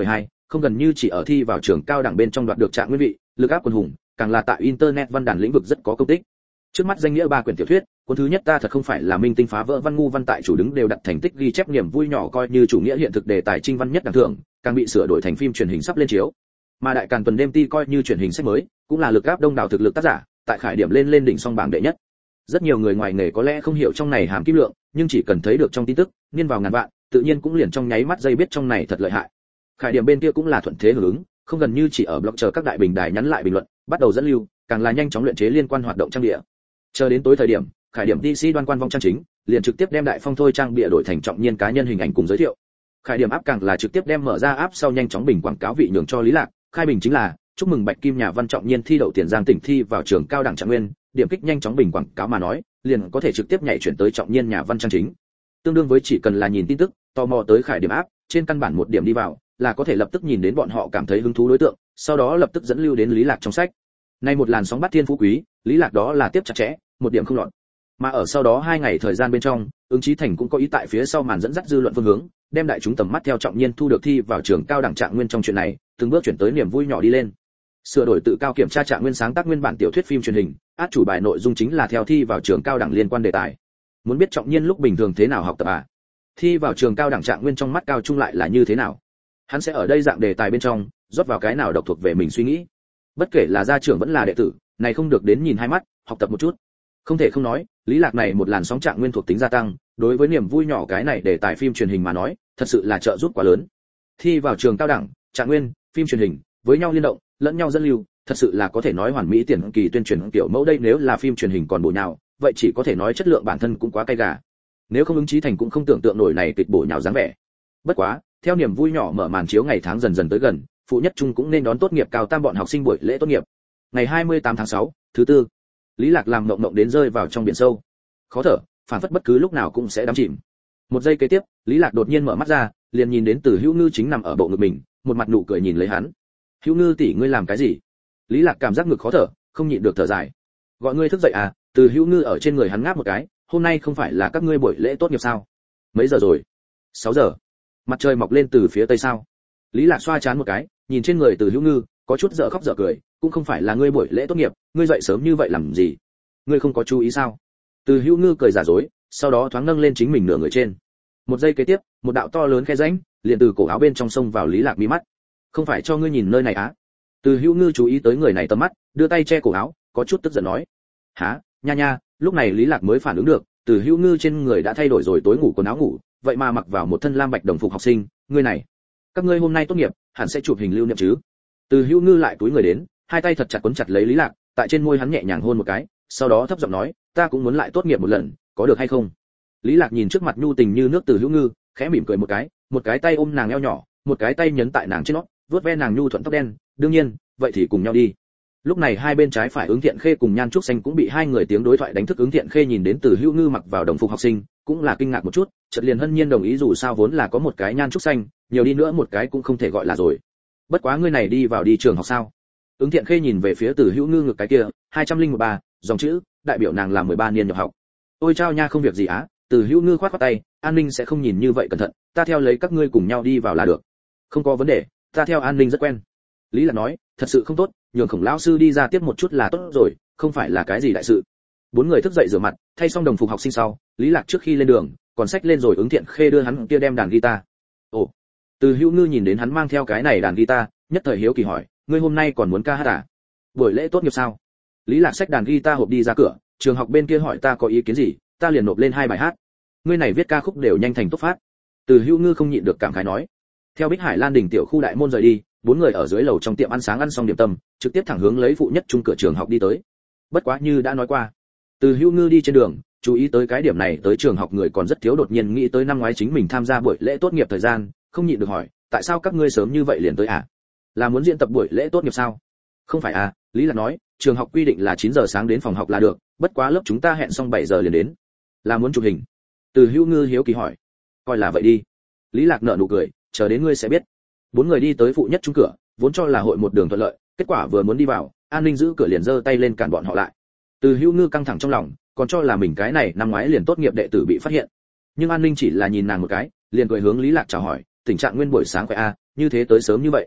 không gần như chỉ ở thi vào trường cao đẳng bên trong đoạt được trạng nguyên vị, lực áp quần hùng, càng là tại internet văn đàn lĩnh vực rất có công tích. Trước mắt danh nghĩa ba quyển tiểu thuyết, cuốn thứ nhất ta thật không phải là minh tinh phá vỡ văn ngu văn tại chủ đứng đều đặt thành tích ghi chép niềm vui nhỏ coi như chủ nghĩa hiện thực đề tài trinh văn nhất đẳng thưởng, càng bị sửa đổi thành phim truyền hình sắp lên chiếu. Mà đại càn tuần đêm ti coi như truyền hình sách mới, cũng là lực áp đông đảo thực lực tác giả, tại khải điểm lên lên đỉnh song bảng đệ nhất. Rất nhiều người ngoài nghề có lẽ không hiểu trong này hàm kim lượng, nhưng chỉ cần thấy được trong tin tức, niên vào ngàn vạn, tự nhiên cũng liền trong nháy mắt dây biết trong này thật lợi hại. Khải điểm bên kia cũng là thuận thế hưởng ứng, không gần như chỉ ở blog chờ các đại bình đài nhắn lại bình luận, bắt đầu dẫn lưu, càng là nhanh chóng luyện chế liên quan hoạt động trang địa. Chờ đến tối thời điểm, Khải điểm đê xê đoan quan vong trang chính, liền trực tiếp đem đại phong thôi trang bìa đổi thành trọng nhiên cá nhân hình ảnh cùng giới thiệu. Khải điểm áp càng là trực tiếp đem mở ra áp sau nhanh chóng bình quảng cáo vị nhường cho Lý Lạc, khai bình chính là chúc mừng Bạch Kim nhà văn trọng nhiên thi đậu Tiền Giang tỉnh thi vào trường cao đẳng trạng nguyên, điểm kích nhanh chóng bình quảng cáo mà nói, liền có thể trực tiếp nhảy chuyển tới trọng nhiên nhà văn trang chính. Tương đương với chỉ cần là nhìn tin tức, tò mò tới Khải điểm áp, trên căn bản một điểm đi vào, là có thể lập tức nhìn đến bọn họ cảm thấy hứng thú đối tượng, sau đó lập tức dẫn lưu đến Lý Lạc trong sách. Nay một làn sóng bắt thiên phú quý, Lý Lạc đó là tiếp chặt chẽ, một điểm không lọt. Mà ở sau đó hai ngày thời gian bên trong, Ứng Chí Thành cũng có ý tại phía sau màn dẫn dắt dư luận phương hướng, đem đại chúng tầm mắt theo trọng nhiên thu được thi vào trường cao đẳng trạng nguyên trong chuyện này, từng bước chuyển tới niềm vui nhỏ đi lên. Sửa đổi tự cao kiểm tra trạng nguyên sáng tác nguyên bản tiểu thuyết phim truyền hình, át chủ bài nội dung chính là theo thi vào trường cao đẳng liên quan đề tài. Muốn biết trọng nhiên lúc bình thường thế nào học tập à? Thi vào trường cao đẳng trạng nguyên trong mắt cao trung lại là như thế nào? Hắn sẽ ở đây dạng đề tài bên trong, rót vào cái nào độc thuộc về mình suy nghĩ. Bất kể là gia trưởng vẫn là đệ tử, này không được đến nhìn hai mắt, học tập một chút. Không thể không nói, Lý Lạc này một làn sóng trạng nguyên thuộc tính gia tăng, đối với niềm vui nhỏ cái này đề tài phim truyền hình mà nói, thật sự là trợ giúp quá lớn. Thi vào trường cao đẳng, trạng nguyên, phim truyền hình, với nhau liên động, lẫn nhau dẫn lưu, thật sự là có thể nói hoàn mỹ tiền kỳ tuyên truyền tiểu mẫu đây nếu là phim truyền hình còn bổ nhào, vậy chỉ có thể nói chất lượng bản thân cũng quá cay gà. Nếu không Ứng Chí Thành cũng không tưởng tượng nổi này kịch bổ nhào dáng vẻ. Bất quá, theo niềm vui nhỏ mở màn chiếu ngày tháng dần dần tới gần, phụ nhất trung cũng nên đón tốt nghiệp cao tam bọn học sinh buổi lễ tốt nghiệp. Ngày hai mươi tám tháng sáu, thứ tư. Lý Lạc làm mộng mộng đến rơi vào trong biển sâu. Khó thở, phản phất bất cứ lúc nào cũng sẽ đắm chìm. Một giây kế tiếp, Lý Lạc đột nhiên mở mắt ra, liền nhìn đến Từ Hữu Ngư chính nằm ở bộ ngực mình, một mặt nụ cười nhìn lấy hắn. "Hữu Ngư tỷ ngươi làm cái gì?" Lý Lạc cảm giác ngực khó thở, không nhịn được thở dài. "Gọi ngươi thức dậy à?" Từ Hữu Ngư ở trên người hắn ngáp một cái, "Hôm nay không phải là các ngươi buổi lễ tốt nghiệp sao? Mấy giờ rồi?" sáu giờ. Mặt trời mọc lên từ phía tây sao? Lý Lạc xoa chán một cái, nhìn trên người Từ Hữu Ngư, có chút dở khóc dở cười, "Cũng không phải là ngươi buổi lễ tốt nghiệp, ngươi dậy sớm như vậy làm gì? Ngươi không có chú ý sao?" Từ Hữu Ngư cười giả dối, sau đó thoáng nâng lên chính mình nửa người trên. Một giây kế tiếp, một đạo to lớn khe rãnh liền từ cổ áo bên trong sông vào Lý Lạc mí mắt. "Không phải cho ngươi nhìn nơi này á?" Từ Hữu Ngư chú ý tới người này tầm mắt, đưa tay che cổ áo, có chút tức giận nói. "Hả? Nha nha." Lúc này Lý Lạc mới phản ứng được, Từ Hữu Ngư trên người đã thay đổi rồi tối ngủ quần áo ngủ, vậy mà mặc vào một thân lam bạch đồng phục học sinh, ngươi này, các ngươi hôm nay tốt nghiệp, hẳn sẽ chụp hình lưu niệm chứ? Từ Hữu Ngư lại túi người đến, hai tay thật chặt quấn chặt lấy Lý Lạc, tại trên môi hắn nhẹ nhàng hôn một cái, sau đó thấp giọng nói, "Ta cũng muốn lại tốt nghiệp một lần, có được hay không?" Lý Lạc nhìn trước mặt nhu tình như nước Từ Hữu Ngư, khẽ mỉm cười một cái, một cái tay ôm nàng eo nhỏ, một cái tay nhấn tại nàng trên nót, vuốt ve nàng nhu thuận tóc đen, "Đương nhiên, vậy thì cùng nhau đi." Lúc này hai bên trái phải Ứng Thiện Khê cùng Nhan Trúc Xanh cũng bị hai người tiếng đối thoại đánh thức. Ứng Thiện Khê nhìn đến Từ Hữu Ngư mặc vào đồng phục học sinh, cũng là kinh ngạc một chút, chợt liền hân nhiên đồng ý dù sao vốn là có một cái Nhan Trúc Xanh, nhiều đi nữa một cái cũng không thể gọi là rồi. Bất quá ngươi này đi vào đi trường học sao? Ứng Thiện Khê nhìn về phía Từ Hữu Ngư ngực cái kia, hai trăm lẻ ba, dòng chữ, đại biểu nàng là mười ba niên nhập học. "Ôi chao nha, không việc gì á." Từ Hữu Ngư khoát khoát tay, "An ninh sẽ không nhìn như vậy cẩn thận, ta theo lấy các ngươi cùng nhau đi vào là được." "Không có vấn đề, ta theo an ninh rất quen." Lý Lạc nói, "Thật sự không tốt, nhường Khổng lão sư đi ra tiếp một chút là tốt rồi, không phải là cái gì đại sự." Bốn người thức dậy rửa mặt, thay xong đồng phục học sinh sau, Lý Lạc trước khi lên đường, còn xách lên rồi Ứng Thiện Khê đưa hắn kia đem đàn guitar. Ồ. Từ Hữu Ngư nhìn đến hắn mang theo cái này đàn guitar, nhất thời hiếu kỳ hỏi, "Ngươi hôm nay còn muốn ca hát à? Buổi lễ tốt nghiệp sao?" Lý Lạc xách đàn guitar hộp đi ra cửa, trường học bên kia hỏi ta có ý kiến gì, ta liền nộp lên hai bài hát. Ngươi này viết ca khúc đều nhanh thành tốt phát. Từ Hữu Ngư không nhịn được cảm khái nói. Theo Bích Hải Lan đỉnh tiểu khu đại môn rời đi, bốn người ở dưới lầu trong tiệm ăn sáng ăn xong điểm tâm, trực tiếp thẳng hướng lấy phụ nhất trung cửa trường học đi tới. Bất quá như đã nói qua, Từ Hữu Ngư đi trên đường, chú ý tới cái điểm này tới trường học người còn rất thiếu, đột nhiên nghĩ tới năm ngoái chính mình tham gia buổi lễ tốt nghiệp thời gian, không nhịn được hỏi, tại sao các ngươi sớm như vậy liền tới à? Là muốn diễn tập buổi lễ tốt nghiệp sao? Không phải à, Lý Lạc nói, trường học quy định là chín giờ sáng đến phòng học là được, bất quá lớp chúng ta hẹn xong bảy giờ liền đến. Là muốn chụp hình? Từ Hữu Ngư hiếu kỳ hỏi. Coi là vậy đi. Lý Lạc nở nụ cười, chờ đến ngươi sẽ biết. Bốn người đi tới phụ nhất trung cửa, vốn cho là hội một đường thuận lợi, kết quả vừa muốn đi vào, an ninh giữ cửa liền giơ tay lên cản bọn họ lại. Từ Hữu Ngư căng thẳng trong lòng, còn cho là mình cái này năm ngoái liền tốt nghiệp đệ tử bị phát hiện. Nhưng an ninh chỉ là nhìn nàng một cái, liền cười hướng Lý Lạc chào hỏi, "Tình trạng nguyên buổi sáng khỏe a, như thế tới sớm như vậy."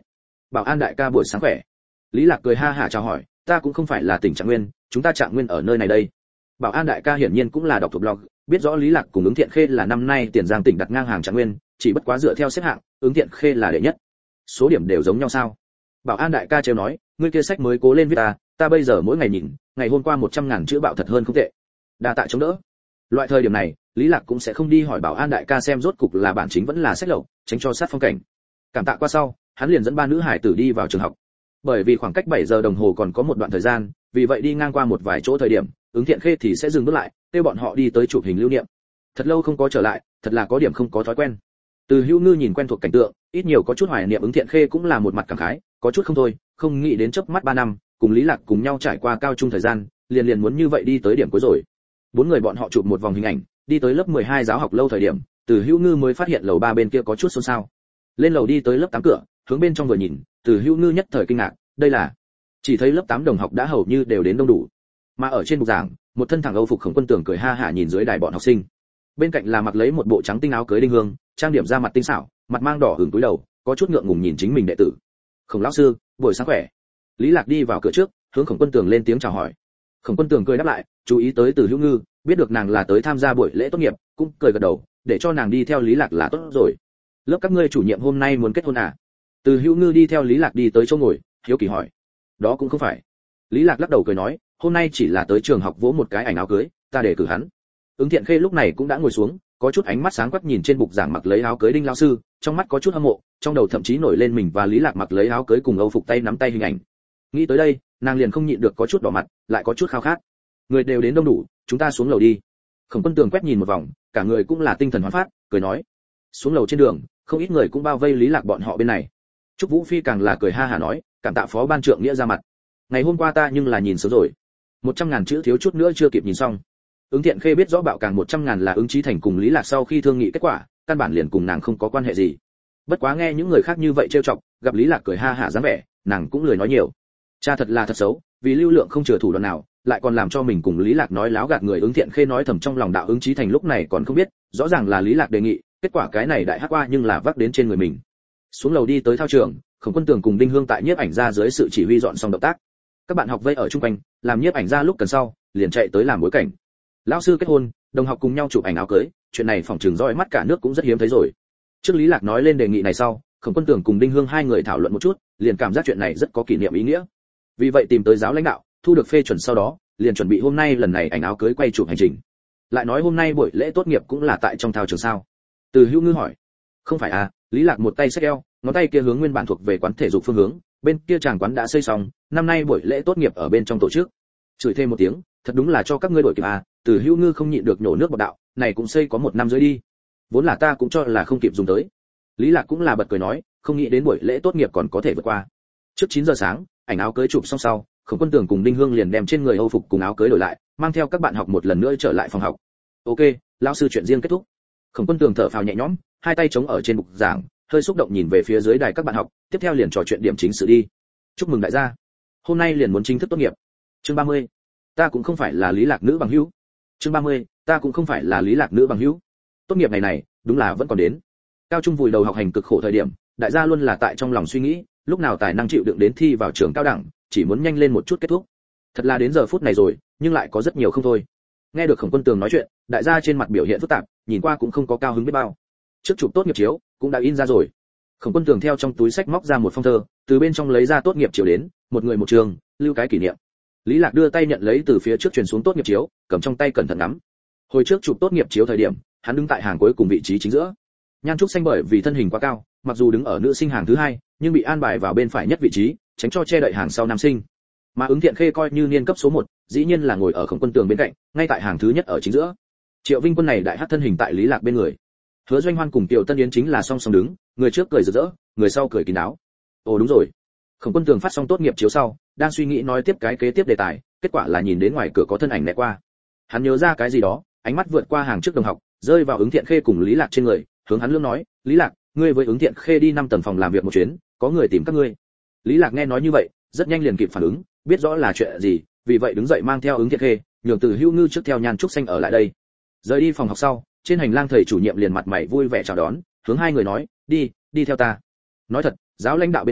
Bảo an đại ca buổi sáng khỏe. Lý Lạc cười ha hả chào hỏi, ta cũng không phải là tỉnh Trạng Nguyên, chúng ta Trạng Nguyên ở nơi này đây. Bảo an đại ca hiển nhiên cũng là đọc thuộc blog, biết rõ Lý Lạc cùng Ứng Thiện Khê là năm nay Tiền Giang tỉnh đặt ngang hàng Trạng Nguyên, chỉ bất quá dựa theo xếp hạng, Ứng Thiện Khê là đệ nhất. Số điểm đều giống nhau sao? Bảo an đại ca trêu nói, ngươi kia sách mới cố lên viết ta, ta bây giờ mỗi ngày nhìn, ngày hôm qua một trăm ngàn chữ bạo thật hơn không tệ. Đa tạ chống đỡ. Loại thời điểm này, Lý Lạc cũng sẽ không đi hỏi Bảo an đại ca xem rốt cục là bản chính vẫn là sách lậu, tránh cho sát phong cảnh. Cảm tạ qua sau, hắn liền dẫn ba nữ hải tử đi vào trường học. Bởi vì khoảng cách bảy giờ đồng hồ còn có một đoạn thời gian, vì vậy đi ngang qua một vài chỗ thời điểm, Ứng Thiện Khê thì sẽ dừng bước lại, kêu bọn họ đi tới chụp hình lưu niệm. Thật lâu không có trở lại, thật là có điểm không có thói quen. Từ Hữu Ngư nhìn quen thuộc cảnh tượng, ít nhiều có chút hoài niệm Ứng Thiện Khê cũng là một mặt cảm khái, có chút không thôi, không nghĩ đến chớp mắt ba năm, cùng Lý Lạc cùng nhau trải qua cao trung thời gian, liền liền muốn như vậy đi tới điểm cuối rồi. Bốn người bọn họ chụp một vòng hình ảnh, đi tới lớp mười hai giáo học lâu thời điểm, Từ Hữu Ngư mới phát hiện lầu ba bên kia có chút xôn xao. Lên lầu đi tới lớp tám cửa, hướng bên trong vừa nhìn, Từ Hữu Ngư nhất thời kinh ngạc, đây là chỉ thấy lớp tám đồng học đã hầu như đều đến đông đủ. Mà ở trên bục giảng, một thân thẳng Âu phục Khổng Quân Tường cười ha hả nhìn dưới đài bọn học sinh. Bên cạnh là mặc lấy một bộ trắng tinh áo cưới đinh hương, trang điểm ra mặt tinh xảo, mặt mang đỏ hửng túi đầu, có chút ngượng ngùng nhìn chính mình đệ tử. Khổng lão sư, buổi sáng khỏe. Lý Lạc đi vào cửa trước, hướng Khổng Quân Tường lên tiếng chào hỏi. Khổng Quân Tường cười đáp lại, chú ý tới Từ Hữu Ngư, biết được nàng là tới tham gia buổi lễ tốt nghiệp, cũng cười gật đầu, để cho nàng đi theo Lý Lạc là tốt rồi. Lớp các ngươi chủ nhiệm hôm nay muốn kết hôn à? Từ Hữu Ngư đi theo Lý Lạc đi tới chỗ ngồi, hiếu kỳ hỏi. Đó cũng không phải. Lý Lạc lắc đầu cười nói, hôm nay chỉ là tới trường học vỗ một cái ảnh áo cưới, ta để cử hắn. Ứng Thiện Khê lúc này cũng đã ngồi xuống, có chút ánh mắt sáng quắc nhìn trên bục giảng mặc lấy áo cưới đinh lão sư, trong mắt có chút hâm mộ, trong đầu thậm chí nổi lên mình và Lý Lạc mặc lấy áo cưới cùng Âu phục tay nắm tay hình ảnh. Nghĩ tới đây, nàng liền không nhịn được có chút đỏ mặt, lại có chút khao khát. Người đều đến đông đủ, chúng ta xuống lầu đi. Khổng Quân Tường quét nhìn một vòng, cả người cũng là tinh thần hoán phát, cười nói. Xuống lầu trên đường, không ít người cũng bao vây Lý Lạc bọn họ bên này. Trúc Vũ Phi càng là cười ha hả nói, cảm tạ phó ban trưởng nghĩa ra mặt. Ngày hôm qua ta nhưng là nhìn sớm rồi, một trăm ngàn chữ thiếu chút nữa chưa kịp nhìn xong. Ứng Thiện Khê biết rõ bạo càng một trăm ngàn là Ứng Chí Thành cùng Lý Lạc sau khi thương nghị kết quả, căn bản liền cùng nàng không có quan hệ gì. Bất quá nghe những người khác như vậy trêu chọc, gặp Lý Lạc cười ha hả dáng vẻ, nàng cũng lười nói nhiều. Cha thật là thật xấu, vì lưu lượng không chừa thủ đoạn nào, lại còn làm cho mình cùng Lý Lạc nói láo gạt người. Ứng Thiện Khê nói thầm trong lòng đạo Ứng Chí Thành lúc này còn không biết, rõ ràng là Lý Lạc đề nghị, kết quả cái này đại hắc qua nhưng là vác đến trên người mình. Xuống lầu đi tới thao trường, Khổng Quân Tường cùng Đinh Hương tại nhiếp ảnh gia dưới sự chỉ huy dọn xong động tác. Các bạn học vây ở chung quanh, làm nhiếp ảnh gia lúc cần sau, liền chạy tới làm bối cảnh. Lão sư kết hôn, đồng học cùng nhau chụp ảnh áo cưới, chuyện này phỏng chừng roi mắt cả nước cũng rất hiếm thấy rồi. Trước Lý Lạc nói lên đề nghị này sau, Khổng Quân Tường cùng Đinh Hương hai người thảo luận một chút, liền cảm giác chuyện này rất có kỷ niệm ý nghĩa. Vì vậy tìm tới giáo lãnh đạo, thu được phê chuẩn sau đó, liền chuẩn bị hôm nay lần này ảnh áo cưới quay chụp hành trình. Lại nói hôm nay buổi lễ tốt nghiệp cũng là tại trong thao trường sao? Từ Hữu Ngư hỏi. Không phải à? Lý Lạc một tay xách eo, ngón tay kia hướng nguyên bản thuộc về quán thể dục phương hướng, bên kia chàng quán đã xây xong, năm nay buổi lễ tốt nghiệp ở bên trong tổ chức. Chửi thêm một tiếng, thật đúng là cho các ngươi đổi kịp à? Từ Hữu Ngư không nhịn được nhổ nước bọt đạo, này cũng xây có một năm rưỡi đi. Vốn là ta cũng cho là không kịp dùng tới. Lý Lạc cũng là bật cười nói, không nghĩ đến buổi lễ tốt nghiệp còn có thể vượt qua. Trước chín giờ sáng, ảnh áo cưới chụp xong sau, Khổng Quân Tường cùng Đinh Hương liền đem trên người Âu phục cùng áo cưới đổi lại, mang theo các bạn học một lần nữa trở lại phòng học. Ok, lão sư chuyện riêng kết thúc. Khổng Quân Tường thở phào nhẹ nhõm, hai tay chống ở trên bục giảng, hơi xúc động nhìn về phía dưới đài các bạn học, tiếp theo liền trò chuyện điểm chính sự đi. Chúc mừng đại gia, hôm nay liền muốn chính thức tốt nghiệp. Chương ba mươi, ta cũng không phải là Lý Lạc nữ bằng hữu. Chương ba mươi, ta cũng không phải là Lý Lạc nữ bằng hữu. Tốt nghiệp ngày này, đúng là vẫn còn đến. Cao trung vùi đầu học hành cực khổ thời điểm, đại gia luôn là tại trong lòng suy nghĩ, lúc nào tài năng chịu đựng đến thi vào trường cao đẳng, chỉ muốn nhanh lên một chút kết thúc. Thật là đến giờ phút này rồi, nhưng lại có rất nhiều không thôi. Nghe được Khổng Quân Tường nói chuyện, đại gia trên mặt biểu hiện phức tạp, nhìn qua cũng không có cao hứng biết bao. Trước chụp tốt nghiệp chiếu cũng đã in ra rồi. Khổng Quân Tường theo trong túi sách móc ra một phong thơ, từ bên trong lấy ra tốt nghiệp chiếu đến, một người một trường, lưu cái kỷ niệm. Lý Lạc đưa tay nhận lấy từ phía trước truyền xuống tốt nghiệp chiếu, cầm trong tay cẩn thận ngắm. Hồi trước chụp tốt nghiệp chiếu thời điểm, hắn đứng tại hàng cuối cùng vị trí chính giữa. Nhan Trúc Xanh bởi vì thân hình quá cao, mặc dù đứng ở nữ sinh hàng thứ hai, nhưng bị an bài vào bên phải nhất vị trí, tránh cho che đậy hàng sau nam sinh. Mà Ứng Thiện Khê coi như niên cấp số một, dĩ nhiên là ngồi ở Khổng Quân Tường bên cạnh, ngay tại hàng thứ nhất ở chính giữa. Triệu Vinh Quân này đại hắc thân hình tại Lý Lạc bên người. Hứa Doanh Hoan cùng Tiểu Tân Yến chính là song song đứng, người trước cười rực rỡ, người sau cười kín đáo. Ồ đúng rồi. Khổng Quân Tường phát xong tốt nghiệp chiếu sau, đang suy nghĩ nói tiếp cái kế tiếp đề tài, kết quả là nhìn đến ngoài cửa có thân ảnh lẹ qua. Hắn nhớ ra cái gì đó, ánh mắt vượt qua hàng trước đồng học, rơi vào Ứng Thiện Khê cùng Lý Lạc trên người, hướng hắn lương nói, "Lý Lạc, ngươi với Ứng Thiện Khê đi năm tầng phòng làm việc một chuyến, có người tìm các ngươi." Lý Lạc nghe nói như vậy, rất nhanh liền kịp phản ứng, biết rõ là chuyện gì, vì vậy đứng dậy mang theo Ứng Thiện Khê, nhường Từ Hữu Ngư trước theo Nhan Trúc Xanh ở lại đây. Rời đi phòng học sau, trên hành lang thầy chủ nhiệm liền mặt mày vui vẻ chào đón, hướng hai người nói, "Đi, đi theo ta." Nói thật, giáo lãnh đạo bên kia,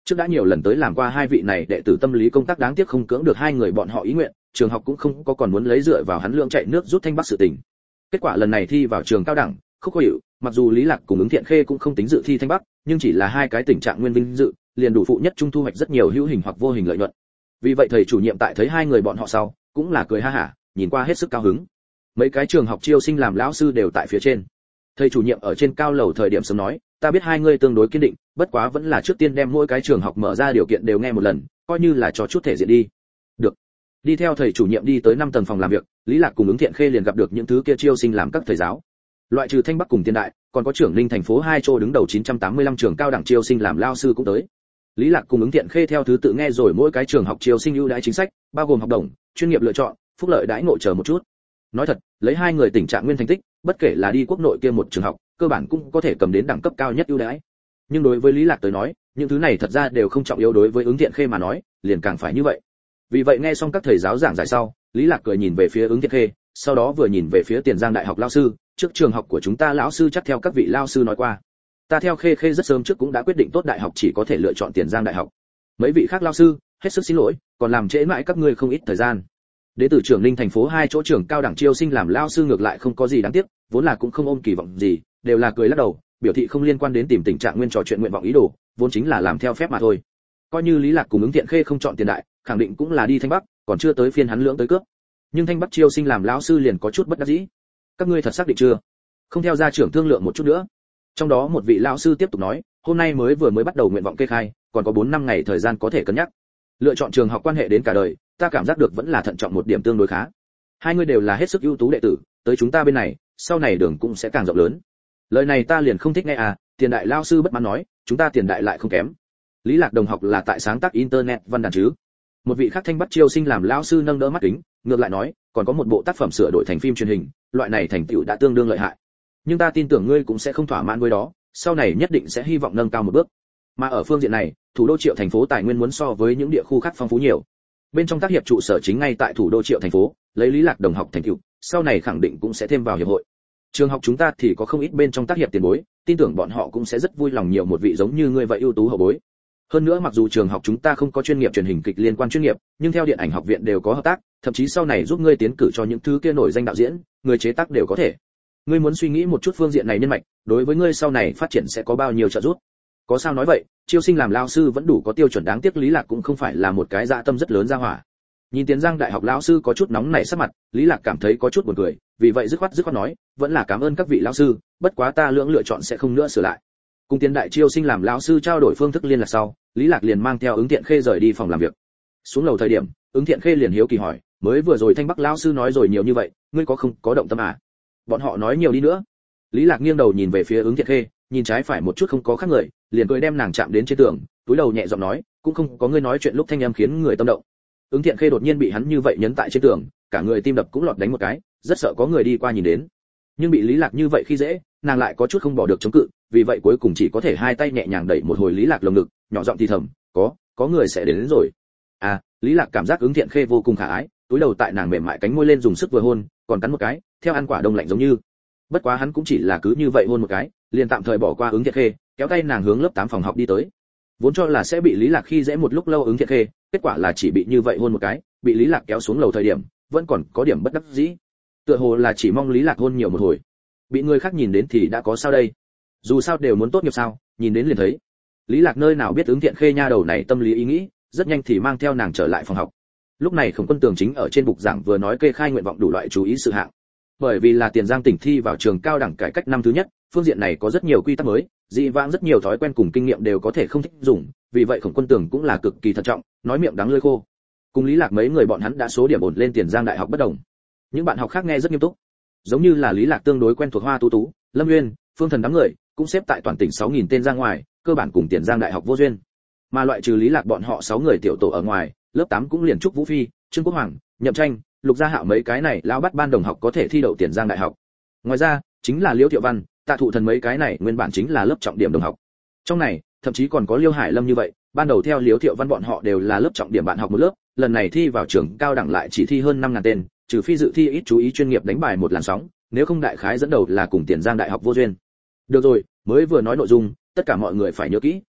Trước đã nhiều lần tới làm qua hai vị này đệ tử tâm lý công tác, đáng tiếc không cưỡng được hai người bọn họ ý nguyện, trường học cũng không có còn muốn lấy dựa vào hắn lượng chạy nước rút thanh bắc sự tình. Kết quả lần này thi vào trường cao đẳng, Khúc Khó Hiểu, mặc dù Lý Lạc cùng Ứng Thiện Khê cũng không tính dự thi thanh bắc, nhưng chỉ là hai cái tình trạng nguyên vinh dự, liền đủ phụ nhất trung thu hoạch rất nhiều hữu hình hoặc vô hình lợi nhuận. Vì vậy thầy chủ nhiệm tại thấy hai người bọn họ sau, cũng là cười ha hả, nhìn qua hết sức cao hứng. Mấy cái trường học chiêu sinh làm lão sư đều tại phía trên. Thầy chủ nhiệm ở trên cao lầu thời điểm sớm nói, ta biết hai người tương đối kiên định, bất quá vẫn là trước tiên đem mỗi cái trường học mở ra điều kiện đều nghe một lần, coi như là cho chút thể diện đi. Được. Đi theo thầy chủ nhiệm đi tới năm tầng phòng làm việc, Lý Lạc cùng Ứng Thiện Khê liền gặp được những thứ kia chiêu sinh làm các thầy giáo. Loại trừ Thanh Bắc cùng Tiên Đại, còn có trưởng Ninh thành phố hai chỗ đứng đầu chín trăm tám mươi lăm trường cao đẳng chiêu sinh làm lao sư cũng tới. Lý Lạc cùng Ứng Thiện Khê theo thứ tự nghe rồi mỗi cái trường học chiêu sinh ưu đãi chính sách, bao gồm học đồng, chuyên nghiệp lựa chọn, phúc lợi đãi ngộ chờ một chút. Nói thật, lấy hai người tình trạng nguyên thành tích, bất kể là đi quốc nội kia một trường học, cơ bản cũng có thể cầm đến đẳng cấp cao nhất ưu đãi. Nhưng đối với Lý Lạc tới nói, những thứ này thật ra đều không trọng yếu, đối với Ứng Thiện Khê mà nói, liền càng phải như vậy. Vì vậy nghe xong các thầy giáo giảng giải sau, Lý Lạc cười nhìn về phía Ứng Thiện Khê, sau đó vừa nhìn về phía Tiền Giang Đại học lão sư, trước trường học của chúng ta lão sư chắc theo các vị lão sư nói qua. Ta theo Khê Khê rất sớm trước cũng đã quyết định tốt đại học chỉ có thể lựa chọn Tiền Giang Đại học. Mấy vị khác lão sư, hết sức xin lỗi, còn làm trễ mãi các ngươi không ít thời gian. Đến từ trưởng Ninh thành phố hai chỗ trường cao đẳng chiêu sinh làm lão sư ngược lại không có gì đáng tiếc, vốn là cũng không ôm kỳ vọng gì, đều là cười lắc đầu, biểu thị không liên quan đến tìm tình trạng nguyên trò chuyện nguyện vọng ý đồ, vốn chính là làm theo phép mà thôi. Coi như Lý Lạc cùng Ứng Thiện Khê không chọn Tiền Đại, khẳng định cũng là đi Thanh Bắc, còn chưa tới phiên hắn lưỡng tới cướp. Nhưng Thanh Bắc chiêu sinh làm lão sư liền có chút bất đắc dĩ. Các ngươi thật xác định chưa? Không theo gia trưởng thương lượng một chút nữa. Trong đó một vị lão sư tiếp tục nói, hôm nay mới vừa mới bắt đầu nguyện vọng kê khai, còn có bốn năm ngày thời gian có thể cân nhắc. Lựa chọn trường học quan hệ đến cả đời, ta cảm giác được vẫn là thận trọng một điểm tương đối khá. Hai người đều là hết sức ưu tú đệ tử, tới chúng ta bên này, sau này đường cũng sẽ càng rộng lớn. Lời này ta liền không thích nghe à, Tiền Đại lão sư bất mãn nói, chúng ta Tiền Đại lại không kém. Lý Lạc đồng học là tại sáng tác internet văn đàn chứ? Một vị khác Thanh Bắc chiêu sinh làm lão sư nâng đỡ mắt kính, ngược lại nói, còn có một bộ tác phẩm sửa đổi thành phim truyền hình, loại này thành tựu đã tương đương lợi hại. Nhưng ta tin tưởng ngươi cũng sẽ không thỏa mãn với đó, sau này nhất định sẽ hy vọng nâng cao một bước. Mà ở phương diện này, thủ đô Triệu thành phố tài nguyên muốn so với những địa khu khác phong phú nhiều. Bên trong tác hiệp trụ sở chính ngay tại thủ đô Triệu thành phố, lấy Lý Lạc đồng học thành tựu, sau này khẳng định cũng sẽ thêm vào hiệp hội. Trường học chúng ta thì có không ít bên trong tác hiệp tiền bối, tin tưởng bọn họ cũng sẽ rất vui lòng nhiều một vị giống như ngươi vậy ưu tú hậu bối. Hơn nữa mặc dù trường học chúng ta không có chuyên nghiệp truyền hình kịch liên quan chuyên nghiệp, nhưng theo điện ảnh học viện đều có hợp tác, thậm chí sau này giúp ngươi tiến cử cho những thứ kia nổi danh đạo diễn, người chế tác đều có thể. Ngươi muốn suy nghĩ một chút phương diện này nhân mạch, đối với ngươi sau này phát triển sẽ có bao nhiêu trợ giúp. Có sao nói vậy, chiêu sinh làm lão sư vẫn đủ có tiêu chuẩn, đáng tiếc Lý Lạc cũng không phải là một cái dạ tâm rất lớn ra hỏa. Nhìn Tiền Giang Đại học lão sư có chút nóng nảy sắc mặt, Lý Lạc cảm thấy có chút buồn cười, vì vậy dứt khoát dứt khoát nói, vẫn là cảm ơn các vị lão sư, bất quá ta lưỡng lựa chọn sẽ không nữa sửa lại. Cùng Tiền Đại chiêu sinh làm lão sư trao đổi phương thức liên lạc sau, Lý Lạc liền mang theo Ứng Thiện Khê rời đi phòng làm việc. Xuống lầu thời điểm, Ứng Thiện Khê liền hiếu kỳ hỏi, mới vừa rồi Thanh Bắc lão sư nói rồi nhiều như vậy, ngươi có không có động tâm à? Bọn họ nói nhiều đi nữa. Lý Lạc nghiêng đầu nhìn về phía Ứng Thiện Khê, nhìn trái phải một chút không có khác người, liền cười đem nàng chạm đến trên tường, túi đầu nhẹ giọng nói, cũng không có ngươi nói chuyện lúc thanh âm khiến người tâm động. Ứng Thiện Khê đột nhiên bị hắn như vậy nhấn tại trên tường, cả người tim đập cũng lọt đánh một cái, rất sợ có người đi qua nhìn đến. Nhưng bị Lý Lạc như vậy khi dễ, nàng lại có chút không bỏ được chống cự, vì vậy cuối cùng chỉ có thể hai tay nhẹ nhàng đẩy một hồi Lý Lạc lồng ngực, nhỏ giọng thì thầm, có, có người sẽ đến, đến rồi. À, Lý Lạc cảm giác Ứng Thiện Khê vô cùng khả ái, túi đầu tại nàng mềm mại cánh môi lên dùng sức vừa hôn, còn cắn một cái, theo ăn quả đông lạnh giống như. Bất quá hắn cũng chỉ là cứ như vậy hôn một cái, liền tạm thời bỏ qua Ứng Thiện Khê, kéo tay nàng hướng lớp tám phòng học đi tới. Vốn cho là sẽ bị Lý Lạc khi dễ một lúc lâu Ứng Thiện Khê, kết quả là chỉ bị như vậy hôn một cái, bị Lý Lạc kéo xuống lầu thời điểm, vẫn còn có điểm bất đắc dĩ. Tựa hồ là chỉ mong Lý Lạc hôn nhiều một hồi. Bị người khác nhìn đến thì đã có sao đây? Dù sao đều muốn tốt nghiệp sao, nhìn đến liền thấy. Lý Lạc nơi nào biết Ứng Thiện Khê nha đầu này tâm lý ý nghĩ, rất nhanh thì mang theo nàng trở lại phòng học. Lúc này Khổng Quân Tường chính ở trên bục giảng vừa nói kê khai nguyện vọng đủ loại chú ý sự hạng. Bởi vì là Tiền Giang tỉnh thi vào trường cao đẳng cải cách năm thứ nhất, phương diện này có rất nhiều quy tắc mới, dị vãng rất nhiều thói quen cùng kinh nghiệm đều có thể không thích dùng, vì vậy Khổng Quân Tường cũng là cực kỳ thận trọng, nói miệng đắng lưỡi khô. Cùng Lý Lạc mấy người bọn hắn đã số điểm ổn lên Tiền Giang Đại học bất đồng. Những bạn học khác nghe rất nghiêm túc. Giống như là Lý Lạc tương đối quen thuộc Hoa Tú Tú, Lâm Nguyên, Phương Thần đám người, cũng xếp tại toàn tỉnh sáu nghìn tên ra ngoài, cơ bản cùng Tiền Giang Đại học vô duyên. Mà loại trừ Lý Lạc bọn họ sáu người tiểu tổ ở ngoài, lớp tám cũng liền Trúc Vũ Phi, Trương Quốc Hoàng, Nhậm Tranh, Lục Gia Hạo mấy cái này lão bắt ban đồng học có thể thi đậu Tiền Giang Đại học. Ngoài ra, chính là Liễu Thiệu Văn, Tạ Thụ Thần mấy cái này nguyên bản chính là lớp trọng điểm đồng học. Trong này, thậm chí còn có Liêu Hải Lâm như vậy, ban đầu theo Liễu Thiệu Văn bọn họ đều là lớp trọng điểm bạn học một lớp, lần này thi vào trường cao đẳng lại chỉ thi hơn năm nghìn tên, trừ phi dự thi ít chú ý chuyên nghiệp đánh bài một làn sóng, nếu không đại khái dẫn đầu là cùng Tiền Giang Đại học vô duyên. Được rồi, mới vừa nói nội dung, tất cả mọi người phải nhớ kỹ,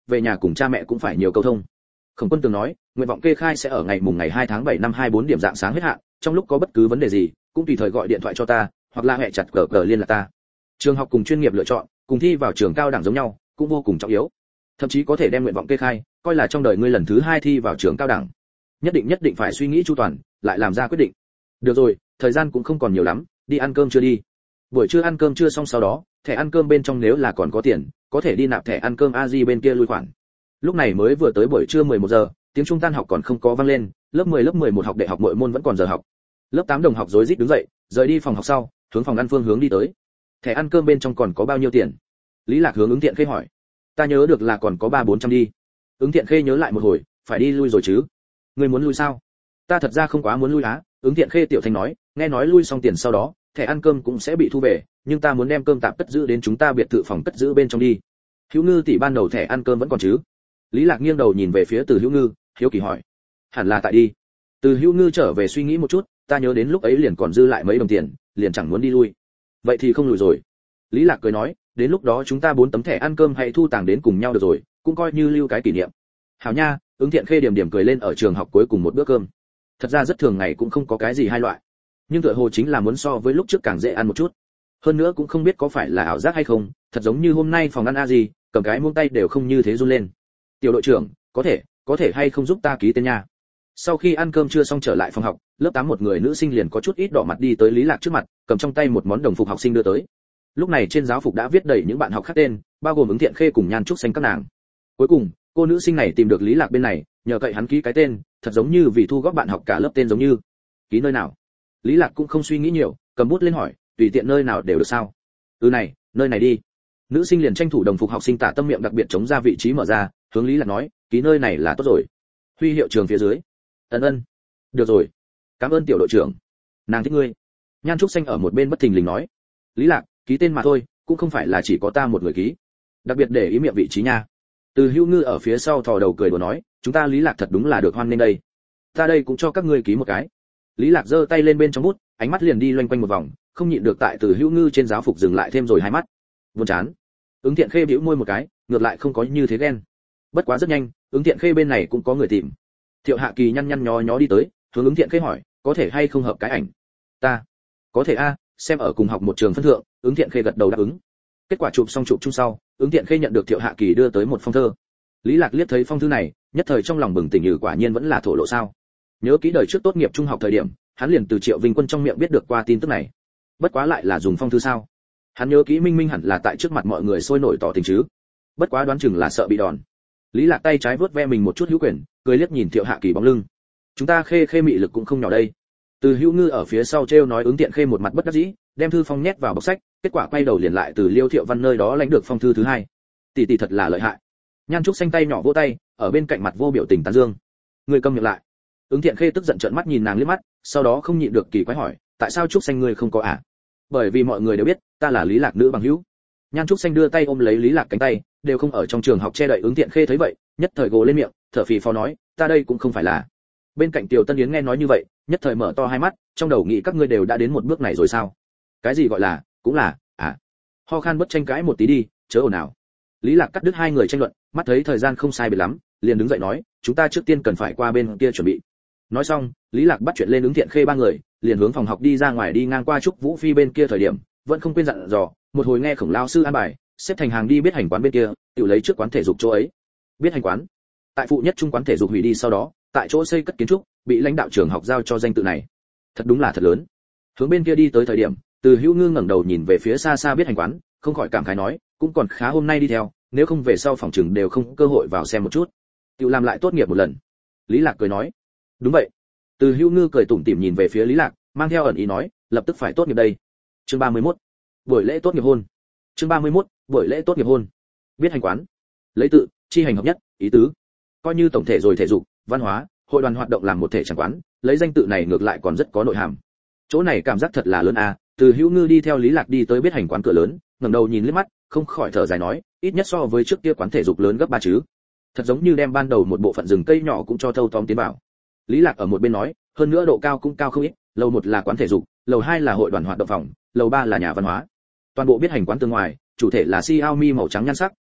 về nhà cùng cha mẹ cũng phải nhiều câu thông. Khổng Quân Tường nói, nguyện vọng kê khai sẽ ở ngày mùng ngày hai tháng bảy năm hai mươi bốn điểm dạng sáng hết hạn, trong lúc có bất cứ vấn đề gì, cũng tùy thời gọi điện thoại cho ta, hoặc là hẹn chặt cờ cờ liên lạc ta. Trường học cùng chuyên nghiệp lựa chọn, cùng thi vào trường cao đẳng giống nhau, cũng vô cùng trọng yếu. Thậm chí có thể đem nguyện vọng kê khai, coi là trong đời ngươi lần thứ hai thi vào trường cao đẳng. Nhất định nhất định phải suy nghĩ chu toàn, lại làm ra quyết định. Được rồi, thời gian cũng không còn nhiều lắm, đi ăn cơm chưa đi. Buổi trưa ăn cơm trưa xong sau đó, thẻ ăn cơm bên trong nếu là còn có tiền, có thể đi nạp thẻ ăn cơm a di bên kia lui khoản. Lúc này mới vừa tới buổi trưa mười một giờ, tiếng trung tan học còn không có vang lên, lớp mười lớp mười một học đại học mỗi môn vẫn còn giờ học. Lớp tám đồng học rối rít đứng dậy, rời đi phòng học sau, hướng phòng ăn phương hướng đi tới. Thẻ ăn cơm bên trong còn có bao nhiêu tiền? Lý Lạc hướng ứng Thiện Khê hỏi. Ta nhớ được là còn có ba bốn trăm đi. Ứng Thiện Khê nhớ lại một hồi, phải đi lui rồi chứ? Ngươi muốn lui sao? Ta thật ra không quá muốn lui á. Ứng Thiện Khê tiểu thanh nói, nghe nói lui xong tiền sau đó, thẻ ăn cơm cũng sẽ bị thu về, nhưng ta muốn đem cơm tạm cất giữ đến chúng ta biệt thự phòng cất giữ bên trong đi. Hữu Ngư tỷ ban đầu thẻ ăn cơm vẫn còn chứ? Lý Lạc nghiêng đầu nhìn về phía Từ Hữu Ngư, hiếu kỳ hỏi. Hẳn là tại đi. Từ Hữu Ngư trở về suy nghĩ một chút, ta nhớ đến lúc ấy liền còn dư lại mấy đồng tiền, liền chẳng muốn đi lui. Vậy thì không lùi rồi. Lý Lạc cười nói, đến lúc đó chúng ta bốn tấm thẻ ăn cơm hãy thu tàng đến cùng nhau được rồi, cũng coi như lưu cái kỷ niệm. Hảo nha, Ứng Thiện Khê điểm điểm cười lên ở trường học cuối cùng một bữa cơm. Thật ra rất thường ngày cũng không có cái gì hai loại, nhưng tựa hồ chính là muốn so với lúc trước càng dễ ăn một chút. Hơn nữa cũng không biết có phải là ảo giác hay không, thật giống như hôm nay phòng ăn a gì, cầm cái muông tay đều không như thế run lên. Tiểu đội trưởng, có thể, có thể hay không giúp ta ký tên nha? Sau khi ăn cơm trưa xong trở lại phòng học, lớp tám một người nữ sinh liền có chút ít đỏ mặt đi tới Lý Lạc trước mặt, cầm trong tay một món đồng phục học sinh đưa tới. Lúc này trên giáo phục đã viết đầy những bạn học khác tên, bao gồm Ứng Thiện Khê cùng Nhan Trúc Xanh các nàng. Cuối cùng, cô nữ sinh này tìm được Lý Lạc bên này, nhờ cậy hắn ký cái tên, thật giống như vì thu góp bạn học cả lớp tên giống như. Ký nơi nào? Lý Lạc cũng không suy nghĩ nhiều, cầm bút lên hỏi, tùy tiện nơi nào đều được sao? Ừ này, nơi này đi. Nữ sinh liền tranh thủ đồng phục học sinh tả tâm miệng đặc biệt chống ra vị trí mở ra, hướng Lý Lạc nói, ký nơi này là tốt rồi. Huy hiệu trường phía dưới. Ân ân. Được rồi. Cảm ơn tiểu đội trưởng. Nàng thích ngươi. Nhan Trúc Xanh ở một bên bất thình lình nói. Lý Lạc, ký tên mà thôi, cũng không phải là chỉ có ta một người ký. Đặc biệt để ý miệng vị trí nha. Từ Hữu Ngư ở phía sau thò đầu cười đùa nói, chúng ta Lý Lạc thật đúng là được hoan nghênh đây. Ta đây cũng cho các ngươi ký một cái. Lý Lạc giơ tay lên bên trong bút, ánh mắt liền đi loanh quanh một vòng, không nhịn được tại Từ Hữu Ngư trên giáo phục dừng lại thêm rồi hai mắt. Buồn chán. Ứng Thiện Khê bĩu môi một cái, ngược lại không có như thế ghen. Bất quá rất nhanh, Ứng Thiện Khê bên này cũng có người tìm. Thiệu Hạ Kỳ nhăn nhăn nhó nhó đi tới, hướng Ứng Thiện Khê hỏi, có thể hay không hợp cái ảnh? Ta, có thể a, xem ở cùng học một trường phân thượng. Ứng Thiện Khê gật đầu đáp ứng. Kết quả chụp xong chụp chung sau, Ứng Thiện Khê nhận được Thiệu Hạ Kỳ đưa tới một phong thơ. Lý Lạc liếc thấy phong thư này, nhất thời trong lòng bừng tỉnh, như quả nhiên vẫn là thổ lộ sao? Nhớ kỹ đời trước tốt nghiệp trung học thời điểm, hắn liền từ Triệu Vinh Quân trong miệng biết được qua tin tức này. Bất quá lại là dùng phong thư sao? Hắn nhớ kỹ minh minh hẳn là tại trước mặt mọi người sôi nổi tỏ tình chứ. Bất quá đoán chừng là sợ bị đòn. Lý Lạc tay trái vớt ve mình một chút hữu quyền, cười liếc nhìn Thiệu Hạ Kỳ bóng lưng. Chúng ta Khê Khê mị lực cũng không nhỏ đây. Từ Hữu Ngư ở phía sau treo nói. Ứng Thiện Khê một mặt bất đắc dĩ, đem thư phong nhét vào bọc sách, kết quả quay đầu liền lại từ Liêu Thiệu Văn nơi đó lãnh được phong thư thứ hai. Tỷ tỷ thật là lợi hại. Nhan Trúc Xanh tay nhỏ vỗ tay, ở bên cạnh mặt vô biểu tình tán dương. Ngươi câm miệng lại. Ứng Thiện Khê tức giận trợn mắt nhìn nàng liếc mắt, sau đó không nhịn được kỳ quái hỏi, tại sao Trúc Xanh ngươi không có à? Bởi vì mọi người đều biết, ta là Lý Lạc nữ bằng hữu. Nhan Trúc Xanh đưa tay ôm lấy Lý Lạc cánh tay, đều không ở trong trường học che đậy. Ứng Thiện Khê thấy vậy, nhất thời gồ lên miệng, thở phì phò nói, ta đây cũng không phải là. Bên cạnh Tiểu Tân Yến nghe nói như vậy, nhất thời mở to hai mắt, trong đầu nghĩ các ngươi đều đã đến một bước này rồi sao? Cái gì gọi là, cũng là, à? Ho khan bất tranh cãi một tí đi, chớ ồn ào. Lý Lạc cắt đứt hai người tranh luận, mắt thấy thời gian không sai biệt lắm, liền đứng dậy nói, chúng ta trước tiên cần phải qua bên kia chuẩn bị. Nói xong, Lý Lạc bắt chuyện lên Ứng Thiện Khê ba người, liền hướng phòng học đi ra ngoài. Đi ngang qua Trúc Vũ Phi bên kia thời điểm, vẫn không quên dặn dò, một hồi nghe Khổng lão sư an bài, xếp thành hàng đi biết hành quán bên kia, tự lấy trước quán thể dục chỗ ấy. Biết hành quán. Tại phụ nhất trung quán thể dục hủy đi sau đó, tại chỗ xây cất kiến trúc, bị lãnh đạo trường học giao cho danh tự này. Thật đúng là thật lớn. Hướng bên kia đi tới thời điểm, Từ Hữu Ngư ngẩng đầu nhìn về phía xa xa biết hành quán, không khỏi cảm khái nói, cũng còn khá hôm nay đi theo, nếu không về sau phòng trường đều không cơ hội vào xem một chút. Tự làm lại tốt nghiệp một lần. Lý Lạc cười nói, đúng vậy. Từ Hữu Ngư cười tủm tỉm nhìn về phía Lý Lạc, mang theo ẩn ý nói, lập tức phải tốt nghiệp đây. Chương ba mươi mốt. Buổi lễ tốt nghiệp hôn. Chương ba mươi mốt. Buổi lễ tốt nghiệp hôn. Biết hành quán. Lấy tự, chi hành hợp nhất, ý tứ. Coi như tổng thể rồi thể dục, văn hóa, hội đoàn hoạt động làm một thể chẳng quán, lấy danh tự này ngược lại còn rất có nội hàm. Chỗ này cảm giác thật là lớn a. Từ Hữu Ngư đi theo Lý Lạc đi tới biết hành quán cửa lớn, ngẩng đầu nhìn liếc mắt, không khỏi thở dài nói, ít nhất so với trước kia quán thể dục lớn gấp ba chứ. Thật giống như đem ban đầu một bộ phận rừng cây nhỏ cũng cho thâu tóm tiến vào. Lý Lạc ở một bên nói, hơn nữa độ cao cũng cao không ít, lầu một là quán thể dục, lầu hai là hội đoàn hoạt động phòng, lầu ba là nhà văn hóa. Toàn bộ biết hành quán tường ngoài, chủ thể là Xiaomi màu trắng nhan sắc,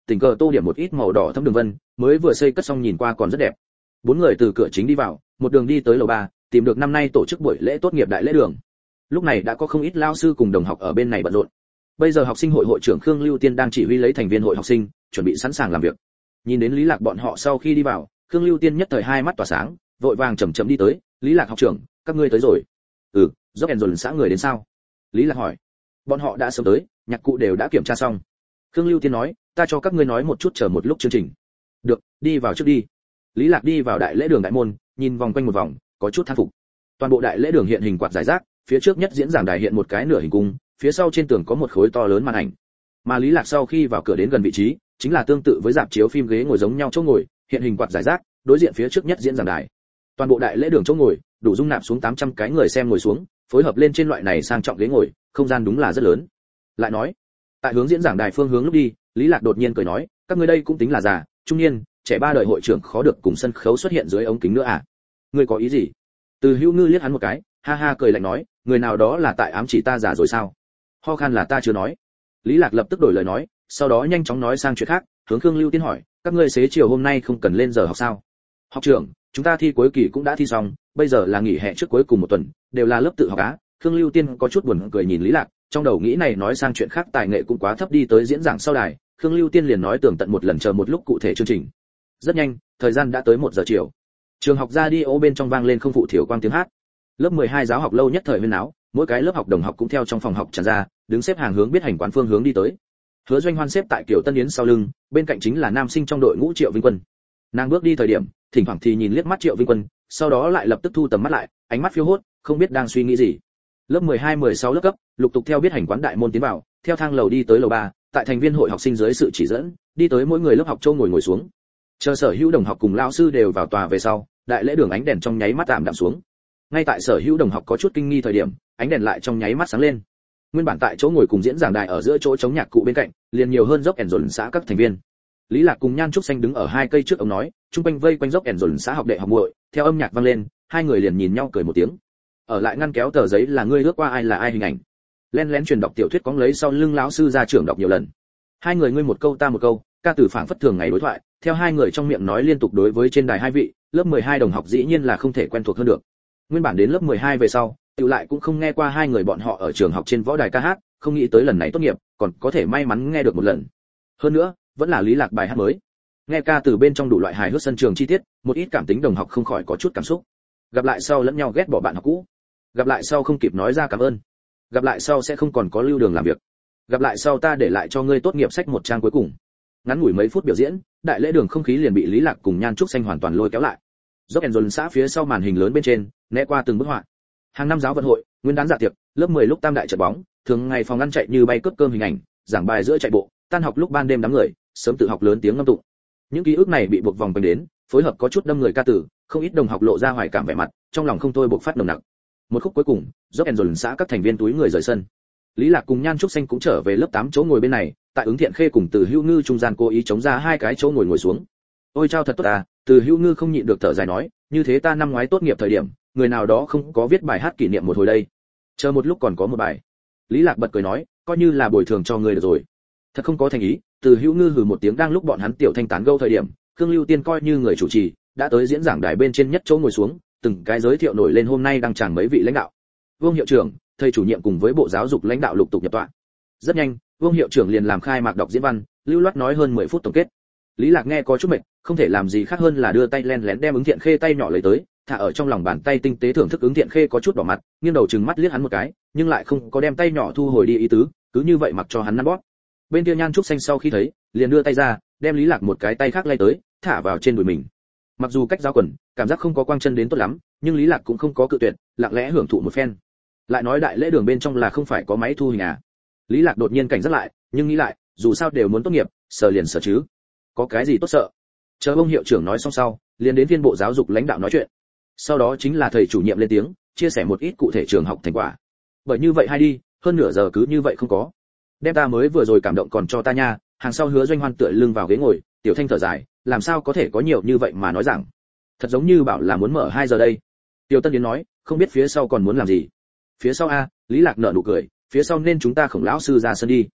tình cờ tô điểm một ít màu đỏ thâm đường vân, mới vừa xây cất xong nhìn qua còn rất đẹp. Bốn người từ cửa chính đi vào, một đường đi tới lầu ba, tìm được năm nay tổ chức buổi lễ tốt nghiệp đại lễ đường. Lúc này đã có không ít lao sư cùng đồng học ở bên này bận rộn. Bây giờ học sinh hội hội trưởng Khương Lưu Tiên đang chỉ huy lấy thành viên hội học sinh, chuẩn bị sẵn sàng làm việc. Nhìn đến Lý Lạc bọn họ sau khi đi vào, Khương Lưu Tiên nhất thời hai mắt tỏa sáng, vội vàng chậm chậm đi tới. Lý Lạc học trưởng, các ngươi tới rồi. Ừ, dốc ẻn dồn xã người đến sao? Lý Lạc hỏi. Bọn họ đã sớm tới, nhạc cụ đều đã kiểm tra xong. Khương Lưu Tiên nói, ta cho các ngươi nói một chút chờ một lúc chương trình. Được, đi vào trước đi. Lý Lạc đi vào đại lễ đường đại môn, nhìn vòng quanh một vòng, có chút thán phục. Toàn bộ đại lễ đường hiện hình quạt giải rác, phía trước nhất diễn giảng đài hiện một cái nửa hình cung, phía sau trên tường có một khối to lớn màn ảnh. Mà Lý Lạc sau khi vào cửa đến gần vị trí, chính là tương tự với rạp chiếu phim ghế ngồi giống nhau chỗ ngồi, hiện hình quạt giải rác, đối diện phía trước nhất diễn giảng đài. Toàn bộ đại lễ đường chỗ ngồi, đủ dung nạp xuống tám trăm cái người xem ngồi xuống, phối hợp lên trên loại này sang trọng ghế ngồi, không gian đúng là rất lớn. Lại nói, tại hướng diễn giảng đài phương hướng lúc đi, Lý Lạc đột nhiên cười nói, các ngươi đây cũng tính là già, trung niên, trẻ ba đời hội trưởng khó được cùng sân khấu xuất hiện dưới ống kính nữa à? Ngươi có ý gì? Từ Hữu Ngư liếc hắn một cái, ha ha cười lạnh nói, người nào đó là tại ám chỉ ta già rồi sao? Ho khan là ta chưa nói. Lý Lạc lập tức đổi lời nói, sau đó nhanh chóng nói sang chuyện khác, hướng Khương Lưu Tiên hỏi, các ngươi xế chiều hôm nay không cần lên giờ học sao? Học trưởng, chúng ta thi cuối kỳ cũng đã thi xong, bây giờ là nghỉ hè trước cuối cùng một tuần, đều là lớp tự học á. Khương Lưu Tiên có chút buồn cười nhìn Lý Lạc, trong đầu nghĩ này nói sang chuyện khác tài nghệ cũng quá thấp đi tới diễn giảng sau đài, Khương Lưu Tiên liền nói tường tận một lần chờ một lúc cụ thể chương trình. Rất nhanh, thời gian đã tới một giờ chiều. Trường học radio bên trong vang lên không phụ thiểu quang tiếng hát. Lớp mười hai giáo học lâu nhất thời huyên náo, mỗi cái lớp học đồng học cũng theo trong phòng học tràn ra, đứng xếp hàng hướng biết hành quán phương hướng đi tới. Hứa Doanh Hoan xếp tại Kiều Tân Yến sau lưng, bên cạnh chính là nam sinh trong đội ngũ Triệu Vinh Quân. Nàng bước đi thời điểm, thỉnh thoảng thì nhìn liếc mắt Triệu Vinh Quân, sau đó lại lập tức thu tầm mắt lại, ánh mắt phiêu hốt, không biết đang suy nghĩ gì. Lớp mười hai mười sáu lớp cấp, lục tục theo biết hành quán đại môn tiến vào, theo thang lầu đi tới lầu ba, tại thành viên hội học sinh dưới sự chỉ dẫn, đi tới mỗi người lớp học châu ngồi ngồi xuống. Chờ sở hữu đồng học cùng lão sư đều vào tòa về sau, đại lễ đường ánh đèn trong nháy mắt tạm đạm xuống. Ngay tại sở hữu đồng học có chút kinh nghi thời điểm, ánh đèn lại trong nháy mắt sáng lên. Nguyên bản tại chỗ ngồi cùng diễn giảng đài ở giữa chỗ chống nhạc cụ bên cạnh, liền nhiều hơn dốc ẻn dồn xã các thành viên. Lý Lạc cùng Nhan Trúc Xanh đứng ở hai cây trước ông nói, trung quanh vây quanh dốc ẻn dồn xã học đệ học muội, theo âm nhạc vang lên, hai người liền nhìn nhau cười một tiếng. Ở lại ngăn kéo tờ giấy là ngươi lướt qua ai là ai hình ảnh. Len lén truyền đọc tiểu thuyết cóng lấy sau lưng lão sư ra trưởng đọc nhiều lần. Hai người ngươi một câu ta một câu, ca từ phảng phất thường ngày đối thoại, theo hai người trong miệng nói liên tục đối với trên đài hai vị, lớp mười hai đồng học dĩ nhiên là không thể quen thuộc hơn được. Nguyên bản đến lớp mười hai về sau, tiểu lại cũng không nghe qua hai người bọn họ ở trường học trên võ đài ca hát, không nghĩ tới lần này tốt nghiệp, còn có thể may mắn nghe được một lần. Hơn nữa, vẫn là Lý Lạc bài hát mới. Nghe ca từ bên trong đủ loại hài hước sân trường chi tiết, một ít cảm tính đồng học không khỏi có chút cảm xúc. Gặp lại sau lẫn nhau ghét bỏ bạn học cũ. Gặp lại sau không kịp nói ra cảm ơn. Gặp lại sau sẽ không còn có lưu đường làm việc. Gặp lại sau ta để lại cho ngươi tốt nghiệp sách một trang cuối cùng. Ngắn ngủi mấy phút biểu diễn, đại lễ đường không khí liền bị Lý Lạc cùng Nhan Trúc Xanh hoàn toàn lôi kéo lại. Dốc ẻn dồn xã phía sau màn hình lớn bên trên, né qua từng bức họa. Hàng năm giáo vận hội, nguyên đán dạ tiệc, lớp mười lúc tam đại trận bóng, thường ngày phòng ăn chạy như bay cướp cơm hình ảnh, giảng bài giữa chạy bộ, tan học lúc ban đêm đám người, sớm tự học lớn tiếng ngâm tụng. Những ký ức này bị buộc vòng quanh đến, phối hợp có chút đâm người ca tử, không ít đồng học lộ ra hoài cảm vẻ mặt, trong lòng không thôi bộc phát nồng nặc. Một khúc cuối cùng, dốc ẻn dồn xã các thành viên túi người rời sân. Lý Lạc cùng Nhan Trúc Xanh cũng trở về lớp tám chỗ ngồi bên này, tại ứng thiện khê cùng Từ Hữu Ngư trung gian cố ý chống ra hai cái chỗ ngồi ngồi xuống. Ôi chao thật tốt à, Từ Hữu Ngư không nhịn được thở dài nói, như thế ta năm ngoái tốt nghiệp thời điểm, người nào đó không có viết bài hát kỷ niệm một hồi đây. Chờ một lúc còn có một bài. Lý Lạc bật cười nói, coi như là bồi thường cho người được rồi. Thật không có thành ý, Từ Hữu Ngư hừ một tiếng đang lúc bọn hắn tiểu thanh tán gẫu thời điểm, Khương Lưu Tiên coi như người chủ trì, đã tới diễn giảng đài bên trên nhất chỗ ngồi xuống, từng cái giới thiệu nổi lên hôm nay đang chàng mấy vị lãnh đạo. Vương hiệu trưởng, thầy chủ nhiệm cùng với bộ giáo dục lãnh đạo lục tục nhập tọa. Rất nhanh, Vương hiệu trưởng liền làm khai mạc đọc diễn văn, lưu loát nói hơn mười phút tổng kết. Lý Lạc nghe có chút mệt, không thể làm gì khác hơn là đưa tay len lén đem ứng thiện khê tay nhỏ lấy tới, thả ở trong lòng bàn tay tinh tế thưởng thức. Ứng thiện khê có chút đỏ mặt, nghiêng đầu trừng mắt liếc hắn một cái, nhưng lại không có đem tay nhỏ thu hồi đi ý tứ, cứ như vậy mặc cho hắn nắn bóp. Bên kia Nhan Trúc Xanh sau khi thấy, liền đưa tay ra, đem Lý Lạc một cái tay khác lay tới, thả vào trên đùi mình. Mặc dù cách giao quần, cảm giác không có quang chân đến tốt lắm, nhưng Lý Lạc cũng không có cự tuyệt, lặng lẽ hưởng thụ một phen. Lại nói đại lễ đường bên trong là không phải có máy thu hình à? Lý Lạc đột nhiên cảnh giác lại, nhưng nghĩ lại, dù sao đều muốn tốt nghiệp, sợ liền sợ chứ. Có cái gì tốt sợ? Chờ ông hiệu trưởng nói xong sau, liền đến viên bộ giáo dục lãnh đạo nói chuyện. Sau đó chính là thầy chủ nhiệm lên tiếng, chia sẻ một ít cụ thể trường học thành quả. Bởi như vậy hay đi, hơn nửa giờ cứ như vậy không có. Đem ta mới vừa rồi cảm động còn cho ta nha, hàng sau Hứa Doanh Hoan tựa lưng vào ghế ngồi, tiểu thanh thở dài, làm sao có thể có nhiều như vậy mà nói rằng. Thật giống như bảo là muốn mở hai giờ đây. Tiểu Tân Yến nói, không biết phía sau còn muốn làm gì. Phía sau a, Lý Lạc nở nụ cười, phía sau nên chúng ta Khổng lão sư ra sân đi.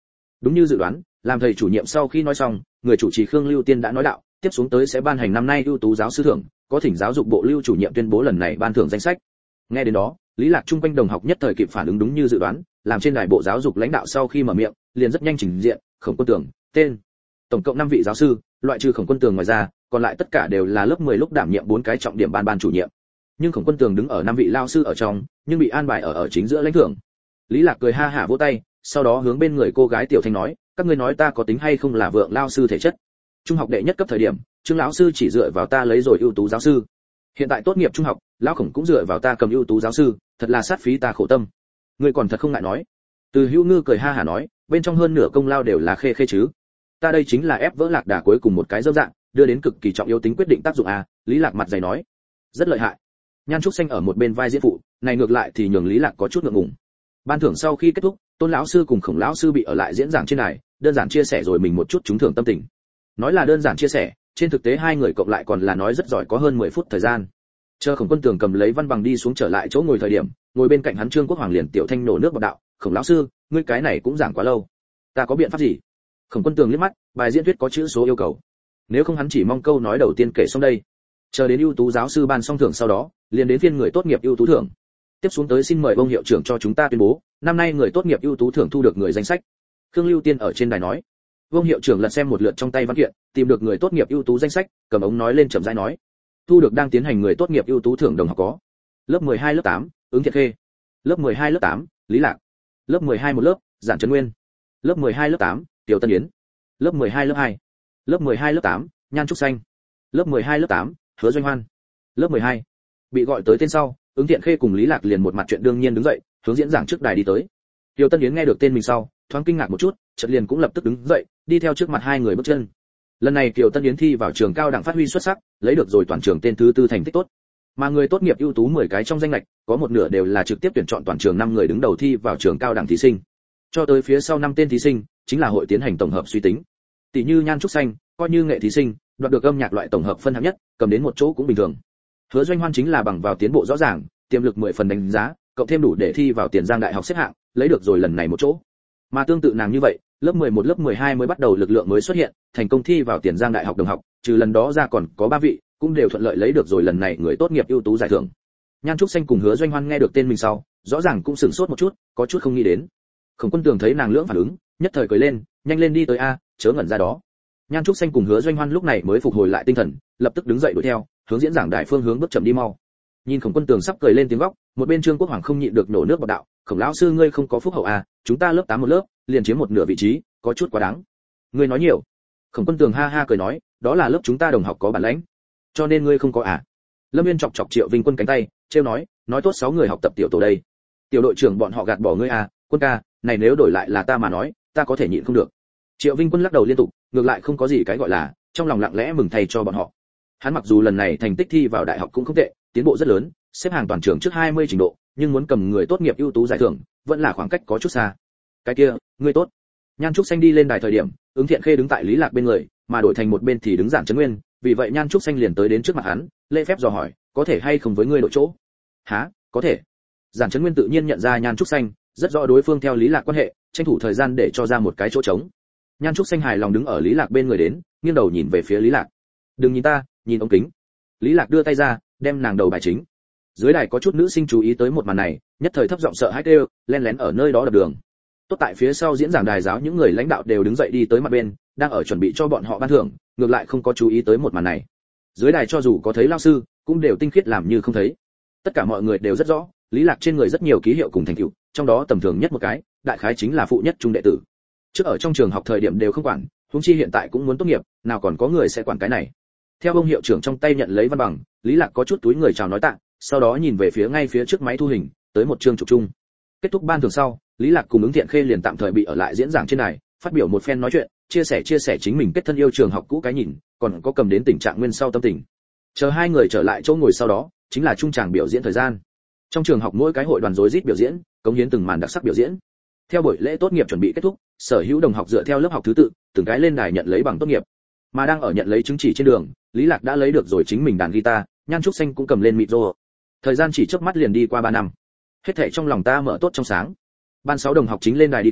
Đúng như dự đoán, làm thầy chủ nhiệm sau khi nói xong, người chủ trì Khương Lưu Tiên đã nói đạo, tiếp xuống tới sẽ ban hành năm nay ưu tú giáo sư thưởng, có thỉnh giáo dục bộ Lưu chủ nhiệm tuyên bố lần này ban thưởng danh sách. Nghe đến đó, Lý Lạc trung quanh đồng học nhất thời kịp phản ứng đúng như dự đoán, làm trên đài bộ giáo dục lãnh đạo sau khi mở miệng, liền rất nhanh trình diện, Khổng Quân Tường, tên. Tổng cộng năm vị giáo sư, loại trừ Khổng Quân Tường ngoài ra, còn lại tất cả đều là lớp mười lúc đảm nhiệm bốn cái trọng điểm ban ban chủ nhiệm. Nhưng Khổng Quân Tường đứng ở năm vị lao sư ở trong, nhưng bị an bài ở ở chính giữa lãnh thưởng. Lý Lạc cười ha hả vỗ tay, sau đó hướng bên người cô gái Tiểu Thanh nói, các ngươi nói ta có tính hay không là vượng lao sư thể chất. Trung học đệ nhất cấp thời điểm, Trương lão sư chỉ dựa vào ta lấy rồi ưu tú giáo sư. Hiện tại tốt nghiệp trung học, lão Khổng cũng dựa vào ta cầm ưu tú giáo sư, thật là sát phí ta khổ tâm. Ngươi còn thật không ngại nói. Từ Hữu Ngư cười ha hả nói, bên trong hơn nửa công lao đều là Khê Khê chứ. Ta đây chính là ép vỡ lạc đà cuối cùng một cái dâm dạng, đưa đến cực kỳ trọng yếu tính quyết định tác dụng à, Lý Lạc mặt dày nói. Rất lợi hại. Nhan Trúc Xanh ở một bên vai diễn phụ, này ngược lại thì nhường Lý Lạc có chút ngượng ngùng. Ban thưởng sau khi kết thúc, Tôn lão sư cùng Khổng lão sư bị ở lại diễn giảng trên đài, đơn giản chia sẻ rồi mình một chút trúng thưởng tâm tình. Nói là đơn giản chia sẻ, trên thực tế hai người cộng lại còn là nói rất giỏi có hơn mười phút thời gian. Chờ Khổng Quân Tường cầm lấy văn bằng đi xuống trở lại chỗ ngồi thời điểm, ngồi bên cạnh hắn Trương Quốc Hoàng liền Tiểu Thanh nổ nước bọt đạo, "Khổng lão sư, ngươi cái này cũng giảng quá lâu. Ta có biện pháp gì?" Khổng Quân Tường liếc mắt, bài diễn thuyết có chữ số yêu cầu. Nếu không hắn chỉ mong câu nói đầu tiên kể xong đây. Chờ đến ưu tú giáo sư ban xong thưởng sau đó, liền đến phiên người tốt nghiệp ưu tú thưởng. Tiếp xuống tới xin mời ông hiệu trưởng cho chúng ta tuyên bố, năm nay người tốt nghiệp ưu tú thưởng thu được người danh sách. Khương Lưu Tiên ở trên đài nói. Vương hiệu trưởng lật xem một lượt trong tay văn kiện, tìm được người tốt nghiệp ưu tú danh sách, cầm ống nói lên chậm rãi nói. Thu được đang tiến hành người tốt nghiệp ưu tú thưởng đồng học có: lớp mười hai lớp tám, Ứng Thiện Khê; lớp mười hai lớp tám, Lý Lạc; lớp mười hai một lớp, Giản Trấn Nguyên; lớp mười hai lớp tám, Tiểu Tân Yến; lớp mười hai lớp hai, lớp mười hai lớp tám, Nhan Trúc Xanh; lớp mười hai lớp tám, Hứa Doanh Hoan; lớp mười hai. Bị gọi tới tên sau, Ứng Thiện Khê cùng Lý Lạc liền một mặt chuyện đương nhiên đứng dậy, hướng diễn giảng trước đài đi tới. Tiểu Tân Yến nghe được tên mình sau, thoáng kinh ngạc một chút, chợt liền cũng lập tức đứng dậy, đi theo trước mặt hai người bước chân. Lần này Kiều Tân Yến thi vào trường cao đẳng phát huy xuất sắc, lấy được rồi toàn trường tên thứ tư thành tích tốt. Mà người tốt nghiệp ưu tú mười cái trong danh ngạch, có một nửa đều là trực tiếp tuyển chọn toàn trường năm người đứng đầu thi vào trường cao đẳng thí sinh. Cho tới phía sau năm tên thí sinh, chính là hội tiến hành tổng hợp suy tính. Tỷ như Nhan Trúc Xanh, coi như nghệ thí sinh, đoạt được âm nhạc loại tổng hợp phân hạng nhất, cầm đến một chỗ cũng bình thường. Hứa Doanh Hoan chính là bằng vào tiến bộ rõ ràng, tiềm lực mười phần đánh giá, cộng thêm đủ để thi vào Tiền Giang Đại học xếp hạng, lấy được rồi lần này một chỗ. Mà tương tự nàng như vậy, lớp mười một lớp mười hai mới bắt đầu lực lượng mới xuất hiện, thành công thi vào Tiền Giang Đại học đồng học, trừ lần đó ra còn có ba vị, cũng đều thuận lợi lấy được rồi lần này người tốt nghiệp ưu tú giải thưởng. Nhan Trúc Xanh cùng Hứa Doanh Hoan nghe được tên mình sau, rõ ràng cũng sửng sốt một chút, có chút không nghĩ đến. Khổng Quân Tường thấy nàng lưỡng phản ứng, nhất thời cười lên, nhanh lên đi tới a, chớ ngẩn ra đó. Nhan Trúc Xanh cùng Hứa Doanh Hoan lúc này mới phục hồi lại tinh thần, lập tức đứng dậy đuổi theo, hướng diễn giảng đài phương hướng bước chậm đi mau. Nhìn Khổng Quân Tường sắp cười lên tiếng góc, một bên Trương Quốc Hoàng không nhịn được nổ nước bọt đạo, "Khổng lão sư ngươi không có phúc hậu à, chúng ta lớp tám một lớp, liền chiếm một nửa vị trí, có chút quá đáng." "Ngươi nói nhiều." Khổng Quân Tường ha ha cười nói, "Đó là lớp chúng ta đồng học có bản lãnh, cho nên ngươi không có à?" Lâm Viên chọc chọc Triệu Vinh Quân cánh tay, trêu nói, "Nói tốt sáu người học tập tiểu tổ đây, tiểu đội trưởng bọn họ gạt bỏ ngươi à, Quân ca, này nếu đổi lại là ta mà nói, ta có thể nhịn không được." Triệu Vinh Quân lắc đầu liên tục, ngược lại không có gì cái gọi là, trong lòng lặng lẽ mừng thầy cho bọn họ. Hắn mặc dù lần này thành tích thi vào đại học cũng không tệ, tiến bộ rất lớn, xếp hàng toàn trường trước hai mươi trình độ, nhưng muốn cầm người tốt nghiệp ưu tú giải thưởng, vẫn là khoảng cách có chút xa. "Cái kia, ngươi tốt." Nhan Trúc Xanh đi lên đài thời điểm, Ứng Thiện Khê đứng tại Lý Lạc bên người, mà đổi thành một bên thì đứng Giản Trấn Nguyên, vì vậy Nhan Trúc Xanh liền tới đến trước mặt hắn, lễ phép dò hỏi, "Có thể hay không với ngươi đổi chỗ?" "Hả, có thể." Giản Trấn Nguyên tự nhiên nhận ra Nhan Trúc Xanh, rất rõ đối phương theo Lý Lạc quan hệ, tranh thủ thời gian để cho ra một cái chỗ trống. Nhan Trúc Xanh hài lòng đứng ở Lý Lạc bên người đến, nghiêng đầu nhìn về phía Lý Lạc. "Đừng nhìn ta, nhìn ống kính." Lý Lạc đưa tay ra, đem nàng đầu bài chính. Dưới đài có chút nữ sinh chú ý tới một màn này, nhất thời thấp giọng sợ hãi kêu, len lén ở nơi đó đập đường. Tốt tại phía sau diễn giảng đài giáo những người lãnh đạo đều đứng dậy đi tới mặt bên, đang ở chuẩn bị cho bọn họ ban thưởng, ngược lại không có chú ý tới một màn này. Dưới đài cho dù có thấy lao sư, cũng đều tinh khiết làm như không thấy. Tất cả mọi người đều rất rõ, Lý Lạc trên người rất nhiều ký hiệu cùng thành tựu, trong đó tầm thường nhất một cái, đại khái chính là phụ nhất trung đệ tử. Trước ở trong trường học thời điểm đều không quản, huống chi hiện tại cũng muốn tốt nghiệp, nào còn có người sẽ quản cái này. Theo ông hiệu trưởng trong tay nhận lấy văn bằng, Lý Lạc có chút túi người chào nói tạ, sau đó nhìn về phía ngay phía trước máy thu hình, tới một chương chụp chung. Kết thúc ban thưởng sau, Lý Lạc cùng Ứng Thiện Khê liền tạm thời bị ở lại diễn giảng trên này, phát biểu một phen nói chuyện, chia sẻ chia sẻ chính mình kết thân yêu trường học cũ cái nhìn, còn có cầm đến tình trạng nguyên sau tâm tình. Chờ hai người trở lại chỗ ngồi sau đó, chính là trung tràng biểu diễn thời gian. Trong trường học mỗi cái hội đoàn rối rít biểu diễn, cống hiến từng màn đặc sắc biểu diễn. Theo buổi lễ tốt nghiệp chuẩn bị kết thúc, sở hữu đồng học dựa theo lớp học thứ tự, từng cái lên đài nhận lấy bằng tốt nghiệp. Mà đang ở nhận lấy chứng chỉ trên đường, Lý Lạc đã lấy được rồi chính mình đàn guitar, Nhan Trúc Xanh cũng cầm lên micro. Thời gian chỉ chớp mắt liền đi qua ba năm. Hết thảy trong lòng ta mở tốt trong sáng. Ban sáu đồng học chính lên đài đi qua,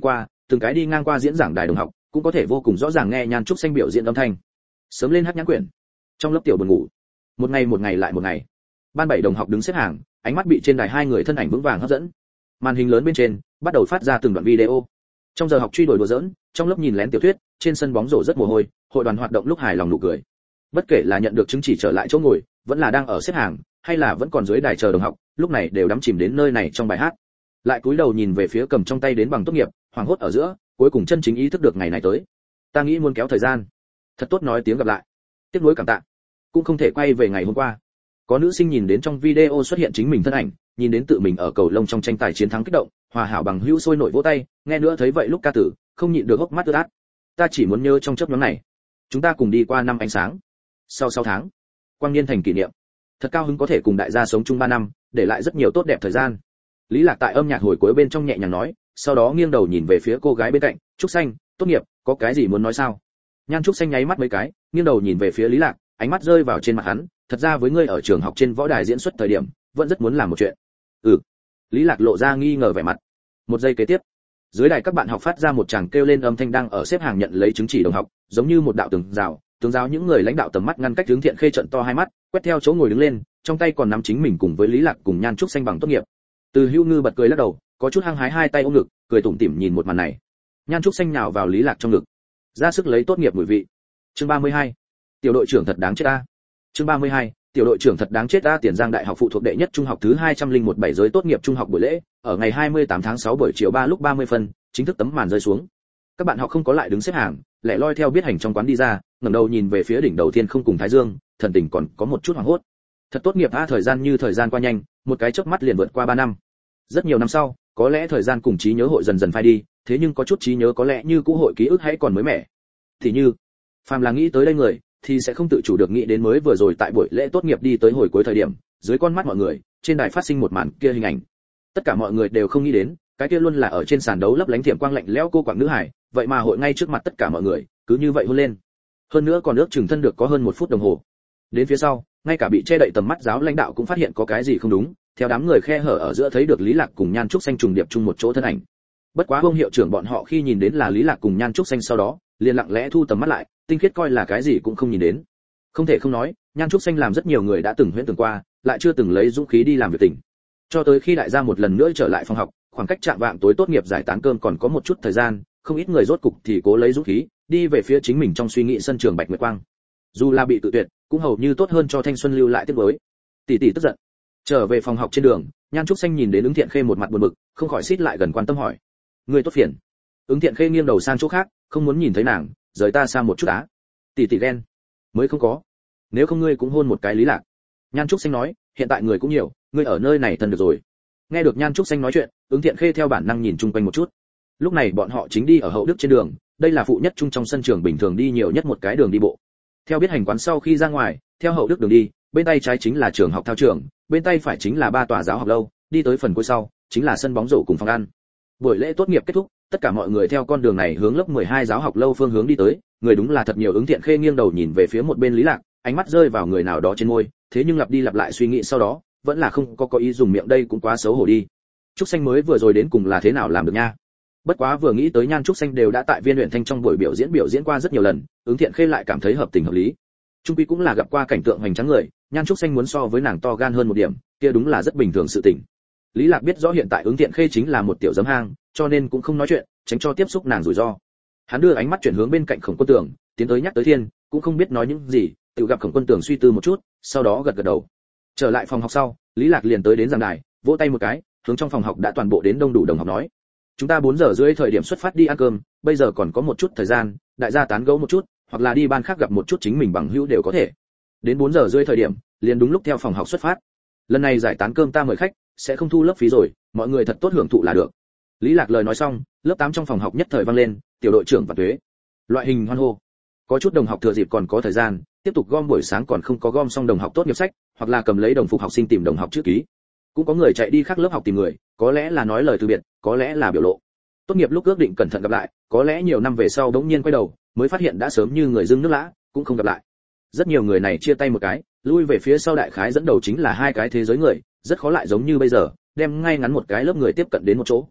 từng cái đi ngang qua diễn giảng đài đồng học cũng có thể vô cùng rõ ràng nghe Nhan Trúc Xanh biểu diễn âm thanh. Sớm lên hắc nhãn quyển. Trong lớp tiểu buồn ngủ. Một ngày một ngày lại một ngày. Ban bảy đồng học đứng xếp hàng, ánh mắt bị trên đài hai người thân ảnh vững vàng hấp dẫn. Màn hình lớn bên trên bắt đầu phát ra từng đoạn video. Trong giờ học truy đuổi đùa giỡn, trong lớp nhìn lén tiểu thuyết, trên sân bóng rổ rất mồ hôi, hội đoàn hoạt động lúc hài lòng nụ cười. Bất kể là nhận được chứng chỉ trở lại chỗ ngồi, vẫn là đang ở xếp hàng, hay là vẫn còn dưới đài chờ đồng học, lúc này đều đắm chìm đến nơi này trong bài hát. Lại cúi đầu nhìn về phía cầm trong tay đến bằng tốt nghiệp, hoảng hốt ở giữa, cuối cùng chân chính ý thức được ngày này tới. Ta nghĩ muốn kéo thời gian. Thật tốt nói tiếng gặp lại. Tiếc nuối cảm tạ. Cũng không thể quay về ngày hôm qua. Có nữ sinh nhìn đến trong video xuất hiện chính mình thân ảnh, nhìn đến tự mình ở cầu lông trong tranh tài chiến thắng kích động, hòa hảo bằng hữu sôi nổi vỗ tay, nghe nữa thấy vậy lúc ca tử, không nhịn được hốc mắt ướt át. Ta chỉ muốn nhớ trong chớp nhoáng này, chúng ta cùng đi qua năm ánh sáng. Sau sáu tháng, quang niên thành kỷ niệm. Thật cao hứng có thể cùng đại gia sống chung ba năm, để lại rất nhiều tốt đẹp thời gian. Lý Lạc tại âm nhạc hồi cuối bên trong nhẹ nhàng nói, sau đó nghiêng đầu nhìn về phía cô gái bên cạnh, Trúc Xanh, tốt nghiệp, có cái gì muốn nói sao? Nhan Trúc Xanh nháy mắt mấy cái, nghiêng đầu nhìn về phía Lý Lạc, ánh mắt rơi vào trên mặt hắn, thật ra với ngươi ở trường học trên võ đài diễn xuất thời điểm, vẫn rất muốn làm một chuyện. Ừ. Lý Lạc lộ ra nghi ngờ vẻ mặt. Một giây kế tiếp, dưới đài các bạn học phát ra một tràng kêu lên âm thanh đang ở xếp hàng nhận lấy chứng chỉ đồng học, giống như một đạo tường rào, tường rào những người lãnh đạo tầm mắt ngăn cách hướng Thiện Khê trận to hai mắt, quét theo chỗ ngồi đứng lên, trong tay còn nắm chính mình cùng với Lý Lạc cùng Nhan Trúc Xanh bằng tốt nghiệp. Từ Hưu Ngư bật cười lắc đầu, có chút hăng hái hai tay ôm ngực, cười tủm tỉm nhìn một màn này. Nhan Trúc Xanh nhào vào Lý Lạc trong ngực, ra sức lấy tốt nghiệp mùi vị. Chương ba mươi hai, tiểu đội trưởng thật đáng chết ta. Chương ba mươi hai, tiểu đội trưởng thật đáng chết ta. Tiền Giang Đại học phụ thuộc đệ nhất trung học thứ hai trăm lẻ một bảy giới tốt nghiệp trung học buổi lễ, ở ngày hai mươi tám tháng sáu buổi chiều ba lúc ba mươi phân, chính thức tấm màn rơi xuống. Các bạn học không có lại đứng xếp hàng, lẻ loi theo biết hành trong quán đi ra, ngẩng đầu nhìn về phía đỉnh đầu thiên không cùng thái dương, thần tình còn có một chút hoảng hốt. Thật tốt nghiệp a, thời gian như thời gian qua nhanh, một cái chớp mắt liền vượt qua ba năm. Rất nhiều năm sau, có lẽ thời gian cùng trí nhớ hội dần dần phai đi, thế nhưng có chút trí nhớ có lẽ như cũ hội ký ức hãy còn mới mẻ. Thì như, phàm là nghĩ tới đây người, thì sẽ không tự chủ được nghĩ đến mới vừa rồi tại buổi lễ tốt nghiệp đi tới hồi cuối thời điểm, dưới con mắt mọi người, trên đài phát sinh một màn kia hình ảnh. Tất cả mọi người đều không nghĩ đến, cái kia luôn là ở trên sàn đấu lấp lánh thiểm quang lạnh lẽo cô quảng nữ hải, vậy mà hội ngay trước mặt tất cả mọi người, cứ như vậy hôn lên. Hơn nữa còn ước chừng thân được có hơn một phút đồng hồ. Đến phía sau, ngay cả bị che đậy tầm mắt giáo lãnh đạo cũng phát hiện có cái gì không đúng, theo đám người khe hở ở giữa thấy được Lý Lạc cùng Nhan Trúc Xanh trùng điệp chung một chỗ thân ảnh. Bất quá ông hiệu trưởng bọn họ khi nhìn đến là Lý Lạc cùng Nhan Trúc Xanh sau đó, liền lặng lẽ thu tầm mắt lại, tinh khiết coi là cái gì cũng không nhìn đến. Không thể không nói, Nhan Trúc Xanh làm rất nhiều người đã từng huyễn tưởng qua, lại chưa từng lấy dũng khí đi làm việc tình. Cho tới khi đại gia một lần nữa trở lại phòng học, khoảng cách chạm vạng tối tốt nghiệp giải tán cơm còn có một chút thời gian, không ít người rốt cục thì cố lấy dũng khí, đi về phía chính mình trong suy nghĩ sân trường Bạch Nguyệt Quang. Dù là bị tự tuyệt, cũng hầu như tốt hơn cho thanh xuân lưu lại tiếc nuối. Tỷ tỷ tức giận. Trở về phòng học trên đường, Nhan Trúc Xanh nhìn đến Ứng Thiện Khê một mặt buồn bực, không khỏi xít lại gần quan tâm hỏi: "Ngươi tốt phiền?" Ứng Thiện Khê nghiêng đầu sang chỗ khác, không muốn nhìn thấy nàng, rời ta xa một chút á. Tỷ tỷ ghen. Mới không có. Nếu không ngươi cũng hôn một cái Lý Lạc. Nhan Trúc Xanh nói, hiện tại người cũng nhiều, ngươi ở nơi này thân được rồi. Nghe được Nhan Trúc Xanh nói chuyện, Ứng Thiện Khê theo bản năng nhìn chung quanh một chút. Lúc này bọn họ chính đi ở Hậu Đức trên đường, đây là phụ nhất trung trong sân trường bình thường đi nhiều nhất một cái đường đi bộ. Theo biết hành quán sau khi ra ngoài, theo Hậu Đức đường đi, bên tay trái chính là trường học thao trường, bên tay phải chính là ba tòa giáo học lâu, đi tới phần cuối sau, chính là sân bóng rổ cùng phòng ăn. Buổi lễ tốt nghiệp kết thúc, tất cả mọi người theo con đường này hướng lớp mười hai giáo học lâu phương hướng đi tới, người đúng là thật nhiều. Ứng Thiện Khê nghiêng đầu nhìn về phía một bên Lý Lạc, ánh mắt rơi vào người nào đó trên môi, thế nhưng lặp đi lặp lại suy nghĩ sau đó, vẫn là không có có ý dùng miệng, đây cũng quá xấu hổ đi. Trúc Xanh mới vừa rồi đến cùng là thế nào làm được nha? Bất quá vừa nghĩ tới Nhan Trúc Xanh đều đã tại Viên Luyện Thanh trong buổi biểu diễn biểu diễn qua rất nhiều lần, Ứng Thiện Khê lại cảm thấy hợp tình hợp lý. Trung quy cũng là gặp qua cảnh tượng hoành tráng người, Nhan Trúc Xanh muốn so với nàng to gan hơn một điểm, kia đúng là rất bình thường sự tình. Lý Lạc biết rõ hiện tại Ứng Thiện Khê chính là một tiểu giấm hang, cho nên cũng không nói chuyện, tránh cho tiếp xúc nàng rủi ro. Hắn đưa ánh mắt chuyển hướng bên cạnh Khổng Quân Tường, tiến tới nhắc tới Thiên, cũng không biết nói những gì, tự gặp Khổng Quân Tường suy tư một chút, sau đó gật gật đầu. Trở lại phòng học sau, Lý Lạc liền tới đến giảng đài, vỗ tay một cái, hướng trong phòng học đã toàn bộ đến đông đủ đồng học nói: "Chúng ta bốn giờ rưỡi thời điểm xuất phát đi ăn cơm, bây giờ còn có một chút thời gian, đại gia tán gẫu một chút, hoặc là đi ban khác gặp một chút chính mình bằng hữu đều có thể. Đến bốn giờ rưỡi thời điểm, liền đúng lúc theo phòng học xuất phát. Lần này giải tán cơm ta mời khách, sẽ không thu lớp phí rồi, mọi người thật tốt hưởng thụ là được." Lý Lạc lời nói xong, lớp tám trong phòng học nhất thời vang lên tiểu đội trưởng và tuế loại hình hoan hô. Có chút đồng học thừa dịp còn có thời gian, tiếp tục gom buổi sáng còn không có gom xong đồng học tốt nghiệp sách, hoặc là cầm lấy đồng phục học sinh tìm đồng học chữ ký. Cũng có người chạy đi khác lớp học tìm người, có lẽ là nói lời từ biệt, có lẽ là biểu lộ. Tốt nghiệp lúc ước định cẩn thận gặp lại, có lẽ nhiều năm về sau đống nhiên quay đầu, mới phát hiện đã sớm như người dưng nước lã, cũng không gặp lại. Rất nhiều người này chia tay một cái, lui về phía sau, đại khái dẫn đầu chính là hai cái thế giới người, rất khó lại giống như bây giờ, đem ngay ngắn một cái lớp người tiếp cận đến một chỗ.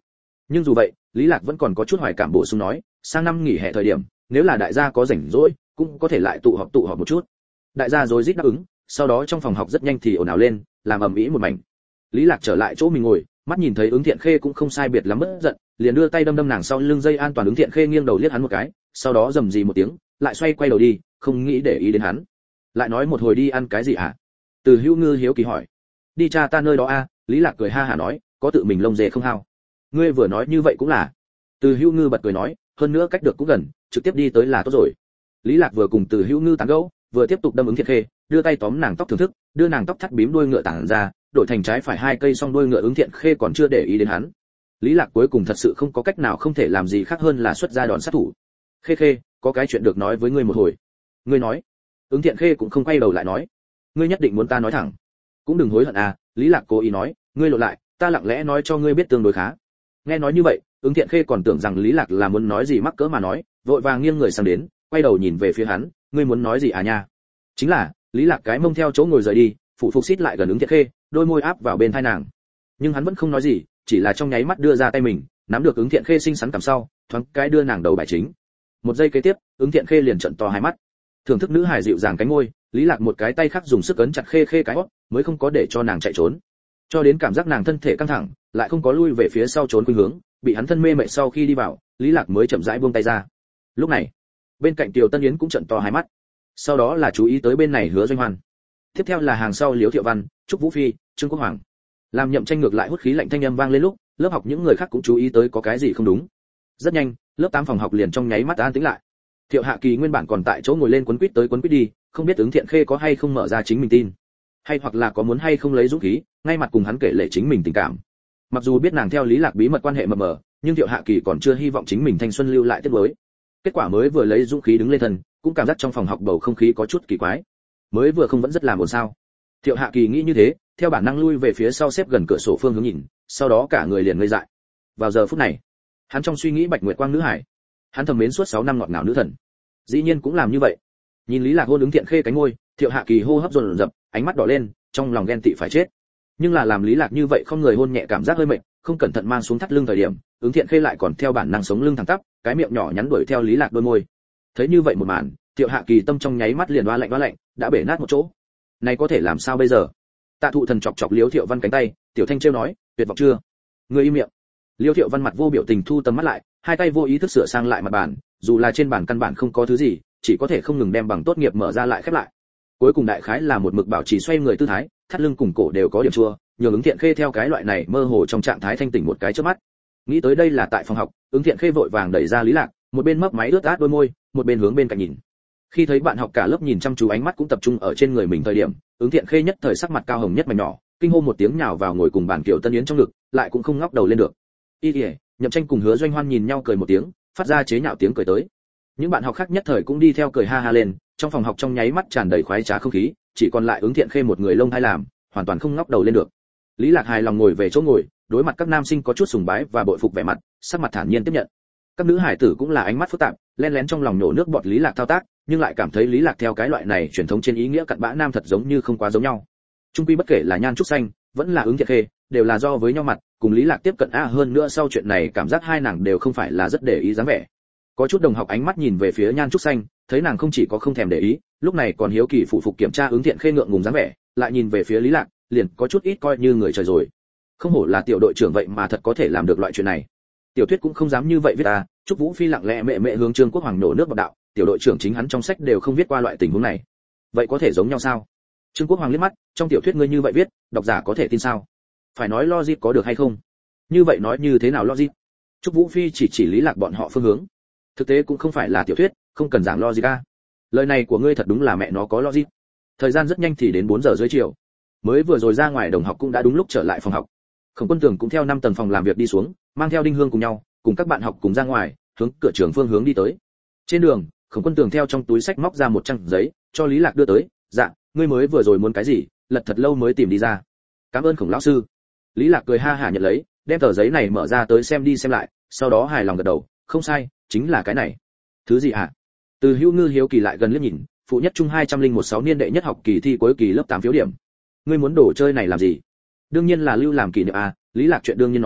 Nhưng dù vậy, Lý Lạc vẫn còn có chút hoài cảm bổ sung nói, sang năm nghỉ hè thời điểm, nếu là đại gia có rảnh rỗi, cũng có thể lại tụ họp tụ họp một chút. Đại gia rối rít đáp ứng, sau đó trong phòng học rất nhanh thì ồn ào lên, làm ầm ĩ một mảnh. Lý Lạc trở lại chỗ mình ngồi, mắt nhìn thấy Ứng Thiện Khê cũng không sai biệt lắm bất giận, liền đưa tay đâm đâm nàng sau lưng dây an toàn. Ứng Thiện Khê nghiêng đầu liếc hắn một cái, sau đó rầm rì một tiếng, lại xoay quay đầu đi, không nghĩ để ý đến hắn. Lại nói một hồi đi ăn cái gì hả? Từ Hữu Ngư hiếu kỳ hỏi. Đi cha ta nơi đó a, Lý Lạc cười ha hả nói, có tự mình lông dê không hao. Ngươi vừa nói như vậy cũng là. Từ Hữu Ngư bật cười nói, hơn nữa cách được cũng gần, trực tiếp đi tới là tốt rồi. Lý Lạc vừa cùng Từ Hữu Ngư tán gẫu, vừa tiếp tục đâm Ứng Thiện Khê, đưa tay tóm nàng tóc thưởng thức, đưa nàng tóc thắt bím đuôi ngựa tản ra, đổi thành trái phải hai cây song đuôi ngựa. Ứng Thiện Khê còn chưa để ý đến hắn. Lý Lạc cuối cùng thật sự không có cách nào không thể làm gì khác hơn là xuất ra đòn sát thủ. Khê Khê, có cái chuyện được nói với ngươi một hồi. Ngươi nói. Ứng Thiện Khê cũng không quay đầu lại nói, ngươi nhất định muốn ta nói thẳng. Cũng đừng hối hận à, Lý Lạc cố ý nói, ngươi lộ lại, ta lặng lẽ nói cho ngươi biết tương đối khá. Nghe nói như vậy, Ứng Thiện Khê còn tưởng rằng Lý Lạc là muốn nói gì mắc cỡ mà nói, vội vàng nghiêng người sang đến, quay đầu nhìn về phía hắn, ngươi muốn nói gì à nha? Chính là, Lý Lạc cái mông theo chỗ ngồi rời đi, phụ phục xít lại gần Ứng Thiện Khê, đôi môi áp vào bên tai nàng. Nhưng hắn vẫn không nói gì, chỉ là trong nháy mắt đưa ra tay mình, nắm được Ứng Thiện Khê xinh xắn cằm sau, thoáng cái đưa nàng đầu bài chính. Một giây kế tiếp, Ứng Thiện Khê liền trợn to hai mắt. Thưởng thức nữ hài dịu dàng cánh môi, Lý Lạc một cái tay khác dùng sức ấn chặt Khê Khê cái hốc, mới không có để cho nàng chạy trốn. Cho đến cảm giác nàng thân thể căng thẳng, lại không có lui về phía sau trốn khuynh hướng, bị hắn thân mê mệt sau khi đi vào, Lý Lạc mới chậm rãi buông tay ra. Lúc này, bên cạnh Tiểu Tân Yến cũng trợn to hai mắt. Sau đó là chú ý tới bên này Hứa Doanh Hoan. Tiếp theo là hàng sau Liễu Thiệu Văn, Trúc Vũ Phi, Trương Quốc Hoàng. Làm Nhậm Tranh ngược lại hút khí lạnh thanh âm vang lên lúc, lớp học những người khác cũng chú ý tới có cái gì không đúng. Rất nhanh, lớp tám phòng học liền trong nháy mắt an tĩnh lại. Thiệu Hạ Kỳ nguyên bản còn tại chỗ ngồi lên quấn quýt tới quấn quýt đi, không biết Ứng Thiện Khê có hay không mở ra chính mình tin, hay hoặc là có muốn hay không lấy dũng khí, ngay mặt cùng hắn kể lể chính mình tình cảm. Mặc dù biết nàng theo Lý Lạc bí mật quan hệ mờ mờ, nhưng Thiệu Hạ Kỳ còn chưa hy vọng chính mình thanh xuân lưu lại tiếp nối. Kết quả mới vừa lấy dũng khí đứng lên thân, cũng cảm giác trong phòng học bầu không khí có chút kỳ quái. Mới vừa không vẫn rất làm ồn sao? Thiệu Hạ Kỳ nghĩ như thế, theo bản năng lui về phía sau xếp gần cửa sổ phương hướng nhìn, sau đó cả người liền ngây dại. Vào giờ phút này, hắn trong suy nghĩ Bạch Nguyệt Quang nữ hải, hắn thầm mến suốt sáu năm ngọt ngào nữ thần, dĩ nhiên cũng làm như vậy. Nhìn Lý Lạc hôn Ứng Thiện Khê cánh môi, Thiệu Hạ Kỳ hô hấp dồn dập, ánh mắt đỏ lên, trong lòng ghen tị phải chết. Nhưng là làm Lý Lạc như vậy không người hôn nhẹ cảm giác hơi mệt, không cẩn thận mang xuống thắt lưng thời điểm, Ứng Thiện Khê lại còn theo bản năng sống lưng thẳng tắp, cái miệng nhỏ nhắn đuổi theo Lý Lạc đôi môi. Thấy như vậy một màn, Thiệu Hạ Kỳ tâm trong nháy mắt liền oa lạnh oa lạnh, đã bể nát một chỗ. Này có thể làm sao bây giờ? Tạ Thụ Thần chọc chọc Liễu Thiệu Văn cánh tay, Tiểu Thanh trêu nói, tuyệt vọng chưa? Ngươi im miệng. Liễu Thiệu Văn mặt vô biểu tình thu tầm mắt lại, hai tay vô ý thức sửa sang lại mặt bàn, dù là trên bàn căn bản không có thứ gì, chỉ có thể không ngừng đem bằng tốt nghiệp mở ra lại khép lại. Cuối cùng đại khái là một mực bảo trì xoay người tư thái, thắt lưng cùng cổ đều có điểm chua, nhường Ứng Thiện Khê theo cái loại này mơ hồ trong trạng thái thanh tỉnh một cái chớp mắt. Nghĩ tới đây là tại phòng học, Ứng Thiện Khê vội vàng đẩy ra Lý Lạc, một bên mấp máy ướt át đôi môi, một bên hướng bên cạnh nhìn. Khi thấy bạn học cả lớp nhìn chăm chú ánh mắt cũng tập trung ở trên người mình thời điểm, Ứng Thiện Khê nhất thời sắc mặt cao hồng nhất mày nhỏ, kinh hô một tiếng nhào vào ngồi cùng bàn Kiều Tân Yến trong ngực, lại cũng không ngóc đầu lên được. Y Điệp, Nhậm Tranh cùng Hứa Doanh Hoan nhìn nhau cười một tiếng, phát ra chế nhạo tiếng cười tới. Những bạn học khác nhất thời cũng đi theo cười ha ha lên, trong phòng học trong nháy mắt tràn đầy khoái trá không khí, chỉ còn lại Ứng Thiện Khê một người lông hay làm, hoàn toàn không ngóc đầu lên được. Lý Lạc hài lòng ngồi về chỗ ngồi, đối mặt các nam sinh có chút sùng bái và bội phục vẻ mặt, sắc mặt thản nhiên tiếp nhận. Các nữ hải tử cũng là ánh mắt phức tạp, lén lén trong lòng nổ nước bọt Lý Lạc thao tác, nhưng lại cảm thấy Lý Lạc theo cái loại này truyền thống trên ý nghĩa cặn bã nam thật giống như không quá giống nhau. Trung quy bất kể là Nhan Trúc Xanh, vẫn là Ứng Thiện Khê, đều là do với nhau mặt, cùng Lý Lạc tiếp cận a hơn nữa sau chuyện này cảm giác hai nàng đều không phải là rất để ý dáng vẻ. Có chút đồng học ánh mắt nhìn về phía Nhan Trúc Xanh, thấy nàng không chỉ có không thèm để ý, lúc này còn hiếu kỳ phụ phục kiểm tra Ứng Thiện Khê ngượng ngùng dáng vẻ, lại nhìn về phía Lý Lạc, liền có chút ít coi như người trời rồi. Không hổ là tiểu đội trưởng vậy mà thật có thể làm được loại chuyện này. Tiểu Tuyết cũng không dám như vậy viết ta, Trúc Vũ Phi lặng lẽ mẹ mẹ hướng Trương Quốc Hoàng nổ nước bọt đạo, tiểu đội trưởng chính hắn trong sách đều không viết qua loại tình huống này. Vậy có thể giống nhau sao? Trương Quốc Hoàng liếc mắt, trong tiểu thuyết ngươi như vậy viết, độc giả có thể tin sao? Phải nói logic có được hay không? Như vậy nói như thế nào logic? Trúc Vũ Phi chỉ chỉ Lý Lạc bọn họ phương hướng. Thực tế cũng không phải là tiểu thuyết, không cần giảng logic a. Lời này của ngươi thật đúng là mẹ nó có logic. Thời gian rất nhanh thì đến bốn giờ dưới chiều. Mới vừa rồi ra ngoài đồng học cũng đã đúng lúc trở lại phòng học. Khổng Quân Tường cũng theo năm tầng phòng làm việc đi xuống, mang theo Đinh Hương cùng nhau, cùng các bạn học cùng ra ngoài, hướng cửa trường phương hướng đi tới. Trên đường, Khổng Quân Tường theo trong túi sách móc ra một trang giấy, cho Lý Lạc đưa tới, "Dạ, ngươi mới vừa rồi muốn cái gì, lật thật lâu mới tìm đi ra." "Cảm ơn Khổng lão sư." Lý Lạc cười ha hả nhận lấy, đem tờ giấy này mở ra tới xem đi xem lại, sau đó hài lòng gật đầu, "Không sai, chính là cái này." "Thứ gì hả?" Từ Hữu Ngư hiếu kỳ lại gần liếc nhìn, phụ nhất trung hai không một sáu niên đệ nhất học kỳ thi cuối kỳ lớp tám phiếu điểm. "Ngươi muốn đồ chơi này làm gì?" "Đương nhiên là lưu làm kỷ niệm à." Lý Lạc chuyện đương nhiên nói,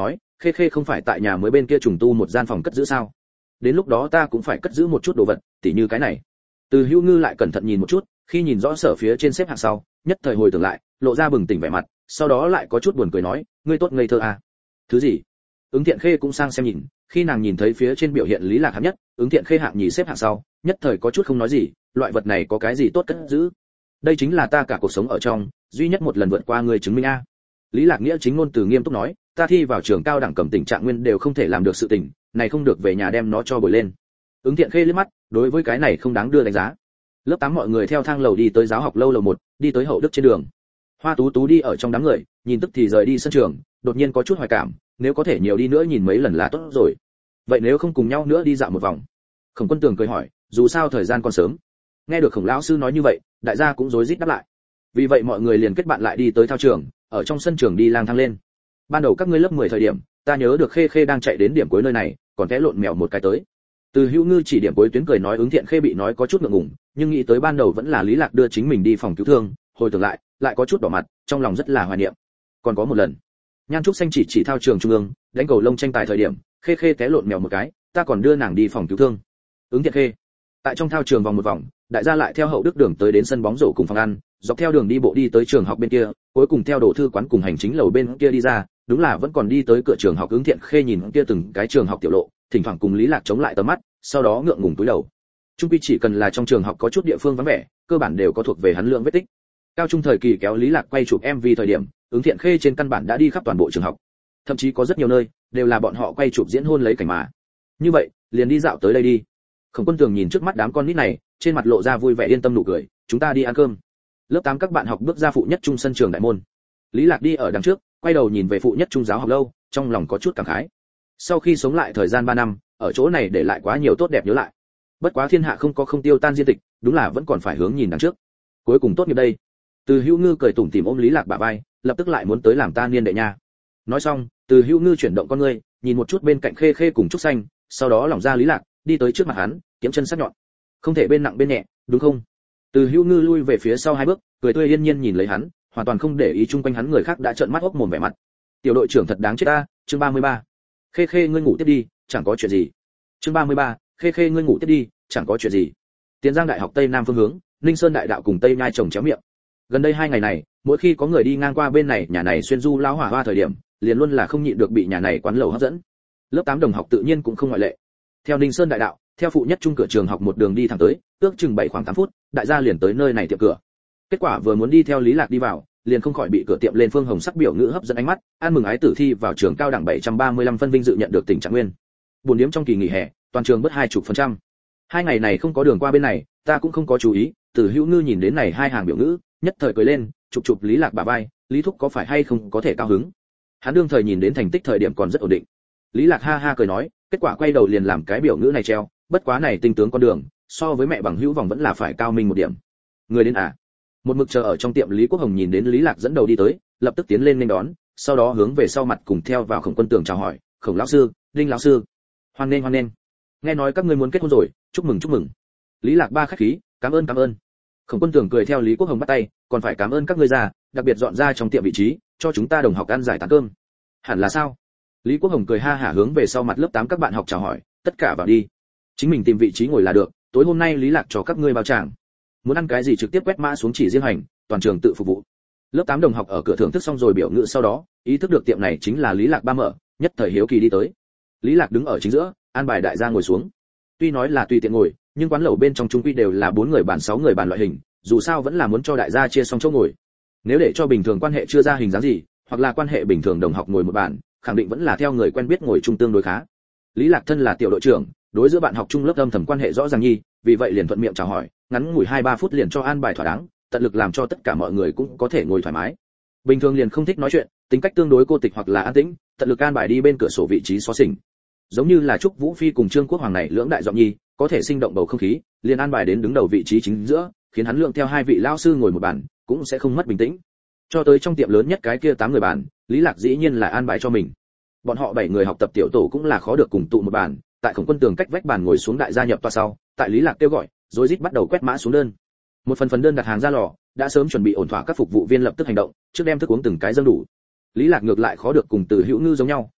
Khê Khê không phải tại nhà mới bên kia trùng tu một gian phòng cất giữ sao? Đến lúc đó ta cũng phải cất giữ một chút đồ vật, tỉ như cái này. Từ Hữu Ngư lại cẩn thận nhìn một chút, khi nhìn rõ sở phía trên xếp hạng sau, nhất thời hồi tưởng lại, lộ ra bừng tỉnh vẻ mặt, sau đó lại có chút buồn cười nói, ngươi tốt ngây thơ à? Thứ gì? Ứng Thiện Khê cũng sang xem nhìn, khi nàng nhìn thấy phía trên biểu hiện Lý Lạc hạng nhất, Ứng Thiện Khê hạng nhì xếp hạng sau, nhất thời có chút không nói gì, loại vật này có cái gì tốt cất giữ? Đây chính là ta cả cuộc sống ở trong, duy nhất một lần vượt qua người chứng minh a. Lý Lạc nghĩa chính ngôn từ nghiêm túc nói, ta thi vào trường cao đẳng cầm tình trạng nguyên đều không thể làm được sự tình, này không được về nhà đem nó cho bồi lên. Ứng Thiện Khê liếc mắt, đối với cái này không đáng đưa đánh giá. Lớp tám mọi người theo thang lầu đi tới giáo học lâu lầu một, đi tới hậu đức trên đường. Hoa Tú Tú đi ở trong đám người, nhìn tức thì rời đi sân trường, đột nhiên có chút hoài cảm, nếu có thể nhiều đi nữa nhìn mấy lần là tốt rồi. Vậy nếu không cùng nhau nữa đi dạo một vòng? Khổng Quân Tường cười hỏi, dù sao thời gian còn sớm. Nghe được Khổng lão sư nói như vậy, đại gia cũng rối rít đáp lại. Vì vậy mọi người liền kết bạn lại đi tới thao trường, ở trong sân trường đi lang thang lên. Ban đầu các ngươi lớp mười thời điểm, ta nhớ được Khê Khê đang chạy đến điểm cuối nơi này, còn té lộn mèo một cái tới. Từ Hữu Ngư chỉ điểm cuối tuyến cười nói Ứng Thiện Khê bị nói có chút ngượng ngùng, nhưng nghĩ tới ban đầu vẫn là Lý Lạc đưa chính mình đi phòng cứu thương, hồi tưởng lại, lại có chút đỏ mặt, trong lòng rất là hoài niệm. Còn có một lần, Nhan Trúc Xanh chỉ chỉ thao trường trung ương, đánh cầu lông tranh tài thời điểm, Khê Khê té lộn mèo một cái, ta còn đưa nàng đi phòng cứu thương. Ứng Thiện Khê. Tại trong thao trường vòng một vòng, đại gia lại theo hậu đức đường tới đến sân bóng rổ cùng phòng ăn, dọc theo đường đi bộ đi tới trường học bên kia, cuối cùng theo đồ thư quán cùng hành chính lầu bên kia đi ra, đúng là vẫn còn đi tới cửa trường học. Ứng Thiện Khê nhìn kia từng cái trường học tiểu lộ, thỉnh thoảng cùng Lý Lạc chống lại tầm mắt, sau đó ngượng ngùng cúi đầu. Trung quy chỉ cần là trong trường học có chút địa phương vắng vẻ, cơ bản đều có thuộc về hắn lượng vết tích. Cao trung thời kỳ kéo Lý Lạc quay chụp em vê thời điểm, Ứng Thiện Khê trên căn bản đã đi khắp toàn bộ trường học. Thậm chí có rất nhiều nơi đều là bọn họ quay chụp diễn hôn lấy cảnh mà. Như vậy, liền đi dạo tới đây đi. Khổng Quân Tường nhìn trước mắt đám con nít này, trên mặt lộ ra vui vẻ yên tâm nụ cười, chúng ta đi ăn cơm. Lớp tám các bạn học bước ra phụ nhất trung sân trường đại môn. Lý Lạc đi ở đằng trước, quay đầu nhìn về phụ nhất trung giáo học lâu, trong lòng có chút cảm khái. Sau khi sống lại thời gian ba năm, ở chỗ này để lại quá nhiều tốt đẹp nhớ lại. Bất quá thiên hạ không có không tiêu tan diệt tịch, đúng là vẫn còn phải hướng nhìn đằng trước. Cuối cùng tốt nghiệp đây. Từ Hữu Ngư cười tủm tỉm ôm Lý Lạc bả vai, lập tức lại muốn tới làm ta niên đệ nha. Nói xong, Từ Hữu Ngư chuyển động con ngươi, nhìn một chút bên cạnh Khê Khê cùng Trúc Xanh, sau đó lỏng ra Lý Lạc, đi tới trước mặt hắn, kiếm chân sắc nhọn. Không thể bên nặng bên nhẹ, đúng không? Từ Hữu Ngư lui về phía sau hai bước, cười tươi yên nhiên nhìn lấy hắn, hoàn toàn không để ý chung quanh hắn người khác đã trợn mắt ốc mồm vẻ mặt. Tiểu đội trưởng thật đáng chết ta, chương ba mươi ba. Khê Khê ngươi ngủ tiếp đi, chẳng có chuyện gì. Chương ba mươi ba, Khê Khê ngươi ngủ tiếp đi, chẳng có chuyện gì. Tiền Giang Đại học Tây Nam phương hướng, Ninh Sơn Đại đạo cùng Tây Nhai trồng chéo miệng. Gần đây hai ngày này, mỗi khi có người đi ngang qua bên này nhà này xuyên du lão hỏa hoa thời điểm, liền luôn là không nhịn được bị nhà này quán lẩu hấp dẫn. Lớp tám đồng học tự nhiên cũng không ngoại lệ. Theo Ninh Sơn Đại đạo, theo phụ nhất trung cửa trường học một đường đi thẳng tới, ước chừng bảy khoảng tám phút, đại gia liền tới nơi này tiệm cửa. Kết quả vừa muốn đi theo Lý Lạc đi vào, liền không khỏi bị cửa tiệm lên phương hồng sắc biểu ngữ hấp dẫn ánh mắt, an mừng ái tử thi vào trường cao đẳng bảy trăm ba mươi lăm phân vinh dự nhận được tình trạng nguyên. Buồn điểm trong kỳ nghỉ hè, toàn trường bớt hai chục phần trăm. Hai ngày này không có đường qua bên này, ta cũng không có chú ý, Từ Hữu Ngư nhìn đến này hai hàng biểu ngữ, nhất thời cười lên, chụp chụp Lý Lạc bả vai, Lý thúc có phải hay không có thể cao hứng. Hắn đương thời nhìn đến thành tích thời điểm còn rất ổn định. Lý Lạc ha ha cười nói, kết quả quay đầu liền làm cái biểu ngữ này treo, bất quá này tinh tướng con đường, so với mẹ bằng hữu vòng vẫn là phải cao minh một điểm. Người đến à? Một mực chờ ở trong tiệm Lý Quốc Hồng nhìn đến Lý Lạc dẫn đầu đi tới, lập tức tiến lên nghênh đón, sau đó hướng về sau mặt cùng theo vào Khổng Quân Tường chào hỏi, Khổng lão sư, Đinh lão sư, hoan nghênh hoan nghênh. Nghe nói các ngươi muốn kết hôn rồi, chúc mừng chúc mừng. Lý Lạc ba khách khí, cảm ơn cảm ơn. Khổng Quân Tường cười theo Lý Quốc Hồng bắt tay, còn phải cảm ơn các ngươi già, đặc biệt dọn ra trong tiệm vị trí, cho chúng ta đồng học ăn giải tán cơm. Hẳn là sao? Lý Quốc Hồng cười ha hả hướng về sau mặt lớp tám các bạn học chào hỏi, tất cả vào đi. Chính mình tìm vị trí ngồi là được, tối hôm nay Lý Lạc cho các ngươi bao tràng. Muốn ăn cái gì trực tiếp quét mã xuống chỉ riêng hành, toàn trường tự phục vụ. Lớp tám đồng học ở cửa thưởng thức xong rồi biểu ngữ sau đó, ý thức được tiệm này chính là Lý Lạc ba mở, nhất thời hiếu kỳ đi tới. Lý Lạc đứng ở chính giữa, an bài đại gia ngồi xuống. Tuy nói là tùy tiện ngồi, nhưng quán lẩu bên trong chung quy đều là bốn người bàn sáu người bàn loại hình, dù sao vẫn là muốn cho đại gia chia xong chỗ ngồi. Nếu để cho bình thường quan hệ chưa ra hình dáng gì, hoặc là quan hệ bình thường đồng học ngồi một bàn, khẳng định vẫn là theo người quen biết ngồi chung tương đối khá. Lý Lạc thân là tiểu đội trưởng, đối giữa bạn học chung lớp âm thầm quan hệ rõ ràng nhi, vì vậy liền thuận miệng chào hỏi, ngắn ngủi hai ba phút liền cho an bài thỏa đáng, tận lực làm cho tất cả mọi người cũng có thể ngồi thoải mái. Bình thường liền không thích nói chuyện, tính cách tương đối cô tịch hoặc là an tĩnh, tận lực an bài đi bên cửa sổ vị trí xó xỉnh. Giống như là Trúc Vũ Phi cùng Trương Quốc Hoàng này lưỡng đại giọng nhi, có thể sinh động bầu không khí, liền an bài đến đứng đầu vị trí chính giữa, khiến hắn lượng theo hai vị lão sư ngồi một bàn, cũng sẽ không mất bình tĩnh. Cho tới trong tiệm lớn nhất cái kia tám người bàn, Lý Lạc dĩ nhiên là an bài cho mình. Bọn họ bảy người học tập tiểu tổ cũng là khó được cùng tụ một bàn, tại Khổng Quân Tường cách vách bàn ngồi xuống đại gia nhập toa sau, tại Lý Lạc kêu gọi, rồi rít bắt đầu quét mã xuống đơn. Một phần phần đơn đặt hàng ra lò, đã sớm chuẩn bị ổn thỏa, các phục vụ viên lập tức hành động, trước đem thức uống từng cái dâng đủ. Lý Lạc ngược lại khó được cùng Từ Hữu Ngư giống nhau,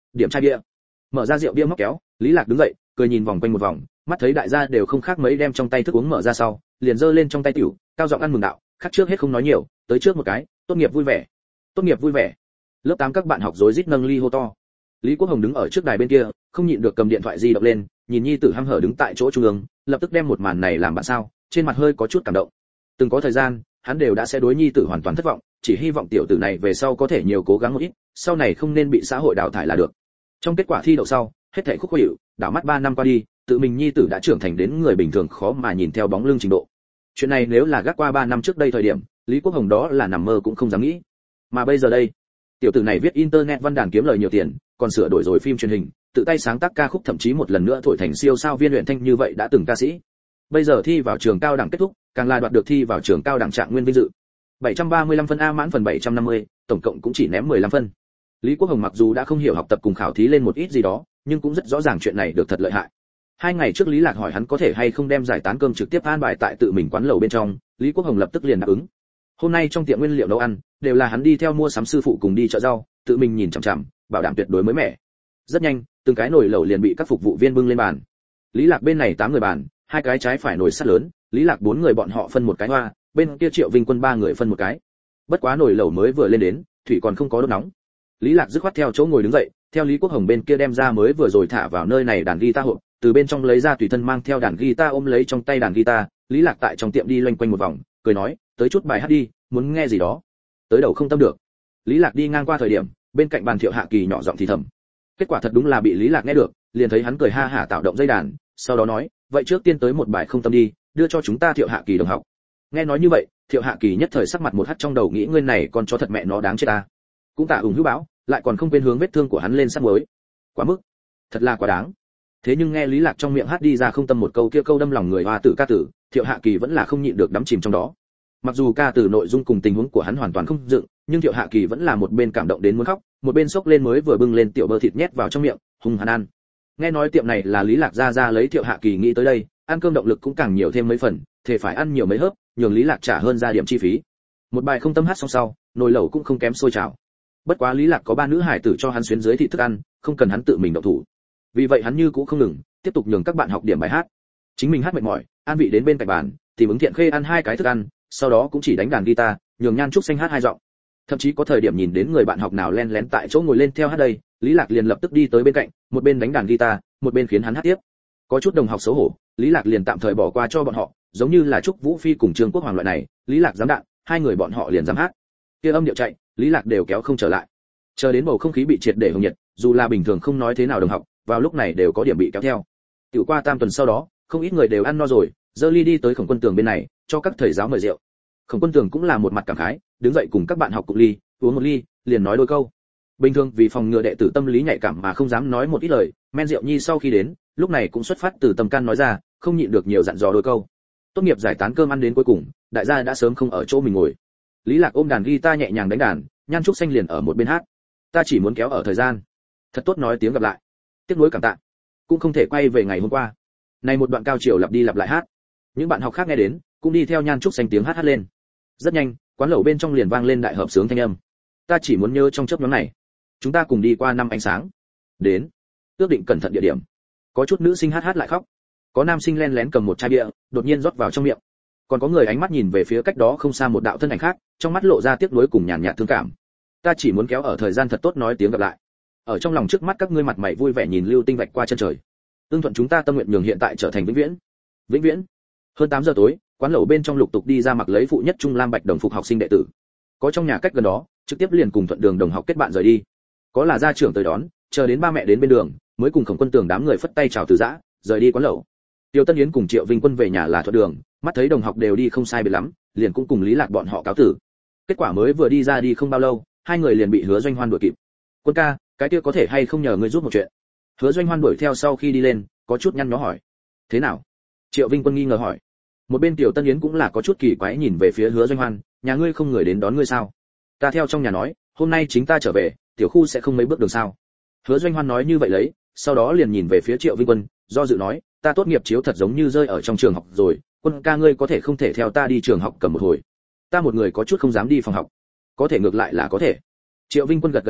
điểm chai bia. Mở ra rượu bia móc kéo, Lý Lạc đứng dậy, cười nhìn vòng quanh một vòng, mắt thấy đại gia đều không khác mấy đem trong tay thức uống mở ra sau, liền giơ lên trong tay tiểu, cao giọng ăn mừng đạo, khác trước hết không nói nhiều, tới trước một cái, tốt nghiệp vui vẻ. Tốt nghiệp vui vẻ. Lớp tám các bạn học rối rít nâng ly hô to. Lý Quốc Hồng đứng ở trước đài bên kia, không nhịn được cầm điện thoại di động lên, nhìn nhi tử hăm hở đứng tại chỗ trung ương, lập tức đem một màn này làm bạn sao, trên mặt hơi có chút cảm động. Từng có thời gian, hắn đều đã sẽ đối nhi tử hoàn toàn thất vọng, chỉ hy vọng tiểu tử này về sau có thể nhiều cố gắng một ít, sau này không nên bị xã hội đào thải là được. Trong kết quả thi đậu sau, hết thảy khúc khuỷu, đảo mắt ba năm qua đi, tự mình nhi tử đã trưởng thành đến người bình thường khó mà nhìn theo bóng lưng trình độ. Chuyện này nếu là gác qua ba năm trước đây thời điểm, Lý Quốc Hồng đó là nằm mơ cũng không dám nghĩ. Mà bây giờ đây, tiểu tử này viết internet văn đàn kiếm lời nhiều tiền, còn sửa đổi rồi phim truyền hình, tự tay sáng tác ca khúc, thậm chí một lần nữa thổi thành siêu sao viên luyện thanh như vậy đã từng ca sĩ. Bây giờ thi vào trường cao đẳng kết thúc, càng là đoạt được thi vào trường cao đẳng trạng nguyên vinh dự. bảy trăm ba mươi lăm phân A mãn phần bảy trăm năm mươi, tổng cộng cũng chỉ ném mười lăm phân. Lý Quốc Hồng mặc dù đã không hiểu học tập cùng khảo thí lên một ít gì đó, nhưng cũng rất rõ ràng chuyện này được thật lợi hại. Hai ngày trước Lý Lạc hỏi hắn có thể hay không đem giải tán cơm trực tiếp an bài tại tự mình quán lẩu bên trong, Lý Quốc Hồng lập tức liền đáp ứng. Hôm nay trong tiệm nguyên liệu nấu ăn đều là hắn đi theo mua sắm sư phụ cùng đi chợ rau, tự mình nhìn chằm chằm, bảo đảm tuyệt đối mới mẻ. Rất nhanh, từng cái nồi lẩu liền bị các phục vụ viên bưng lên bàn. Lý Lạc bên này tám người bàn, hai cái trái phải nồi sắt lớn, Lý Lạc bốn người bọn họ phân một cái hoa, bên kia Triệu Vinh Quân ba người phân một cái. Bất quá nồi lẩu mới vừa lên đến, thủy còn không có đốt nóng. Lý Lạc dứt khoát theo chỗ ngồi đứng dậy, theo Lý Quốc Hồng bên kia đem ra mới vừa rồi thả vào nơi này đàn guitar hộp, từ bên trong lấy ra tùy thân mang theo đàn guitar, ôm lấy trong tay đàn guitar, Lý Lạc tại trong tiệm đi loanh quanh một vòng, cười nói, tới chút bài hát đi, muốn nghe gì đó. Tới đầu không tâm được. Lý Lạc đi ngang qua thời điểm, bên cạnh bàn Thiệu Hạ Kỳ nhỏ giọng thì thầm. Kết quả thật đúng là bị Lý Lạc nghe được, liền thấy hắn cười ha hả tạo động dây đàn, sau đó nói, vậy trước tiên tới một bài không tâm đi, đưa cho chúng ta Thiệu Hạ Kỳ đồng học. Nghe nói như vậy, Thiệu Hạ Kỳ nhất thời sắc mặt một hắt, trong đầu nghĩ ngươi này còn cho thật mẹ nó đáng chết ta. Cũng tạ ủng hữu báo, lại còn không quên hướng vết thương của hắn lên sát muối. Quá mức, thật là quá đáng. Thế nhưng nghe Lý Lạc trong miệng hát đi ra không tâm một câu kia câu đâm lòng người hoa tử ca tử, Thiệu Hạ Kỳ vẫn là không nhịn được đắm chìm trong đó. Mặc dù ca từ nội dung cùng tình huống của hắn hoàn toàn không dựng, nhưng Thiệu Hạ Kỳ vẫn là một bên cảm động đến muốn khóc, một bên xốc lên mới vừa bưng lên tiểu bơ thịt nhét vào trong miệng, hung hăng ăn. Nghe nói tiệm này là Lý Lạc ra ra lấy Thiệu Hạ Kỳ nghĩ tới đây, ăn cơm động lực cũng càng nhiều thêm mấy phần, thể phải ăn nhiều mấy hớp, nhường Lý Lạc trả hơn ra điểm chi phí. Một bài không tâm hát xong sau, nồi lẩu cũng không kém sôi trào. Bất quá Lý Lạc có ba nữ hải tử cho hắn xuyến dưới thị thức ăn, không cần hắn tự mình động thủ. Vì vậy hắn như cũ không ngừng, tiếp tục nhường các bạn học điểm bài hát. Chính mình hát mệt mỏi, an vị đến bên cạnh bàn, tìm ứng Thiện Khê ăn hai cái thức ăn, sau đó cũng chỉ đánh đàn guitar, nhường Nhan Trúc Xanh hát hai giọng. Thậm chí có thời điểm nhìn đến người bạn học nào len lén tại chỗ ngồi lên theo hát đây, Lý Lạc liền lập tức đi tới bên cạnh, một bên đánh đàn guitar, một bên khiến hắn hát tiếp. Có chút đồng học xấu hổ, Lý Lạc liền tạm thời bỏ qua cho bọn họ, giống như là Trúc Vũ Phi cùng Trương Quốc Hoàng loại này, Lý Lạc dám đạn, hai người bọn họ liền dám hát. Kia âm điệu chạy, Lý Lạc đều kéo không trở lại. Chờ đến bầu không khí bị triệt để hồng nhiệt, dù là bình thường không nói thế nào đồng học, vào lúc này đều có điểm bị kéo theo. Tiểu qua tam tuần sau đó, không ít người đều ăn no rồi, dơ ly đi tới Khổng Quân Tường bên này, cho các thầy giáo mời rượu. Khổng Quân Tường cũng là một mặt cảm khái, đứng dậy cùng các bạn học cùng ly, uống một ly, liền nói đôi câu. Bình thường vì phòng ngừa đệ tử tâm lý nhạy cảm mà không dám nói một ít lời, men rượu nhi sau khi đến, lúc này cũng xuất phát từ tâm can nói ra, không nhịn được nhiều dặn dò đôi câu. Tốt nghiệp giải tán cơm ăn đến cuối cùng, đại gia đã sớm không ở chỗ mình ngồi. Lý Lạc ôm đàn guitar nhẹ nhàng đánh đàn, Nhan Trúc Xanh liền ở một bên hát. Ta chỉ muốn kéo ở thời gian. Thật tốt nói tiếng gặp lại. Tiếc nuối cảm tạ. Cũng không thể quay về ngày hôm qua. Này một đoạn cao chiều lặp đi lặp lại hát. Những bạn học khác nghe đến, cũng đi theo Nhan Trúc Xanh tiếng hát hát lên. Rất nhanh, quán lẩu bên trong liền vang lên đại hợp sướng thanh âm. Ta chỉ muốn nhớ trong chớp nhoáng này, chúng ta cùng đi qua năm ánh sáng. Đến, ước định cẩn thận địa điểm. Có chút nữ sinh hát hát lại khóc. Có nam sinh len lén cầm một chai bia, đột nhiên rót vào trong miệng. Còn có người ánh mắt nhìn về phía cách đó không xa một đạo thân ảnh khác, trong mắt lộ ra tiếc nuối cùng nhàn nhạt thương cảm. Ta chỉ muốn kéo ở thời gian thật tốt nói tiếng gặp lại. Ở trong lòng trước mắt các ngươi mặt mày vui vẻ nhìn lưu tinh vạch qua chân trời. Tương thuận chúng ta tâm nguyện nhường hiện tại trở thành vĩnh viễn. Vĩnh viễn. Hơn tám giờ tối, quán lẩu bên trong lục tục đi ra mặc lấy phụ nhất trung lam bạch đồng phục học sinh đệ tử. Có trong nhà cách gần đó, trực tiếp liền cùng Thuận Đường đồng học kết bạn rời đi. Có là gia trưởng tới đón, chờ đến ba mẹ đến bên đường, mới cùng Khổng Quân Tường đám người phất tay chào từ giã, rời đi quán lẩu. Tiêu Tân Yến cùng Triệu Vinh Quân về nhà là Thuận Đường, mắt thấy đồng học đều đi không sai biệt lắm, liền cũng cùng Lý Lạc bọn họ cáo tử. Kết quả mới vừa đi ra đi không bao lâu, hai người liền bị Hứa Doanh Hoan đuổi kịp. Quân ca, cái kia có thể hay không nhờ ngươi giúp một chuyện? Hứa Doanh Hoan đuổi theo sau khi đi lên, có chút nhăn nhó hỏi. Thế nào? Triệu Vinh Quân nghi ngờ hỏi. Một bên Tiểu Tân Yến cũng là có chút kỳ quái nhìn về phía Hứa Doanh Hoan, nhà ngươi không người đến đón ngươi sao? Ta theo trong nhà nói, hôm nay chính ta trở về, tiểu khu sẽ không mấy bước đường sao? Hứa Doanh Hoan nói như vậy lấy, sau đó liền nhìn về phía Triệu Vinh Quân, do dự nói, ta tốt nghiệp chiếu thật giống như rơi ở trong trường học rồi, Quân ca ngươi có thể không thể theo ta đi trường học cầm một hồi? Ta một người có chút không dám đi phòng học. Có thể ngược lại là có thể. Triệu Vinh Quân gật gật đầu,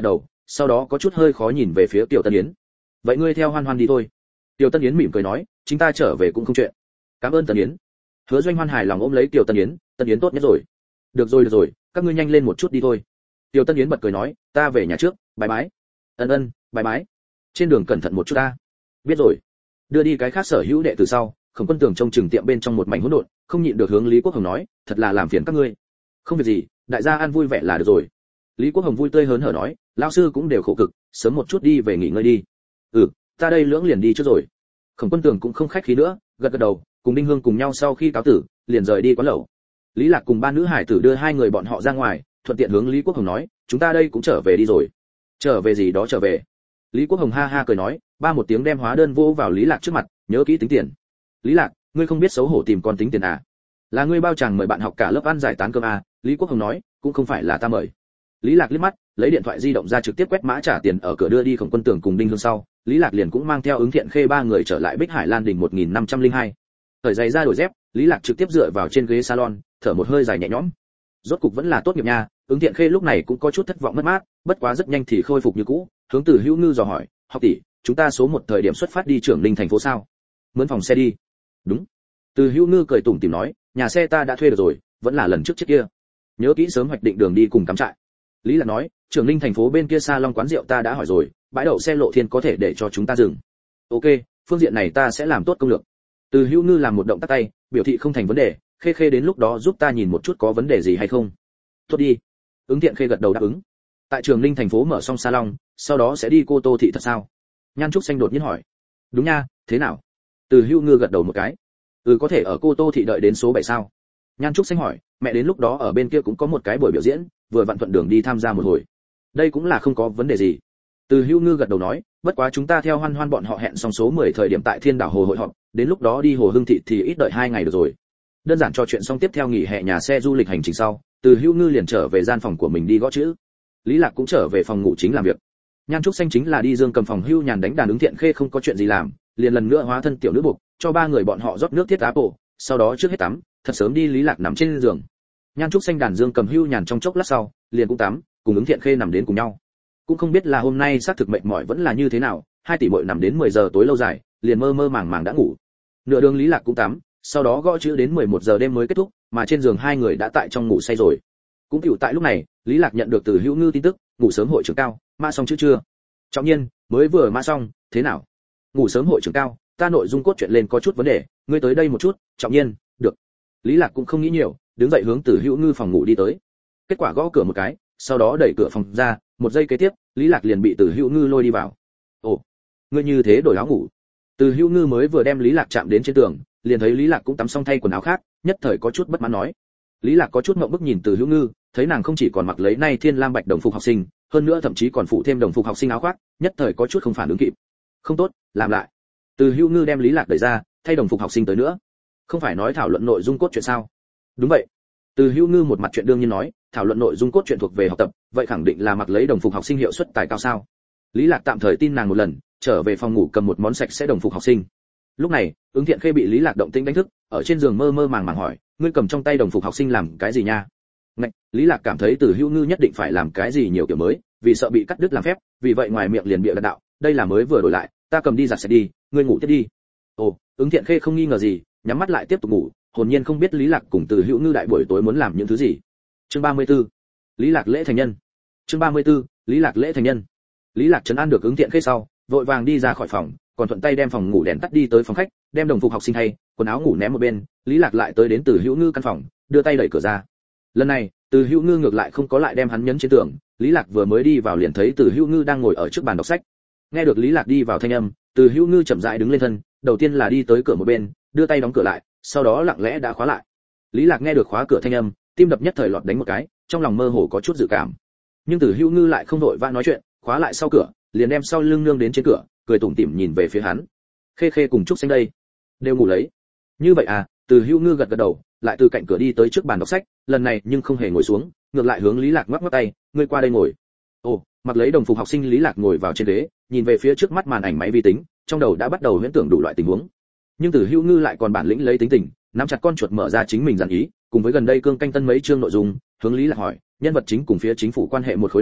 sau đó có chút hơi khó nhìn về phía Tiểu Tân Yến. Vậy ngươi theo Hoan Hoan đi thôi. Tiểu Tân Yến mỉm cười nói, chúng ta trở về cũng không chuyện. Cảm ơn Tân Yến. Hứa Doanh Hoan hài lòng ôm lấy Tiểu Tân Yến, Tân Yến tốt nhất rồi. Được rồi được rồi, các ngươi nhanh lên một chút đi thôi. Tiểu Tân Yến bật cười nói, ta về nhà trước, bye bye. Ân ân, bye bye. Trên đường cẩn thận một chút ta. Biết rồi. Đưa đi cái khác sở hữu đệ từ sau, Khổng Quân Tường trông chừng tiệm bên trong một mảnh hỗn độn, không nhịn được hướng Lý Quốc Hồng nói, thật là làm phiền các ngươi. Không việc gì, đại gia ăn vui vẻ là được rồi. Lý Quốc Hồng vui tươi hớn hở nói, lão sư cũng đều khổ cực, sớm một chút đi về nghỉ ngơi đi. Ừ, ta đây lưỡng liền đi trước rồi. Khổng Quân Tường cũng không khách khí nữa, gật gật đầu, cùng Đinh Hương cùng nhau sau khi cáo tử, liền rời đi quán lẩu. Lý Lạc cùng ba nữ hải tử đưa hai người bọn họ ra ngoài, thuận tiện hướng Lý Quốc Hồng nói, chúng ta đây cũng trở về đi rồi. Trở về gì đó trở về. Lý Quốc Hồng ha ha cười nói, ba một tiếng đem hóa đơn vô vào Lý Lạc trước mặt, nhớ kỹ tính tiền. Lý Lạc, ngươi không biết xấu hổ tìm con tính tiền à? Là ngươi bao chàng mời bạn học cả lớp ăn giải tán cơm à? Lý Quốc Hồng nói, cũng không phải là ta mời. Lý Lạc liếc mắt, lấy điện thoại di động ra trực tiếp quét mã trả tiền ở cửa đưa đi Khổng Quân Tường cùng Đinh Hương sau, Lý Lạc liền cũng mang theo Ứng Thiện Khê ba người trở lại Bích Hải Lan Đình một nghìn năm trăm lẻ hai. Thời giày ra đổi dép, Lý Lạc trực tiếp dựa vào trên ghế salon, thở một hơi dài nhẹ nhõm. Rốt cục vẫn là tốt nghiệp nha. Ứng Thiện Khê lúc này cũng có chút thất vọng mất mát, bất quá rất nhanh thì khôi phục như cũ, hướng Từ Hữu Ngư dò hỏi, học tỷ, chúng ta số một thời điểm xuất phát đi Trưởng Ninh thành phố sao? Mướn phòng xe đi. Đúng. Từ Hữu Ngư cười tủm tỉm nói, nhà xe ta đã thuê được rồi, vẫn là lần trước chiếc kia. Nhớ kỹ sớm hoạch định đường đi cùng cắm trại. Lý Lạc nói, Trưởng Ninh thành phố bên kia xa long quán rượu ta đã hỏi rồi, bãi đậu xe Lộ Thiên có thể để cho chúng ta dừng. Ok, phương diện này ta sẽ làm tốt công lược. Từ Hữu Ngư làm một động tác tay, biểu thị không thành vấn đề, Khê Khê đến lúc đó giúp ta nhìn một chút có vấn đề gì hay không. Tốt đi. Ứng Thiện Khê gật đầu đáp ứng. Tại Trường Ninh thành phố mở xong salon, sau đó sẽ đi Cô Tô thị thật sao? Nhan Trúc Xanh đột nhiên hỏi. Đúng nha, thế nào? Từ Hữu Ngư gật đầu một cái. Ừ, có thể ở Cô Tô thị đợi đến số bảy sao? Nhan Trúc Xanh hỏi, mẹ đến lúc đó ở bên kia cũng có một cái buổi biểu diễn, vừa vặn thuận đường đi tham gia một hồi. Đây cũng là không có vấn đề gì. Từ Hữu Ngư gật đầu nói, bất quá chúng ta theo Hoan Hoan bọn họ hẹn xong số mười thời điểm tại Thiên Đảo Hồ hội họp, đến lúc đó đi Hồ Hưng thị thì ít đợi hai ngày được rồi. Đơn giản trò chuyện xong tiếp theo nghỉ hè nhà xe du lịch hành trình sau, Từ Hữu Ngư liền trở về gian phòng của mình đi gõ chữ. Lý Lạc cũng trở về phòng ngủ chính làm việc. Nhan Trúc Xanh chính là đi Dương cầm phòng hưu nhàn đánh đàn Ứng Thiện Khê không có chuyện gì làm, liền lần nữa hóa thân tiểu nữ buộc, cho ba người bọn họ rót nước thiết apple, sau đó trước hết tắm, thật sớm đi Lý Lạc nằm trên giường. Nhan Trúc Xanh đàn Dương cầm hưu nhàn trong chốc lát sau, liền cũng tắm, cùng Ứng Thiện Khê nằm đến cùng nhau. Cũng không biết là hôm nay xác thực mệt mỏi vẫn là như thế nào, hai tỷ muội nằm đến mười giờ tối lâu dài, liền mơ mơ màng màng đã ngủ. Nửa đường Lý Lạc cũng tắm, sau đó gõ chữ đến mười một giờ đêm mới kết thúc, mà trên giường hai người đã tại trong ngủ say rồi. Cũng tựu tại lúc này, Lý Lạc nhận được từ Hữu Ngư tin tức, ngủ sớm hội trưởng cao, mã xong chữ chưa? Trọng nhiên, mới vừa mã xong, thế nào? Ngủ sớm hội trưởng cao, ta nội dung cốt truyện lên có chút vấn đề, ngươi tới đây một chút, Trọng nhiên, được. Lý Lạc cũng không nghĩ nhiều, đứng dậy hướng từ Hữu Ngư phòng ngủ đi tới. Kết quả gõ cửa một cái, sau đó đẩy cửa phòng ra, một giây kế tiếp, Lý Lạc liền bị từ Hữu Ngư lôi đi vào. Ồ, ngươi như thế đổi áo ngủ? Từ Hữu Ngư mới vừa đem Lý Lạc chạm đến trên tường, liền thấy Lý Lạc cũng tắm xong thay quần áo khác, nhất thời có chút bất mãn nói. Lý Lạc có chút ngượng bức nhìn Từ Hữu Ngư, thấy nàng không chỉ còn mặc lấy nay thiên lam bạch đồng phục học sinh, hơn nữa thậm chí còn phụ thêm đồng phục học sinh áo khoác, nhất thời có chút không phản ứng kịp. Không tốt, làm lại. Từ Hữu Ngư đem Lý Lạc đẩy ra, thay đồng phục học sinh tới nữa. Không phải nói thảo luận nội dung cốt truyện sao? Đúng vậy. Từ Hữu Ngư một mặt chuyện đương nhiên nói, thảo luận nội dung cốt truyện thuộc về học tập, vậy khẳng định là mặc lấy đồng phục học sinh hiệu suất tài cao sao? Lý Lạc tạm thời tin nàng một lần, trở về phòng ngủ cầm một món sạch sẽ đồng phục học sinh. Lúc này, Ứng Thiện Khê bị Lý Lạc động tĩnh đánh thức, ở trên giường mơ mơ màng màng hỏi, ngươi cầm trong tay đồng phục học sinh làm cái gì nha? Ngạch, Lý Lạc cảm thấy Từ Hữu Ngư nhất định phải làm cái gì nhiều kiểu mới, vì sợ bị cắt đứt làm phép, vì vậy ngoài miệng liền bịa đặt đạo, đây là mới vừa đổi lại, ta cầm đi giặt sạch đi, ngươi ngủ tiếp đi. Ồ, Ứng Thiện Khê không nghi ngờ gì, nhắm mắt lại tiếp tục ngủ, hồn nhiên không biết Lý Lạc cùng Từ Hữu Ngư đại buổi tối muốn làm những thứ gì. Chương ba mươi tư, Lý Lạc lễ thành nhân. Chương ba mươi tư, Lý Lạc lễ thành nhân. Lý Lạc trấn an được Ứng Thiện Khê sau, vội vàng đi ra khỏi phòng, còn thuận tay đem phòng ngủ đèn tắt đi tới phòng khách, đem đồng phục học sinh thay, quần áo ngủ ném một bên, Lý Lạc lại tới đến Từ Hữu Ngư căn phòng, đưa tay đẩy cửa ra. Lần này, Từ Hữu Ngư ngược lại không có lại đem hắn nhấn trên tường, Lý Lạc vừa mới đi vào liền thấy Từ Hữu Ngư đang ngồi ở trước bàn đọc sách. Nghe được Lý Lạc đi vào thanh âm, Từ Hữu Ngư chậm rãi đứng lên thân, đầu tiên là đi tới cửa một bên, đưa tay đóng cửa lại, sau đó lặng lẽ đã khóa lại. Lý Lạc nghe được khóa cửa thanh âm, tim đập nhất thời lọt đánh một cái, trong lòng mơ hồ có chút dự cảm. Nhưng Từ Hữu Ngư lại không đội vã nói chuyện, khóa lại sau cửa, liền đem sau lưng nương đến trên cửa, cười tủm tỉm nhìn về phía hắn. Khê Khê cùng Trúc Xanh đây, đều ngủ lấy. Như vậy à? Từ Hữu Ngư gật gật đầu, lại từ cạnh cửa đi tới trước bàn đọc sách, lần này nhưng không hề ngồi xuống, ngược lại hướng Lý Lạc ngoắc ngoắc tay, ngươi qua đây ngồi. Ồ, mặc lấy đồng phục học sinh Lý Lạc ngồi vào trên ghế, nhìn về phía trước mắt màn ảnh máy vi tính, trong đầu đã bắt đầu huyễn tưởng đủ loại tình huống. Nhưng Từ Hữu Ngư lại còn bản lĩnh lấy tính tình, nắm chặt con chuột mở ra chính mình dàn ý, cùng với gần đây cương canh tân mấy chương nội dung, hướng Lý Lạc hỏi, nhân vật chính cùng phía chính phủ quan hệ một khối này,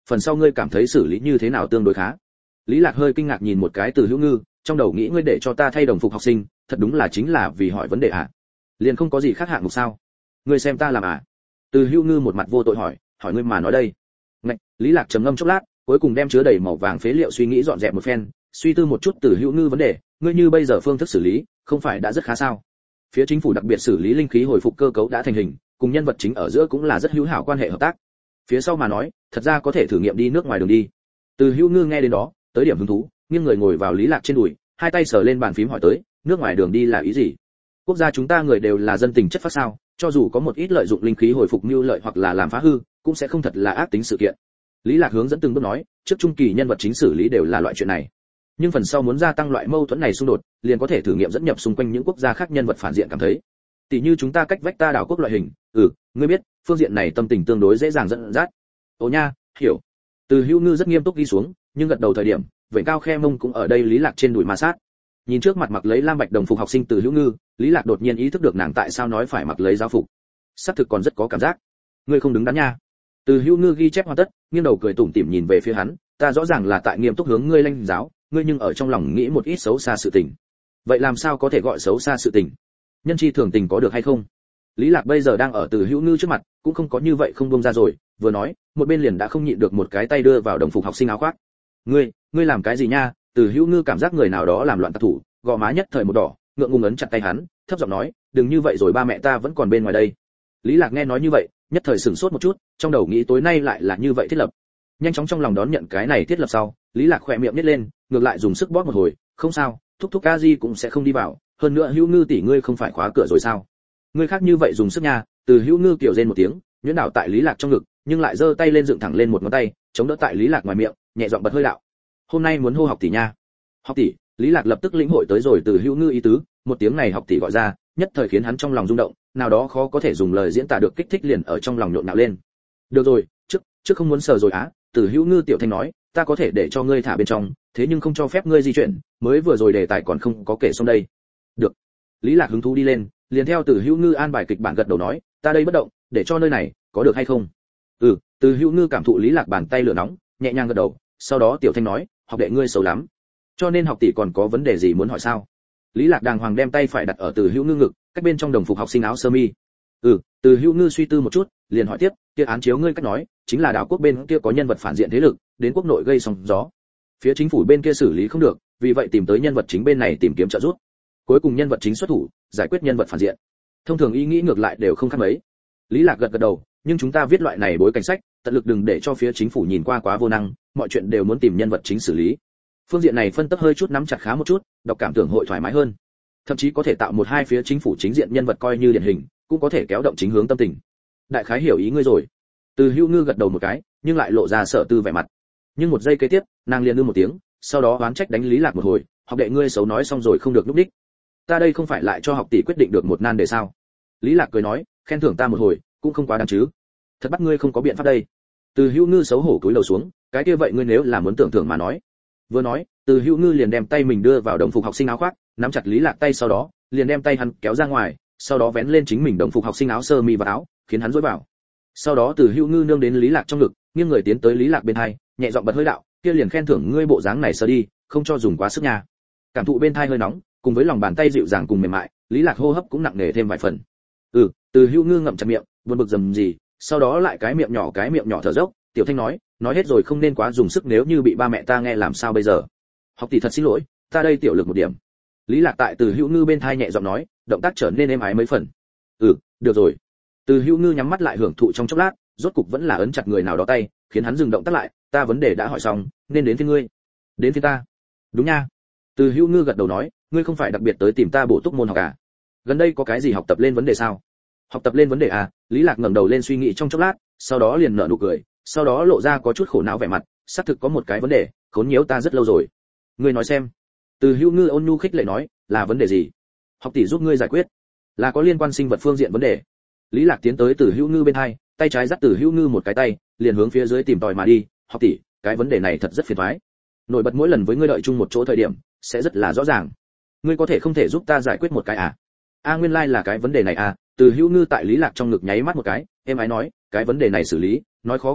phần sau ngươi cảm thấy xử lý như thế nào tương đối khá? Lý Lạc hơi kinh ngạc nhìn một cái Từ Hữu Ngư, trong đầu nghĩ ngươi để cho ta thay đồng phục học sinh, thật đúng là chính là vì hỏi vấn đề à? Liền không có gì khác hạng mục sao? Ngươi xem ta làm à? Từ Hữu Ngư một mặt vô tội hỏi, hỏi ngươi mà nói đây. Ngạch, Lý Lạc trầm ngâm chốc lát, cuối cùng đem chứa đầy màu vàng phế liệu suy nghĩ dọn dẹp một phen, suy tư một chút Từ Hữu Ngư vấn đề, ngươi như bây giờ phương thức xử lý, không phải đã rất khá sao? Phía chính phủ đặc biệt xử lý linh khí hồi phục cơ cấu đã thành hình, cùng nhân vật chính ở giữa cũng là rất hữu hảo quan hệ hợp tác. Phía sau mà nói, thật ra có thể thử nghiệm đi nước ngoài đường đi. Từ Hữu Ngư nghe đến đó, tới điểm hứng thú, nghiêng người ngồi vào Lý Lạc trên đùi, hai tay sờ lên bàn phím hỏi tới, nước ngoài đường đi là ý gì? Quốc gia chúng ta người đều là dân tình chất phát sao, cho dù có một ít lợi dụng linh khí hồi phục mưu lợi hoặc là làm phá hư, cũng sẽ không thật là ác tính sự kiện. Lý Lạc hướng dẫn từng bước nói, trước trung kỳ nhân vật chính xử lý đều là loại chuyện này, nhưng phần sau muốn gia tăng loại mâu thuẫn này xung đột, liền có thể thử nghiệm dẫn nhập xung quanh những quốc gia khác nhân vật phản diện cảm thấy. Tỷ như chúng ta cách vách ta đảo quốc loại hình, ừ, ngươi biết, phương diện này tâm tình tương đối dễ dàng dẫn dắt. Ồ nha, hiểu. Từ Hữu Ngư rất nghiêm túc đi xuống, nhưng gật đầu thời điểm, vểnh cao khe mông cũng ở đây Lý Lạc trên đùi ma sát. Nhìn trước mặt mặc lấy lam bạch đồng phục học sinh Từ Hữu Ngư, Lý Lạc đột nhiên ý thức được nàng tại sao nói phải mặc lấy giáo phục. Sắp thực còn rất có cảm giác. Ngươi không đứng đắn nha. Từ Hữu Ngư ghi chép hoàn tất, nghiêng đầu cười tủm tỉm nhìn về phía hắn, ta rõ ràng là tại nghiêm túc hướng ngươi lãnh giáo, ngươi nhưng ở trong lòng nghĩ một ít xấu xa sự tình. Vậy làm sao có thể gọi xấu xa sự tình? Nhân chi thường tình có được hay không? Lý Lạc bây giờ đang ở Từ Hữu Ngư trước mặt, cũng không có như vậy không buông ra rồi, vừa nói, một bên liền đã không nhịn được một cái tay đưa vào đồng phục học sinh áo khoác. Ngươi, ngươi làm cái gì nha? Từ Hữu Ngư cảm giác người nào đó làm loạn tạc thủ, gò má nhất thời một đỏ, ngượng ngùng ấn chặt tay hắn, thấp giọng nói, đừng như vậy rồi, ba mẹ ta vẫn còn bên ngoài đây. Lý Lạc nghe nói như vậy, nhất thời sửng sốt một chút, trong đầu nghĩ tối nay lại là như vậy thiết lập. Nhanh chóng trong lòng đón nhận cái này thiết lập sau, Lý Lạc khỏe miệng nhếch lên, ngược lại dùng sức bóp một hồi, không sao, thúc thúc ca di cũng sẽ không đi vào, hơn nữa Hữu Ngư tỷ ngươi không phải khóa cửa rồi sao? Ngươi khác như vậy dùng sức nha. Từ Hữu Ngư kiểu rên một tiếng, nhuyễn đảo tại Lý Lạc trong ngực, nhưng lại giơ tay lên dựng thẳng lên một ngón tay, chống đỡ tại Lý Lạc ngoài miệng, nhẹ giọng bật hơi đạo. Hôm nay muốn hô học tỷ nha. Học tỷ, Lý Lạc lập tức lĩnh hội tới rồi Từ Hữu Ngư ý tứ, một tiếng này học tỷ gọi ra, nhất thời khiến hắn trong lòng rung động, nào đó khó có thể dùng lời diễn tả được kích thích liền ở trong lòng nhộn nhạo lên. Được rồi, trước, trước không muốn sờ rồi á. Từ Hữu Ngư tiểu thanh nói, ta có thể để cho ngươi thả bên trong, thế nhưng không cho phép ngươi di chuyển, mới vừa rồi đề tài còn không có kể xong đây. Được. Lý Lạc hứng thú đi lên, liền theo Từ Hữu Ngư an bài kịch bản gật đầu nói, ta đây bất động, để cho nơi này, có được hay không? Ừ, Từ Hữu Ngư cảm thụ Lý Lạc bàn tay lửa nóng, nhẹ nhàng gật đầu, sau đó tiểu thanh nói, học đệ ngươi xấu lắm, cho nên học tỷ còn có vấn đề gì muốn hỏi sao? Lý Lạc đàng hoàng đem tay phải đặt ở Từ Hữu Ngư ngực, cách bên trong đồng phục học sinh áo sơ mi. Ừ, Từ Hữu Ngư suy tư một chút, liền hỏi tiếp, kia án chiếu ngươi cách nói, chính là đảo quốc bên kia có nhân vật phản diện thế lực, đến quốc nội gây sóng gió. Phía chính phủ bên kia xử lý không được, vì vậy tìm tới nhân vật chính bên này tìm kiếm trợ giúp. Cuối cùng nhân vật chính xuất thủ, giải quyết nhân vật phản diện. Thông thường ý nghĩ ngược lại đều không khác mấy. Lý Lạc gật gật đầu, nhưng chúng ta viết loại này bối cảnh sách, tận lực đừng để cho phía chính phủ nhìn qua quá vô năng, mọi chuyện đều muốn tìm nhân vật chính xử lý. Phương diện này phân tích hơi chút nắm chặt khá một chút, đọc cảm tưởng hội thoải mái hơn. Thậm chí có thể tạo một hai phía chính phủ chính diện nhân vật coi như điển hình, cũng có thể kéo động chính hướng tâm tình. Đại khái hiểu ý ngươi rồi. Từ Hữu Ngư gật đầu một cái, nhưng lại lộ ra sợ tư vẻ mặt. Nhưng một giây kế tiếp, nàng liền ư một tiếng, sau đó oán trách đánh Lý Lạc một hồi, học đệ ngươi xấu nói xong rồi không được lúc đích. Ta đây không phải lại cho học tỷ quyết định được một nan đề sao? Lý Lạc cười nói, khen thưởng ta một hồi, cũng không quá đáng chứ. Thật bắt ngươi không có biện pháp đây. Từ Hữu Ngư xấu hổ cúi đầu xuống, cái kia vậy ngươi nếu là muốn tưởng thưởng mà nói. Vừa nói, Từ Hữu Ngư liền đem tay mình đưa vào đồng phục học sinh áo khoác, nắm chặt Lý Lạc tay sau đó, liền đem tay hắn kéo ra ngoài, sau đó vén lên chính mình đồng phục học sinh áo sơ mi và áo, khiến hắn dối vào. Sau đó Từ Hữu Ngư nương đến Lý Lạc trong ngực, nghiêng người tiến tới Lý Lạc bên hai, nhẹ giọng bật hơi đạo, kia liền khen thưởng ngươi bộ dáng này sơ đi, không cho dùng quá sức nha. Cảm thụ bên thai hơi nóng, cùng với lòng bàn tay dịu dàng cùng mềm mại, Lý Lạc hô hấp cũng nặng nề thêm vài phần. Ừ, Từ Hữu Ngư ngậm chặt miệng, buồn bực dầm gì, sau đó lại cái miệng nhỏ cái miệng nhỏ thở dốc, tiểu thanh nói, nói hết rồi không nên quá dùng sức, nếu như bị ba mẹ ta nghe làm sao bây giờ? Học tỷ thật xin lỗi, ta đây tiểu lực một điểm. Lý Lạc tại Từ Hữu Ngư bên thai nhẹ giọng nói, động tác trở nên êm ái mấy phần. Ừ, được rồi. Từ Hữu Ngư nhắm mắt lại hưởng thụ trong chốc lát, rốt cục vẫn là ấn chặt người nào đó tay, khiến hắn dừng động tác lại, ta vấn đề đã hỏi xong, nên đến phía ngươi. Đến phía ta. Đúng nha. Từ Hữu Ngư gật đầu nói, ngươi không phải đặc biệt tới tìm ta bổ túc môn học à? Gần đây có cái gì học tập lên vấn đề sao? Học tập lên vấn đề à? Lý Lạc ngẩng đầu lên suy nghĩ trong chốc lát, sau đó liền nở nụ cười, sau đó lộ ra có chút khổ não vẻ mặt, xác thực có một cái vấn đề, khốn nhiễu ta rất lâu rồi. Ngươi nói xem. Từ Hữu Ngư ôn nhu khích lệ nói, là vấn đề gì? Học tỷ giúp ngươi giải quyết. Là có liên quan sinh vật phương diện vấn đề. Lý Lạc tiến tới Từ Hữu Ngư bên hai, tay trái dắt Từ Hữu Ngư một cái tay, liền hướng phía dưới tìm tòi mà đi. Học tỷ, cái vấn đề này thật rất phiền toái. Nổi bật mỗi lần với ngươi đợi chung một chỗ thời điểm, sẽ rất là rõ ràng. Ngươi có thể không thể giúp ta giải quyết một cái à? A nguyên lai like là cái vấn đề này à? Từ Hữu Ngư tại Lý Lạc trong ngực nháy mắt một cái, em ái nói, cái vấn đề này xử lý, nói khó cũng khó,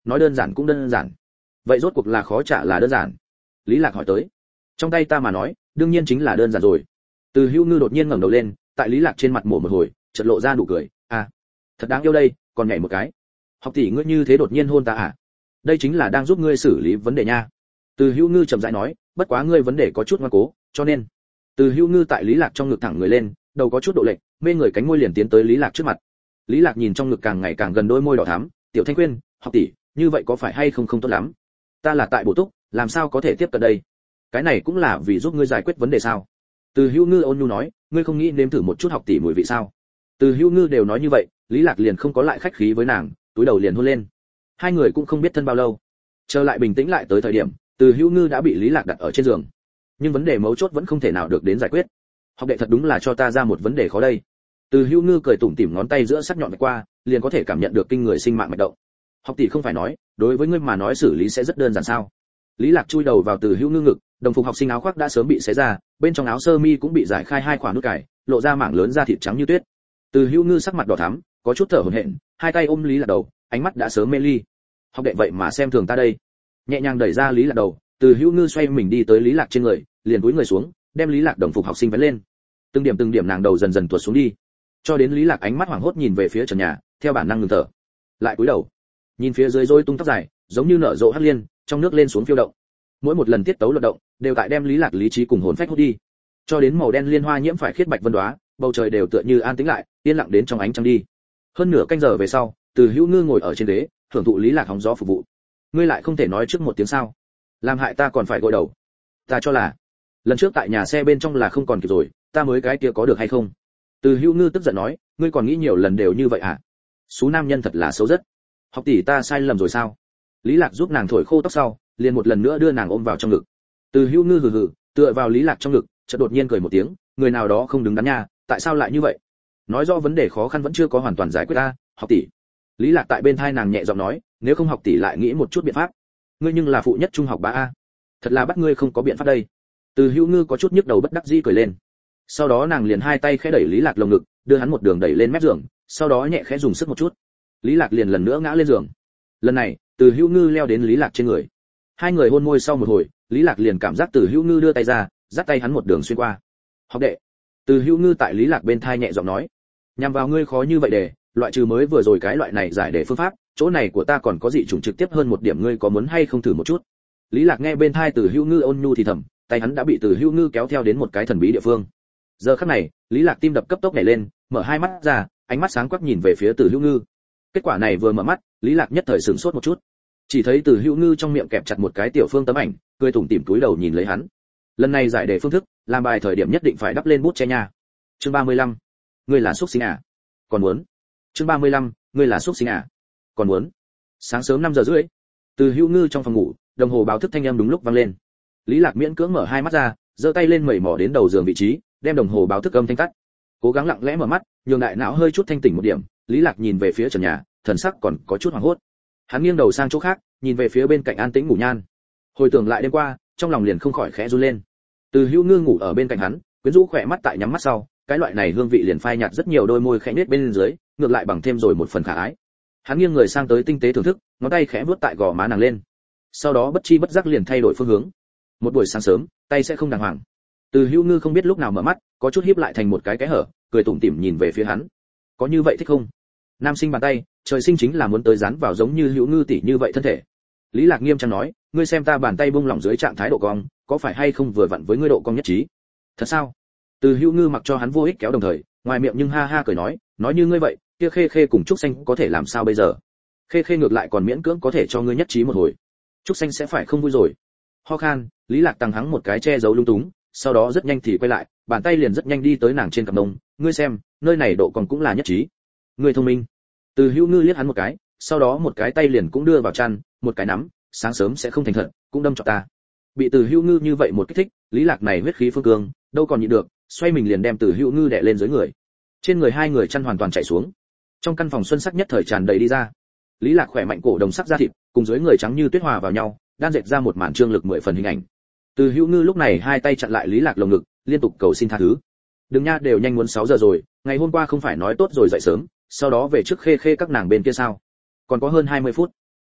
nói đơn giản cũng đơn giản. Vậy rốt cuộc là khó trả là đơn giản? Lý Lạc hỏi tới. Trong tay ta mà nói, đương nhiên chính là đơn giản rồi. Từ Hữu Ngư đột nhiên ngẩng đầu lên, tại Lý Lạc trên mặt mổ một hồi, chợt lộ ra nụ cười, à, thật đáng yêu đây, còn nhảy một cái. Học tỷ ngươi như thế đột nhiên hôn ta à? Đây chính là đang giúp ngươi xử lý vấn đề nha. Từ Hữu Ngư chậm rãi nói, bất quá ngươi vấn đề có chút ngoan cố, cho nên. Từ Hữu Ngư tại Lý Lạc trong ngực thẳng người lên, đầu có chút độ lệch, mê người cánh môi liền tiến tới Lý Lạc trước mặt. Lý Lạc nhìn trong ngực càng ngày càng gần đôi môi đỏ thắm, tiểu Thanh Quyên, học tỷ, như vậy có phải hay không không tốt lắm? Ta là tại bổ túc, làm sao có thể tiếp cận đây? Cái này cũng là vì giúp ngươi giải quyết vấn đề sao? Từ Hữu Ngư ôn nhu nói, ngươi không nghĩ nếm thử một chút học tỷ mùi vị sao? Từ Hữu Ngư đều nói như vậy, Lý Lạc liền không có lại khách khí với nàng, túi đầu liền hôn lên. Hai người cũng không biết thân bao lâu. Trở lại bình tĩnh lại tới thời điểm, Từ Hữu Ngư đã bị Lý Lạc đặt ở trên giường. Nhưng vấn đề mấu chốt vẫn không thể nào được đến giải quyết. Học đệ thật đúng là cho ta ra một vấn đề khó đây. Từ Hữu Ngư cười tủm tỉm ngón tay giữa sắc nhọn qua, liền có thể cảm nhận được kinh người sinh mạng mạch động. Học tỷ không phải nói, đối với ngươi mà nói xử lý sẽ rất đơn giản sao? Lý Lạc chui đầu vào Từ Hữu Ngư ngực, đồng phục học sinh áo khoác đã sớm bị xé ra, bên trong áo sơ mi cũng bị giải khai hai khoảng nút cài, lộ ra mảng lớn da thịt trắng như tuyết. Từ Hữu Ngư sắc mặt đỏ thắm, có chút thở hổn hển, hai tay ôm Lý Lạc đầu, ánh mắt đã sớm mê ly. Học đệ vậy mà xem thường ta đây. Nhẹ nhàng đẩy ra Lý Lạc đầu, Từ Hữu Ngư xoay mình đi tới Lý Lạc trên người, liền cúi người xuống, đem Lý Lạc đồng phục học sinh vén lên. Từng điểm từng điểm nàng đầu dần dần tuột xuống đi, cho đến Lý Lạc ánh mắt hoảng hốt nhìn về phía trần nhà, theo bản năng ngừng thở. Lại cúi đầu, nhìn phía dưới rối tung tóc dài, giống như nở rộ hắc liên, trong nước lên xuống phiêu động. Mỗi một lần tiết tấu luật động, đều tại đem Lý Lạc lý trí cùng hồn phách hút đi, cho đến màu đen liên hoa nhiễm phải khiết bạch vân đóa, bầu trời đều tựa như an tĩnh lại, yên lặng đến trong ánh trăng đi. Hơn nửa canh giờ về sau, Từ Hữu Ngư ngồi ở trên ghế, thưởng thụ Lý Lạc hóng gió phục vụ. Ngươi lại không thể nói trước một tiếng sao? Làm hại ta còn phải gội đầu. Ta cho là, lần trước tại nhà xe bên trong là không còn kịp rồi, ta mới cái kia có được hay không? Từ Hữu Ngư tức giận nói, ngươi còn nghĩ nhiều lần đều như vậy à? Số nam nhân thật là xấu rất. Học tỷ ta sai lầm rồi sao? Lý Lạc giúp nàng thổi khô tóc sau, liền một lần nữa đưa nàng ôm vào trong ngực. Từ Hữu Ngư hừ hừ, tựa vào Lý Lạc trong ngực, chợt đột nhiên cười một tiếng, người nào đó không đứng đắn nha, tại sao lại như vậy? Nói rõ vấn đề khó khăn vẫn chưa có hoàn toàn giải quyết a, học tỷ. Lý Lạc tại bên thai nàng nhẹ giọng nói, nếu không học tỷ lại nghĩ một chút biện pháp. Ngươi nhưng là phụ nhất trung học ba a, thật là bắt ngươi không có biện pháp đây. Từ Hữu Ngư có chút nhức đầu bất đắc dĩ cười lên. Sau đó nàng liền hai tay khẽ đẩy Lý Lạc lồng ngực, đưa hắn một đường đẩy lên mép giường, sau đó nhẹ khẽ dùng sức một chút. Lý Lạc liền lần nữa ngã lên giường. Lần này, Từ Hữu Ngư leo đến Lý Lạc trên người. Hai người hôn môi sau một hồi, Lý Lạc liền cảm giác Từ Hữu Ngư đưa tay ra, dắt tay hắn một đường xuyên qua. Học đệ. Từ Hữu Ngư tại Lý Lạc bên thai nhẹ giọng nói, nhằm vào ngươi khó như vậy để, loại trừ mới vừa rồi cái loại này giải đề phương pháp, chỗ này của ta còn có dị chủng trực tiếp hơn một điểm, ngươi có muốn hay không thử một chút? Lý Lạc nghe bên thai Từ Hữu Ngư ôn nhu thì thầm, tay hắn đã bị Từ Hữu Ngư kéo theo đến một cái thần bí địa phương. Giờ khắc này, Lý Lạc tim đập cấp tốc nhảy lên, mở hai mắt ra, ánh mắt sáng quắc nhìn về phía Từ Hữu Ngư. Kết quả này vừa mở mắt, Lý Lạc nhất thời sửng sốt một chút. Chỉ thấy Từ Hữu Ngư trong miệng kẹp chặt một cái tiểu phương tấm ảnh, cười tủm tỉm cúi đầu nhìn lấy hắn. Lần này giải đề phương thức, làm bài thời điểm nhất định phải đắp lên bút che nha. Chương ba mươi lăm, ngươi là xuất sinh à? Còn muốn? Chương ba mươi lăm, ngươi là xuất sinh à? Còn muốn? Sáng sớm năm giờ rưỡi, Từ Hữu Ngư trong phòng ngủ, đồng hồ báo thức thanh âm đúng lúc vang lên. Lý Lạc miễn cưỡng mở hai mắt ra, giơ tay lên mẩy mò đến đầu giường vị trí, đem đồng hồ báo thức âm thanh tắt. Cố gắng lặng lẽ mở mắt, nhường đại não hơi chút thanh tỉnh một điểm, Lý Lạc nhìn về phía trần nhà, thần sắc còn có chút hoảng hốt. Hắn nghiêng đầu sang chỗ khác, nhìn về phía bên cạnh an tĩnh ngủ nhan. Hồi tưởng lại đêm qua, trong lòng liền không khỏi khẽ run lên. Từ Hữu Ngư ngủ ở bên cạnh hắn, quyến rũ khỏe mắt tại nhắm mắt sau, cái loại này hương vị liền phai nhạt rất nhiều, đôi môi khẽ nhếch bên dưới, ngược lại bằng thêm rồi một phần khả ái. Hắn nghiêng người sang tới tinh tế thưởng thức, ngón tay khẽ vuốt tại gò má nàng lên. Sau đó bất chi bất giác liền thay đổi phương hướng. Một buổi sáng sớm, tay sẽ không đàng hoàng. Từ Hữu Ngư không biết lúc nào mở mắt, có chút híp lại thành một cái cái hở, cười tủm tỉm nhìn về phía hắn. Có như vậy thích không? Nam sinh bàn tay, trời sinh chính là muốn tới dán vào giống như Hữu Ngư tỷ như vậy thân thể. Lý Lạc nghiêm trang nói, ngươi xem ta bàn tay buông lỏng dưới trạng thái độ cong, có phải hay không vừa vặn với ngươi độ cong nhất trí? Thật sao? Từ Hữu Ngư mặc cho hắn vô ích kéo đồng thời, ngoài miệng nhưng ha ha cười nói, nói như ngươi vậy, kia Khê Khê cùng Trúc Xanh có thể làm sao bây giờ? Khê Khê ngược lại còn miễn cưỡng có thể cho ngươi nhất trí một hồi. Trúc Xanh sẽ phải không vui rồi. Ho khan, Lý Lạc tăng hắng một cái che giấu lung túng, sau đó rất nhanh thì quay lại, bàn tay liền rất nhanh đi tới nàng trên cặp mông, ngươi xem, nơi này độ cong cũng là nhất trí. Ngươi thông minh. Từ Hữu Ngư liếc hắn một cái, sau đó một cái tay liền cũng đưa vào chăn, một cái nắm, sáng sớm sẽ không thành thật, cũng đâm cho ta. Bị Từ Hữu Ngư như vậy một kích thích, Lý Lạc này huyết khí phương cương, đâu còn nhịn được, xoay mình liền đem Từ Hữu Ngư đè lên dưới người. Trên người hai người chăn hoàn toàn chảy xuống. Trong căn phòng xuân sắc nhất thời tràn đầy đi ra. Lý Lạc khỏe mạnh cổ đồng sắc da thịt, cùng dưới người trắng như tuyết hòa vào nhau, đan dệt ra một màn trương lực mười phần hình ảnh. Từ Hữu Ngư lúc này hai tay chặn lại Lý Lạc lồng ngực, liên tục cầu xin tha thứ. Đừng nha, đều nhanh muốn sáu giờ rồi, ngày hôm qua không phải nói tốt rồi dậy sớm, sau đó về trước Khê Khê các nàng bên kia sao? Còn có hơn hai mươi phút.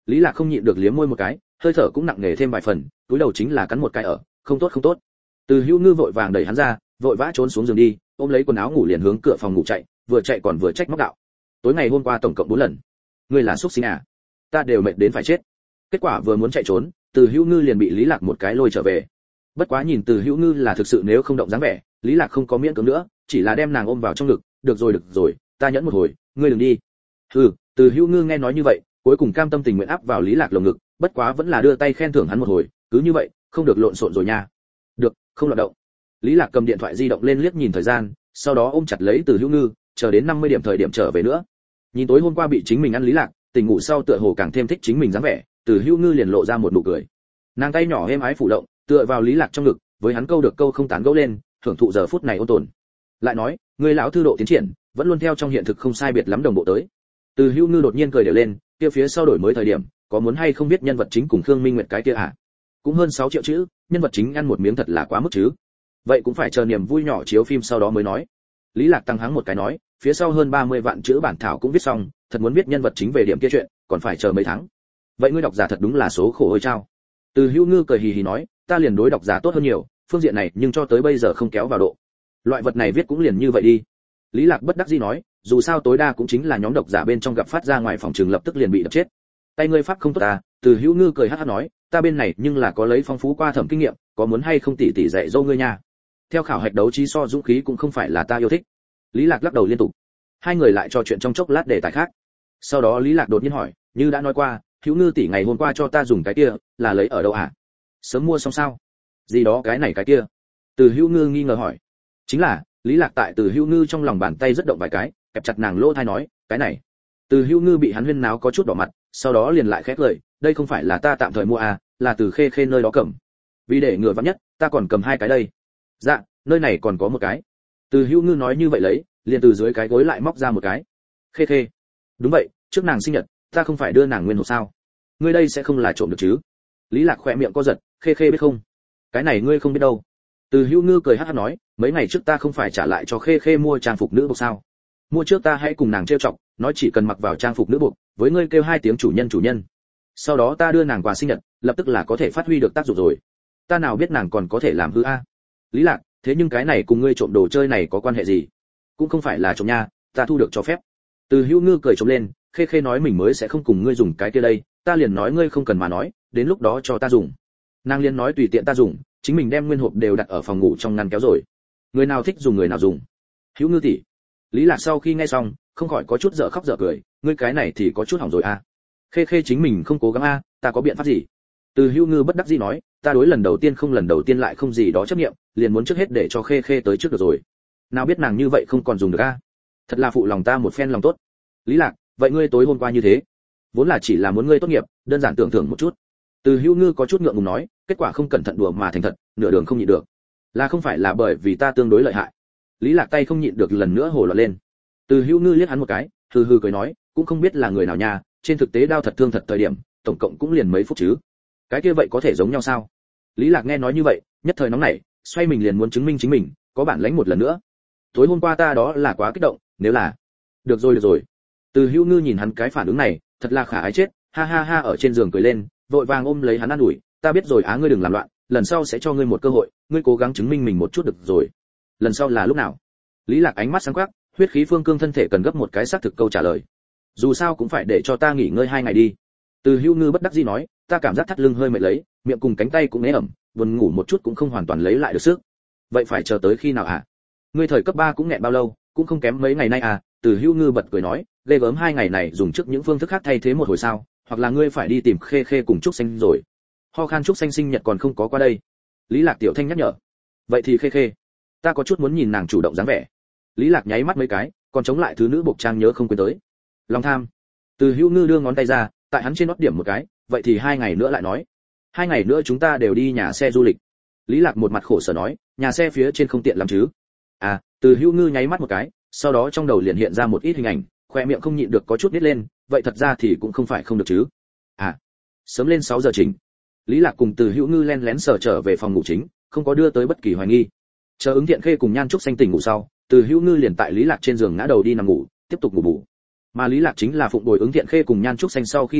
Lý Lạc không nhịn được liếm môi một cái, hơi thở cũng nặng nề thêm vài phần, túi đầu chính là cắn một cái ở, không tốt không tốt. Từ Hữu Ngư vội vàng đẩy hắn ra, vội vã trốn xuống giường đi, ôm lấy quần áo ngủ liền hướng cửa phòng ngủ chạy, vừa chạy còn vừa trách móc đạo: tối ngày hôm qua tổng cộng bốn lần, ngươi là xúc sinh à? Ta đều mệt đến phải chết. Kết quả vừa muốn chạy trốn, Từ Hữu Ngư liền bị Lý Lạc một cái lôi trở về. Bất quá nhìn Từ Hữu Ngư là thực sự nếu không động dáng vẻ, Lý Lạc không có miễn cưỡng nữa, chỉ là đem nàng ôm vào trong ngực, được rồi được rồi, ta nhẫn một hồi, ngươi đừng đi. Hừ, Từ Hữu Ngư nghe nói như vậy, cuối cùng cam tâm tình nguyện áp vào Lý Lạc lồng ngực, bất quá vẫn là đưa tay khen thưởng hắn một hồi, cứ như vậy, không được lộn xộn rồi nha. Được, không loạn động. Lý Lạc cầm điện thoại di động lên liếc nhìn thời gian, sau đó ôm chặt lấy Từ Hữu Ngư, chờ đến năm mươi điểm thời điểm trở về nữa. Nhìn tối hôm qua bị chính mình ăn Lý Lạc, tỉnh ngủ sau tựa hồ càng thêm thích chính mình dáng vẻ, Từ Hữu Ngư liền lộ ra một nụ cười. Nàng tay nhỏ êm ái phủ động, tựa vào Lý Lạc trong ngực, với hắn câu được câu không tán gẫu lên, thưởng thụ giờ phút này ôn tồn. Lại nói, người lão thư độ tiến triển, vẫn luôn theo trong hiện thực không sai biệt lắm đồng bộ tới. Từ Hữu Ngư đột nhiên cười đều lên, kia phía sau đổi mới thời điểm, có muốn hay không biết nhân vật chính cùng Khương Minh Nguyệt cái kia à? Cũng hơn sáu triệu chữ, nhân vật chính ăn một miếng thật là quá mức chứ. Vậy cũng phải chờ niềm vui nhỏ chiếu phim sau đó mới nói. Lý Lạc tăng hắng một cái nói, phía sau hơn ba mươi vạn chữ bản thảo cũng viết xong, thật muốn biết nhân vật chính về điểm kia chuyện, còn phải chờ mấy tháng. Vậy ngươi độc giả thật đúng là số khổ ơi chao. Từ Hữu Ngư cười hì hì nói, ta liền đối độc giả tốt hơn nhiều, phương diện này nhưng cho tới bây giờ không kéo vào độ. Loại vật này viết cũng liền như vậy đi. Lý Lạc bất đắc dĩ nói, dù sao tối đa cũng chính là nhóm độc giả bên trong gặp phát ra ngoài phòng trường lập tức liền bị đập chết. Tay ngươi pháp không tốt à? Từ Hữu Ngư cười hắc hắc nói, ta bên này nhưng là có lấy phong phú qua thẩm kinh nghiệm, có muốn hay không tỉ tỉ dạy dỗ ngươi nha. Theo khảo hạch đấu trí so dũng khí cũng không phải là ta yêu thích. Lý Lạc lắc đầu liên tục. Hai người lại trò chuyện trong chốc lát đề tài khác. Sau đó Lý Lạc đột nhiên hỏi, như đã nói qua, Hữu Ngư tỷ ngày hôm qua cho ta dùng cái kia, là lấy ở đâu à? Sớm mua xong sao? Gì đó cái này cái kia? Từ Hữu Ngư nghi ngờ hỏi. Chính là, Lý Lạc tại Từ Hữu Ngư trong lòng bàn tay rất động vài cái, kẹp chặt nàng lỗ tai nói, cái này. Từ Hữu Ngư bị hắn huyên náo có chút đỏ mặt, sau đó liền lại khép lời, đây không phải là ta tạm thời mua à, là từ Khê Khê nơi đó cầm. Vì để ngừa vắn nhất, ta còn cầm hai cái đây. Dạ, nơi này còn có một cái. Từ Hữu Ngư nói như vậy lấy, liền từ dưới cái gối lại móc ra một cái. Khê Khê. Đúng vậy, trước nàng sinh nhật, ta không phải đưa nàng nguyên hộp sao? Ngươi đây sẽ không là trộm được chứ? Lý Lạc khẽ miệng co giật, Khê Khê biết không? Cái này ngươi không biết đâu. Từ Hữu Ngư cười hắc hắc nói, mấy ngày trước ta không phải trả lại cho Khê Khê mua trang phục nữ buộc sao? Mua trước ta hãy cùng nàng trêu chọc, nói chỉ cần mặc vào trang phục nữ buộc, với ngươi kêu hai tiếng chủ nhân chủ nhân. Sau đó ta đưa nàng quà sinh nhật, lập tức là có thể phát huy được tác dụng rồi. Ta nào biết nàng còn có thể làm hư a? Lý Lạc, thế nhưng cái này cùng ngươi trộm đồ chơi này có quan hệ gì? Cũng không phải là trộm nha, ta thu được cho phép. Từ Hữu Ngư cười trộm lên, Khê Khê nói mình mới sẽ không cùng ngươi dùng cái kia đây, ta liền nói ngươi không cần mà nói, đến lúc đó cho ta dùng. Nàng liền nói tùy tiện ta dùng, chính mình đem nguyên hộp đều đặt ở phòng ngủ trong ngăn kéo rồi. Người nào thích dùng người nào dùng. Hữu Ngư tỷ. Lý Lạc sau khi nghe xong, không khỏi có chút dở khóc dở cười, ngươi cái này thì có chút hỏng rồi a. Khê Khê chính mình không cố gắng a, ta có biện pháp gì? Từ Hữu Ngư bất đắc dĩ nói, ta đối lần đầu tiên không lần đầu tiên lại không gì đó chấp nghiệm, liền muốn trước hết để cho Khê Khê tới trước được rồi. Nào biết nàng như vậy không còn dùng được a. Thật là phụ lòng ta một phen lòng tốt. Lý Lạc, vậy ngươi tối hôm qua như thế, vốn là chỉ là muốn ngươi tốt nghiệp, đơn giản tưởng thưởng một chút. Từ Hữu Ngư có chút ngượng ngùng nói, kết quả không cẩn thận đùa mà thành thật, nửa đường không nhịn được. Là không phải là bởi vì ta tương đối lợi hại. Lý Lạc tay không nhịn được lần nữa hồ loạn lên. Từ Hữu Ngư liếc hắn một cái, hừ hừ cười nói, cũng không biết là người nào nha, trên thực tế đao thật thương thật thời điểm, tổng cộng cũng liền mấy phút chứ. Cái kia vậy có thể giống nhau sao? Lý Lạc nghe nói như vậy, nhất thời nóng nảy, xoay mình liền muốn chứng minh chính mình, có bản lĩnh một lần nữa. Tối hôm qua ta đó là quá kích động, nếu là. Được rồi được rồi. Từ Hữu Ngư nhìn hắn cái phản ứng này, thật là khả ái chết, ha ha ha ở trên giường cười lên, vội vàng ôm lấy hắn an ủi, ta biết rồi á, ngươi đừng làm loạn, lần sau sẽ cho ngươi một cơ hội, ngươi cố gắng chứng minh mình một chút được rồi. Lần sau là lúc nào? Lý Lạc ánh mắt sáng quắc, huyết khí phương cương thân thể cần gấp một cái xác thực câu trả lời. Dù sao cũng phải để cho ta nghỉ ngơi hai ngày đi. Từ Hữu Ngư bất đắc dĩ nói, ta cảm giác thắt lưng hơi mệt lấy, miệng cùng cánh tay cũng ế ẩm, buồn ngủ một chút cũng không hoàn toàn lấy lại được sức. Vậy phải chờ tới khi nào hả? Ngươi thời cấp ba cũng nghẹn bao lâu, cũng không kém mấy ngày nay à? Từ Hữu Ngư bật cười nói, ghê gớm hai ngày này dùng trước những phương thức khác thay thế một hồi sao, hoặc là ngươi phải đi tìm Khê Khê cùng Trúc Xanh rồi. Ho khan Trúc Xanh sinh nhật còn không có qua đây. Lý Lạc tiểu thanh nhắc nhở. Vậy thì Khê Khê, ta có chút muốn nhìn nàng chủ động dáng vẻ. Lý Lạc nháy mắt mấy cái, còn chống lại thứ nữ buộc trang nhớ không quên tới. Lòng tham. Từ Hữu Ngư đưa ngón tay ra, tại hắn trên nót điểm một cái, vậy thì hai ngày nữa lại nói. Hai ngày nữa chúng ta đều đi nhà xe du lịch. Lý Lạc một mặt khổ sở nói, nhà xe phía trên không tiện lắm chứ? À, Từ Hữu Ngư nháy mắt một cái, sau đó trong đầu liền hiện ra một ít hình ảnh, khoe miệng không nhịn được có chút nít lên, vậy thật ra thì cũng không phải không được chứ. À, sớm lên sáu giờ chỉnh. Lý Lạc cùng Từ Hữu Ngư len lén sờ trở về phòng ngủ chính, không có đưa tới bất kỳ hoài nghi. Chờ Ứng Thiện Khê cùng Nhan Trúc Xanh tỉnh ngủ sau, Từ Hữu Ngư liền tại Lý Lạc trên giường ngã đầu đi nằm ngủ, tiếp tục ngủ bù. Mà Lý Lạc chính là phụng bồi Ứng Thiện Khê cùng Nhan Trúc Xanh sau khi rửa mặt,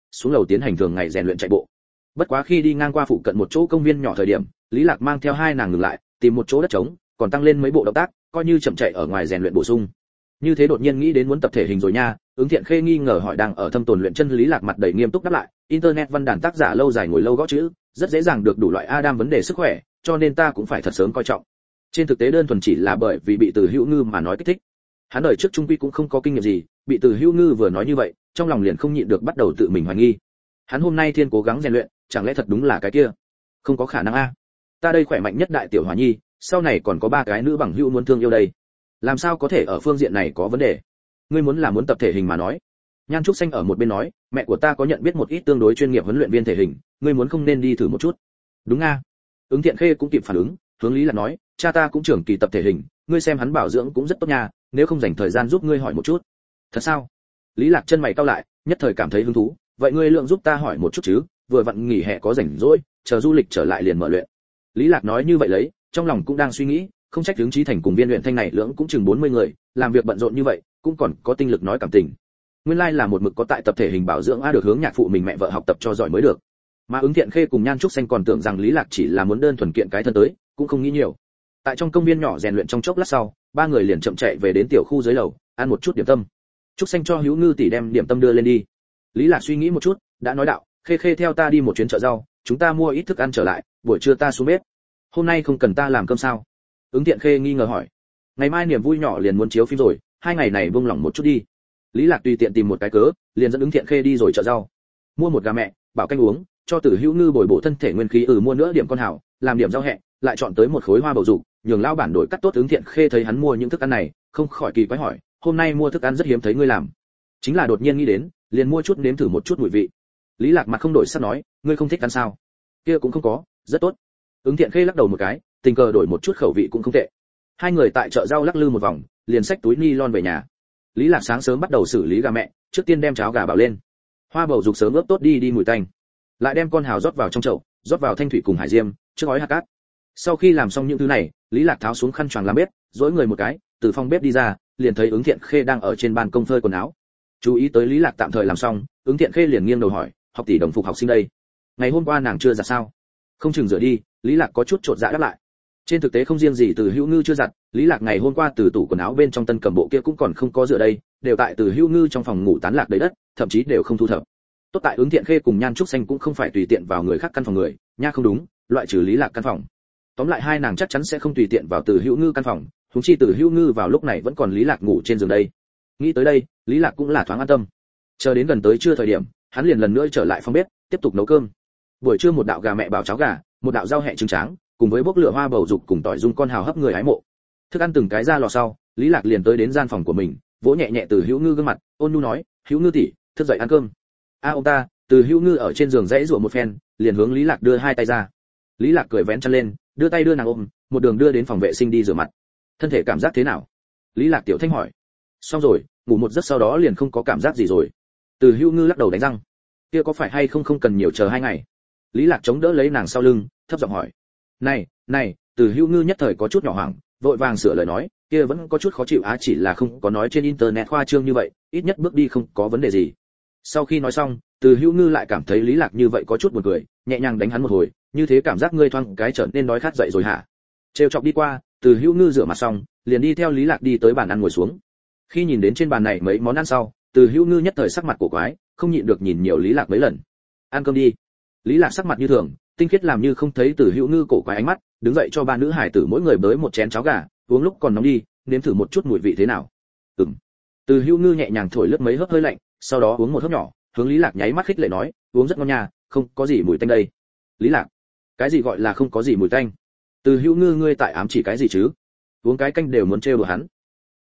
xuống lầu tiến hành thường ngày rèn luyện chạy bộ. Bất quá khi đi ngang qua phụ cận một chỗ công viên nhỏ thời điểm, Lý Lạc mang theo hai nàng ngừng lại, tìm một chỗ đất trống, còn tăng lên mấy bộ động tác, coi như chậm chạy ở ngoài rèn luyện bổ sung. Như thế đột nhiên nghĩ đến muốn tập thể hình rồi nha, Ứng Thiện Khê nghi ngờ hỏi đang ở thâm tồn luyện chân Lý Lạc mặt đầy nghiêm túc đáp lại, internet văn đàn tác giả lâu dài ngồi lâu gõ chữ, rất dễ dàng được đủ loại Adam vấn đề sức khỏe, cho nên ta cũng phải thật sớm coi trọng. Trên thực tế đơn thuần chỉ là bởi vì bị Từ Hữu Ngư mà nói kích thích. Hắn đời trước trung quy cũng không có kinh nghiệm gì, bị Từ Hữu Ngư vừa nói như vậy, trong lòng liền không nhịn được bắt đầu tự mình hoài nghi. Hắn hôm nay thiên cố gắng rèn luyện, chẳng lẽ thật đúng là cái kia? Không có khả năng a. Ta đây khỏe mạnh nhất đại tiểu Hòa Nhi, sau này còn có ba cái nữ bằng hữu muốn thương yêu đây. Làm sao có thể ở phương diện này có vấn đề? Ngươi muốn là muốn tập thể hình mà nói. Nhan Trúc Xanh ở một bên nói, mẹ của ta có nhận biết một ít tương đối chuyên nghiệp huấn luyện viên thể hình, ngươi muốn không nên đi thử một chút. Đúng a. Ứng Thiện Khê cũng kịp phản ứng, hướng Lý Lạc nói, cha ta cũng trưởng kỳ tập thể hình, ngươi xem hắn bảo dưỡng cũng rất tốt nha, nếu không dành thời gian giúp ngươi hỏi một chút. Thật sao? Lý Lạc chân mày cau lại, nhất thời cảm thấy hứng thú, vậy ngươi lượng giúp ta hỏi một chút chứ, vừa vặn nghỉ hè có rảnh rỗi, chờ du lịch trở lại liền mở luyện. Lý Lạc nói như vậy lấy, trong lòng cũng đang suy nghĩ, không trách hướng Chí Thành cùng Viên luyện thanh này lưỡng cũng chừng bốn mươi người, làm việc bận rộn như vậy, cũng còn có tinh lực nói cảm tình. Nguyên lai là một mực có tại tập thể hình bảo dưỡng a, được hướng nhạc phụ mình mẹ vợ học tập cho giỏi mới được. Mà Ứng Thiện Khê cùng Nhan Trúc Xanh còn tưởng rằng Lý Lạc chỉ là muốn đơn thuần kiện cái thân tới, cũng không nghĩ nhiều. Tại trong công viên nhỏ rèn luyện trong chốc lát sau, ba người liền chậm chạy về đến tiểu khu dưới lầu, ăn một chút điểm tâm. Trúc Xanh cho Hữu Ngư tỷ đem điểm tâm đưa lên đi. Lý Lạc suy nghĩ một chút, đã nói đạo, Khê Khê theo ta đi một chuyến chợ rau, chúng ta mua ít thức ăn trở lại, buổi trưa ta xuống bếp. Hôm nay không cần ta làm cơm sao? Ứng Thiện Khê nghi ngờ hỏi. Ngày mai niềm vui nhỏ liền muốn chiếu phim rồi, hai ngày này buông lỏng một chút đi. Lý Lạc tùy tiện tìm một cái cớ, liền dẫn Ứng Thiện Khê đi rồi chợ rau. Mua một gà mẹ, bảo canh uống, cho Tử Hữu Ngư bồi bổ thân thể nguyên khí, ừ mua nữa điểm con hảo, làm điểm rau hẹ, lại chọn tới một khối hoa bầu dục, nhường lão bản đổi cắt tốt. Ứng Thiện Khê thấy hắn mua những thức ăn này, không khỏi kỳ quái hỏi, hôm nay mua thức ăn rất hiếm thấy ngươi làm. Chính là đột nhiên nghĩ đến, liền mua chút nếm thử một chút mùi vị. Lý Lạc mặt không đổi sắc nói, ngươi không thích ăn sao? Kia cũng không có, rất tốt. Ứng Thiện Khê lắc đầu một cái, tình cờ đổi một chút khẩu vị cũng không tệ. Hai người tại chợ rau lắc lư một vòng, liền xách túi ni lon về nhà. Lý Lạc sáng sớm bắt đầu xử lý gà mẹ, trước tiên đem cháo gà bào lên. Hoa bầu dục sớm ướp tốt đi đi mùi tanh. Lại đem con hào rót vào trong chậu, rót vào thanh thủy cùng hải diêm, trước gói hạt cát. Sau khi làm xong những thứ này, Lý Lạc tháo xuống khăn choàng làm bếp, duỗi người một cái, từ phòng bếp đi ra, liền thấy Ứng Thiện Khê đang ở trên ban công phơi quần áo. Chú ý tới Lý Lạc tạm thời làm xong, Ứng Thiện Khê liền nghiêng đầu hỏi, học tỷ đồng phục học sinh đây, ngày hôm qua nàng chưa giặt sao? Không chừng rửa đi. Lý Lạc có chút trột dạ đáp lại. Trên thực tế không riêng gì Từ Hữu Ngư chưa giặt, Lý Lạc ngày hôm qua từ tủ quần áo bên trong tân cầm bộ kia cũng còn không có rửa đây, đều tại Từ Hữu Ngư trong phòng ngủ tán lạc đầy đất, thậm chí đều không thu thập. Tốt tại Ứng Thiện Khê cùng Nhan Trúc Xanh cũng không phải tùy tiện vào người khác căn phòng người, nha không đúng, loại trừ Lý Lạc căn phòng. Tóm lại hai nàng chắc chắn sẽ không tùy tiện vào Từ Hữu Ngư căn phòng, huống chi Từ Hữu Ngư vào lúc này vẫn còn Lý Lạc ngủ trên giường đây. Nghĩ tới đây, Lý Lạc cũng là thoáng an tâm. Chờ đến gần tới trưa thời điểm, hắn liền lần nữa trở lại phòng bếp, tiếp tục nấu cơm. Buổi trưa một đạo gà mẹ bào cháo gà, một đạo rau hẹ trứng tráng, cùng với bốc lửa hoa bầu dục cùng tỏi dung con hào hấp người hái mộ. Thức ăn từng cái ra lò sau, Lý Lạc liền tới đến gian phòng của mình, vỗ nhẹ nhẹ Từ Hữu Ngư gương mặt, ôn nhu nói, "Hữu Ngư tỷ, thức dậy ăn cơm." "A ông ta." Từ Hữu Ngư ở trên giường dãy dụa một phen, liền hướng Lý Lạc đưa hai tay ra. Lý Lạc cười vén chân lên, đưa tay đưa nàng ôm, một đường đưa đến phòng vệ sinh đi rửa mặt. "Thân thể cảm giác thế nào?" Lý Lạc tiểu thanh hỏi. "Xong rồi, ngủ một giấc sau đó liền không có cảm giác gì rồi." Từ Hữu Ngư lắc đầu đánh răng. "Kia có phải hay không không cần nhiều chờ hai ngày?" Lý Lạc chống đỡ lấy nàng sau lưng, thấp giọng hỏi. "Này, này." Từ Hữu Ngư nhất thời có chút nhỏ hoảng, vội vàng sửa lời nói, "Kia vẫn có chút khó chịu á, chỉ là không có nói trên internet khoa trương như vậy, ít nhất bước đi không có vấn đề gì." Sau khi nói xong, Từ Hữu Ngư lại cảm thấy Lý Lạc như vậy có chút buồn cười, nhẹ nhàng đánh hắn một hồi, "Như thế cảm giác ngươi thoáng cái trở nên đói khát dậy rồi hả?" Trêu chọc đi qua, Từ Hữu Ngư rửa mặt xong, liền đi theo Lý Lạc đi tới bàn ăn ngồi xuống. Khi nhìn đến trên bàn này mấy món ăn sau, Từ Hữu Ngư nhất thời sắc mặt cổ quái, không nhịn được nhìn nhiều Lý Lạc mấy lần. "Ăn cơm đi." Lý Lạc sắc mặt như thường, tinh khiết làm như không thấy Từ Hữu Ngư cổ quái ánh mắt, đứng dậy cho ba nữ hải tử mỗi người bới một chén cháo gà, uống lúc còn nóng đi, nếm thử một chút mùi vị thế nào. "Ừm." Từ Hữu Ngư nhẹ nhàng thổi lướt mấy hớp hơi lạnh, sau đó uống một hớp nhỏ, hướng Lý Lạc nháy mắt khích lệ nói, "Uống rất ngon nha, không có gì mùi tanh đây." Lý Lạc: "Cái gì gọi là không có gì mùi tanh? Từ Hữu Ngư ngươi tại ám chỉ cái gì chứ?" Uống cái canh đều muốn trêu đùa hắn.